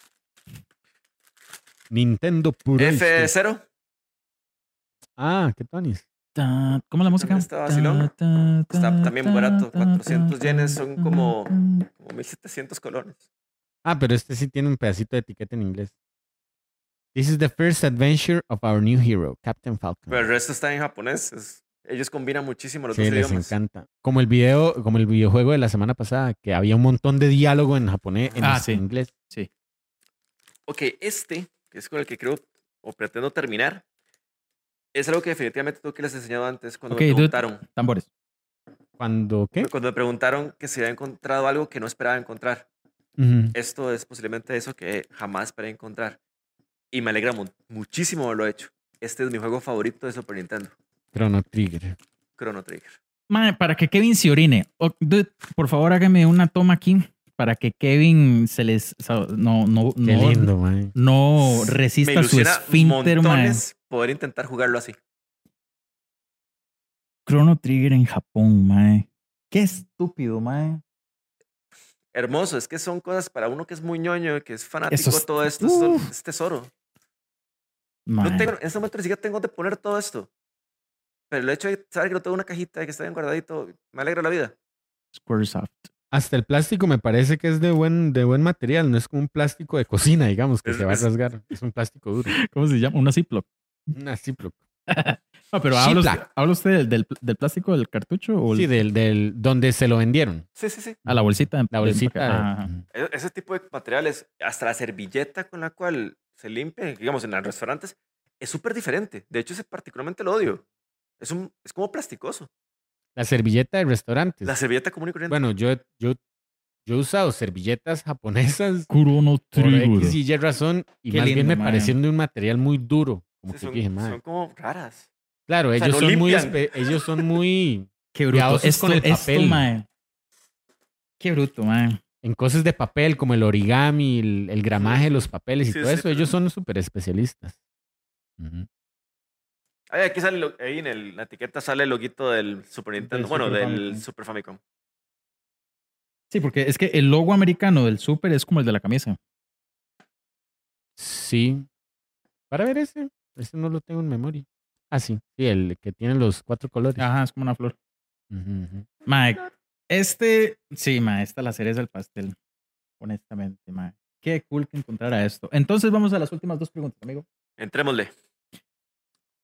Nintendo Purista. F cero. Ah, qué tonis. Ta- ¿Cómo es la música? También está vacilón. Ta, ta, Está ta, también muy barato, ta, cuatrocientos ta, yenes ta, son ta, como- ta. Como mil setecientos colones. Ah, pero este sí tiene un pedacito de etiqueta en inglés. This is the first adventure of our new hero, Captain Falcon. Pero el resto está en japonés. es- ellos combinan muchísimo los Sí, dos les idiomas. encanta. Como el video, como el videojuego de la semana pasada, que había un montón de diálogo en japonés, en Ah, sí. inglés. Sí. Ok, este, que es con el que creo o pretendo terminar, es algo que definitivamente tú que les he enseñado antes cuando Ok, me dude. preguntaron. Tambores. Cuando, ¿qué? Cuando me preguntaron que si había encontrado algo que no esperaba encontrar. Ujú. Esto es posiblemente eso que jamás esperé encontrar. Y me alegra mu- muchísimo haberlo hecho. Este es mi juego favorito de Super Nintendo, Chrono Trigger. Chrono Trigger. Mae, para que Kevin se orine. Oh, dude, por favor, hágame una toma aquí para que Kevin se les. o sea, no, no, Qué no, lindo, man. no Me resista su ilusiona esfínter, mae. montones poder intentar jugarlo así. Chrono Trigger en Japón, mae. Qué estúpido, mae. Hermoso, es que son cosas para uno que es muy ñoño, que es fanático Eso de es- todo esto, Uf. es, es tesoro. Mae. No tengo, en este momento ni siquiera tengo de poner todo esto. Pero el hecho de saber que lo tengo en una cajita y que está bien guardadito, me alegra la vida. Squaresoft. Hasta el plástico me parece que es de buen, de buen material. No es como un plástico de cocina, digamos, que Es- se va a es- rasgar. Es un plástico duro. ¿Cómo se llama? Una Ziploc. Una Ziploc. No, pero habla usted, Ziploc. ¿habla usted del, del, del plástico del cartucho o el- Sí, del, del, donde se lo vendieron. Sí, sí, sí. a la bolsita? La del bolsita. empaque? Ajá. E- Ese tipo de materiales, hasta la servilleta con la cual se limpia, digamos, en los restaurantes, es súper diferente. De hecho, ese particularmente lo odio. Es, un, es como plasticoso. La servilleta de restaurantes. La servilleta común y corriente. Bueno, yo, yo, yo he usado servilletas japonesas Chrono por Trigger. X y Y razón y Qué más bien lindo, me mae. parecieron de un material muy duro. Como Sí, que son, dije, "Mae". son como raras. Claro, sea, ellos no son muy limpian. espe- ellos son muy Qué bruto. Cuidadosos Esto, con el esto, papel. mae. Qué bruto, mae. en cosas de papel, como el origami, el, el gramaje de los papeles y Sí, todo sí, eso. pero- Ellos son súper especialistas. Ujú. Ahí, aquí sale, lo- ahí en el- la etiqueta sale el loguito del Super Nintendo, bueno, Super del Famicom. Super Famicom. Sí, porque es que el logo americano del Super es como el de la camisa. Sí. Para ver ese. Ese no lo tengo en memoria. Ah, sí. Sí, el que tiene los cuatro colores. Ajá, es como una flor. Ujú, ujú. Mae, este, sí, mae, esta es la cereza del pastel. Honestamente, mae. Qué cool que encontrara esto. Entonces vamos a las últimas dos preguntas, amigo. Entrémosle.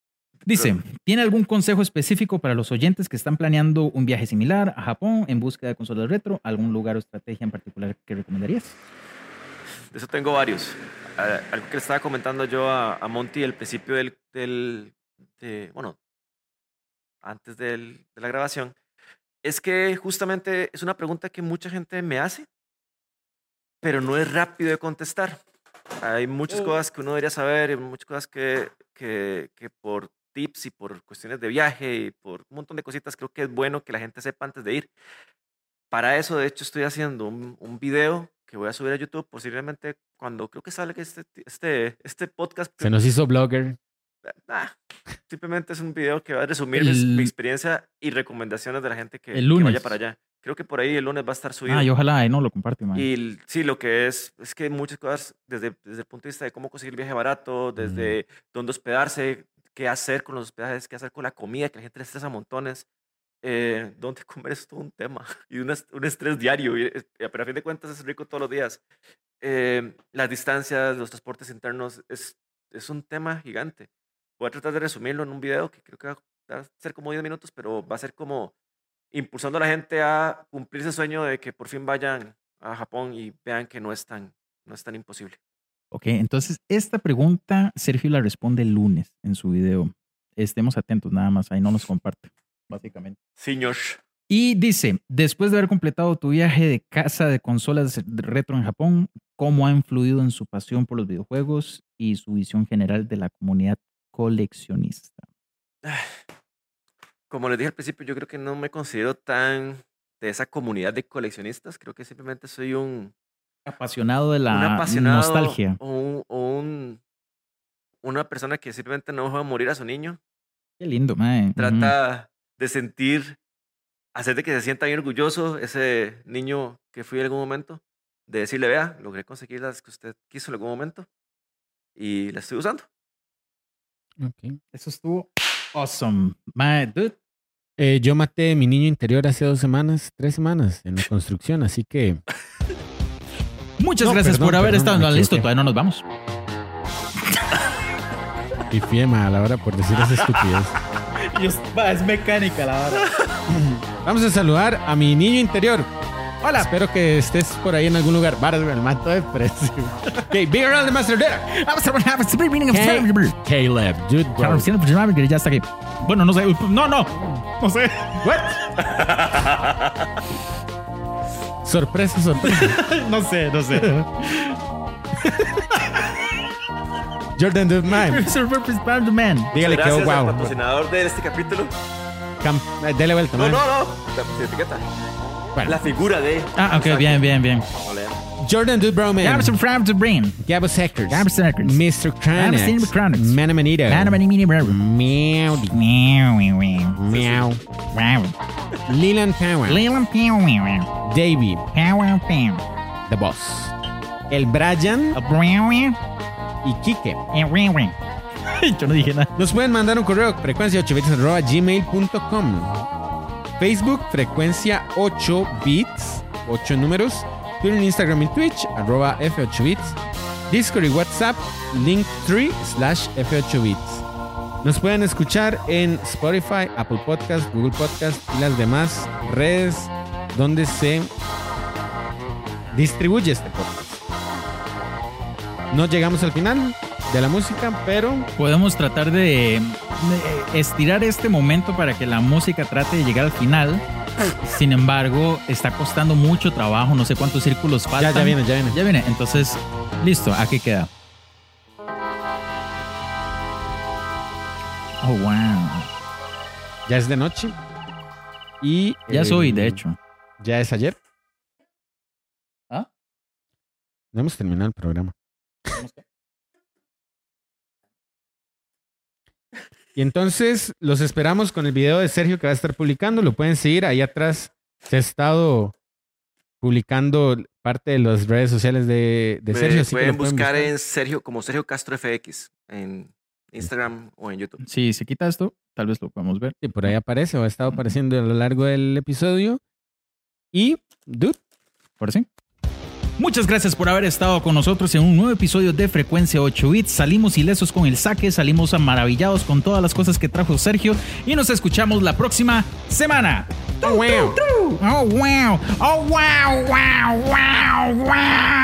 Dice, Pero- ¿tiene algún consejo específico para los oyentes que están planeando un viaje similar a Japón en búsqueda de consolas retro? ¿Algún lugar o estrategia en particular que recomendarías? De eso tengo varios. Ah, algo que le estaba comentando yo a, a Monty al principio del, del de, bueno, antes del- de la grabación, es que justamente es una pregunta que mucha gente me hace, pero no es rápido de contestar. Hay muchas cosas que uno debería saber, y muchas cosas que, que, que por tips y por cuestiones de viaje y por un montón de cositas creo que es bueno que la gente sepa antes de ir. Para eso, de hecho, estoy haciendo un, un video que voy a subir a YouTube posiblemente cuando creo que salga este, este, este podcast. Se nos hizo blogger. Ah, simplemente es un video que va a resumir mi- El- mi experiencia y recomendaciones de la gente que, el que lunes. vaya para allá. Creo que por ahí el lunes va a estar subido. Ah, y ojalá ahí no lo comparte, man. Y l- sí, lo que es, es que muchas cosas desde, desde el punto de vista de cómo conseguir viaje barato, desde dónde hospedarse, qué hacer con los hospedajes, qué hacer con la comida, que la gente le estresa montones, eh, dónde comer es todo un tema y un, est- un estrés diario, y, eh, pero a fin de cuentas es rico todos los días. Eh, las distancias, los transportes internos, es, es un tema gigante. Voy a tratar de resumirlo en un video que creo que va a ser como diez minutos, pero va a ser como impulsando a la gente a cumplir ese sueño de que por fin vayan a Japón y vean que no es tan, no es tan imposible. Ok, entonces esta pregunta Sergio la responde el lunes en su video. Estemos atentos nada más, ahí no nos comparte, básicamente. Señor. Y dice, después de haber completado tu viaje de casa de consolas retro en Japón, ¿cómo ha influido en su pasión por los videojuegos y su visión general de la comunidad coleccionista? Como les dije al principio, yo creo que no me considero tan de esa comunidad de coleccionistas. Creo que simplemente soy un, Apasionado de un la apasionado nostalgia. o, un, o un- una persona que simplemente no va a morir a su niño. Qué lindo, mae. Trata de sentir, hacer de que se sienta bien orgulloso ese niño que fui en algún momento, de decirle, vea, logré conseguir las que usted quiso en algún momento y las estoy usando. Ok. Eso estuvo awesome. Mae, dude. Eh, yo maté a mi niño interior hace dos semanas, tres semanas en la construcción, así que Muchas No, gracias perdón, por haber perdón, estado. me No, listo, equivoqué. todavía no nos vamos. y fiema a la hora por decir esa estupidez. Es mecánica la hora. Vamos a saludar a mi niño interior. Hola. Espero que estés por ahí en algún lugar. Varas, me mato de precio. Ok, Big Around the Master Data. Caleb, dude, bro. Ya está aquí. Bueno, no sé. No, no. No sé. What? Sorpresa, sorpresa. No sé, no sé. Jordan Dude Man. Man. Dígale que Gracias oh, al wow. patrocinador de este capítulo. Cam- eh, Dele vuelta, No, man. no, no. La, la etiqueta. Bueno. La figura de. Ah, ok, bien, bien, bien. No lean. Jordan Dude Bro Man. Gabs from the brain. Gabo Seckers. Gabo Seckers. mister Gabo Cranax. Cranax. Manamanito. Mini brother. Meow. Meow, meow, meow. Meow. Wow. Leland Power. Leland Pew, meow, meow. Davey. Power, pew. The Boss. El Brian A brown, meow. y Kike. Eh, meow, meow. Yo no dije nada. Nos pueden mandar un correo frecuencia ocho bits arroba gmail punto com. Facebook frecuencia ocho bits, ocho números. Twitter, Instagram y Twitch arroba F ocho bits. Discord y WhatsApp linktree slash F ocho bits. Nos pueden escuchar en Spotify, Apple Podcast, Google Podcast y las demás redes donde se distribuye este podcast. No llegamos al final de la música, pero Podemos tratar de, de estirar este momento para que la música trate de llegar al final. Sin embargo, está costando mucho trabajo. No sé cuántos círculos ya, faltan. ya viene, ya viene. Ya viene. Entonces, listo. Aquí queda. Oh, wow. Ya es de noche. Y Ya eh, soy, de hecho. Ya es ayer. ¿Ah? No hemos terminado el programa. Y entonces los esperamos con el video de Sergio que va a estar publicando. Lo pueden seguir. Ahí atrás se ha estado publicando parte de las redes sociales de, de Me Sergio. Así que pueden lo pueden buscar buscar. en Sergio, como Sergio Castro F X en Instagram o en YouTube. Si se quita esto, tal vez lo podamos ver. Sí, por ahí aparece o ha estado apareciendo a lo largo del episodio. Y, dude, Por sí. Muchas gracias por haber estado con nosotros en un nuevo episodio de Frecuencia ocho bits. Salimos ilesos con el saque, salimos maravillados con todas las cosas que trajo Sergio y nos escuchamos la próxima semana. Oh, wow. Oh, wow. Oh, wow, wow, wow, wow.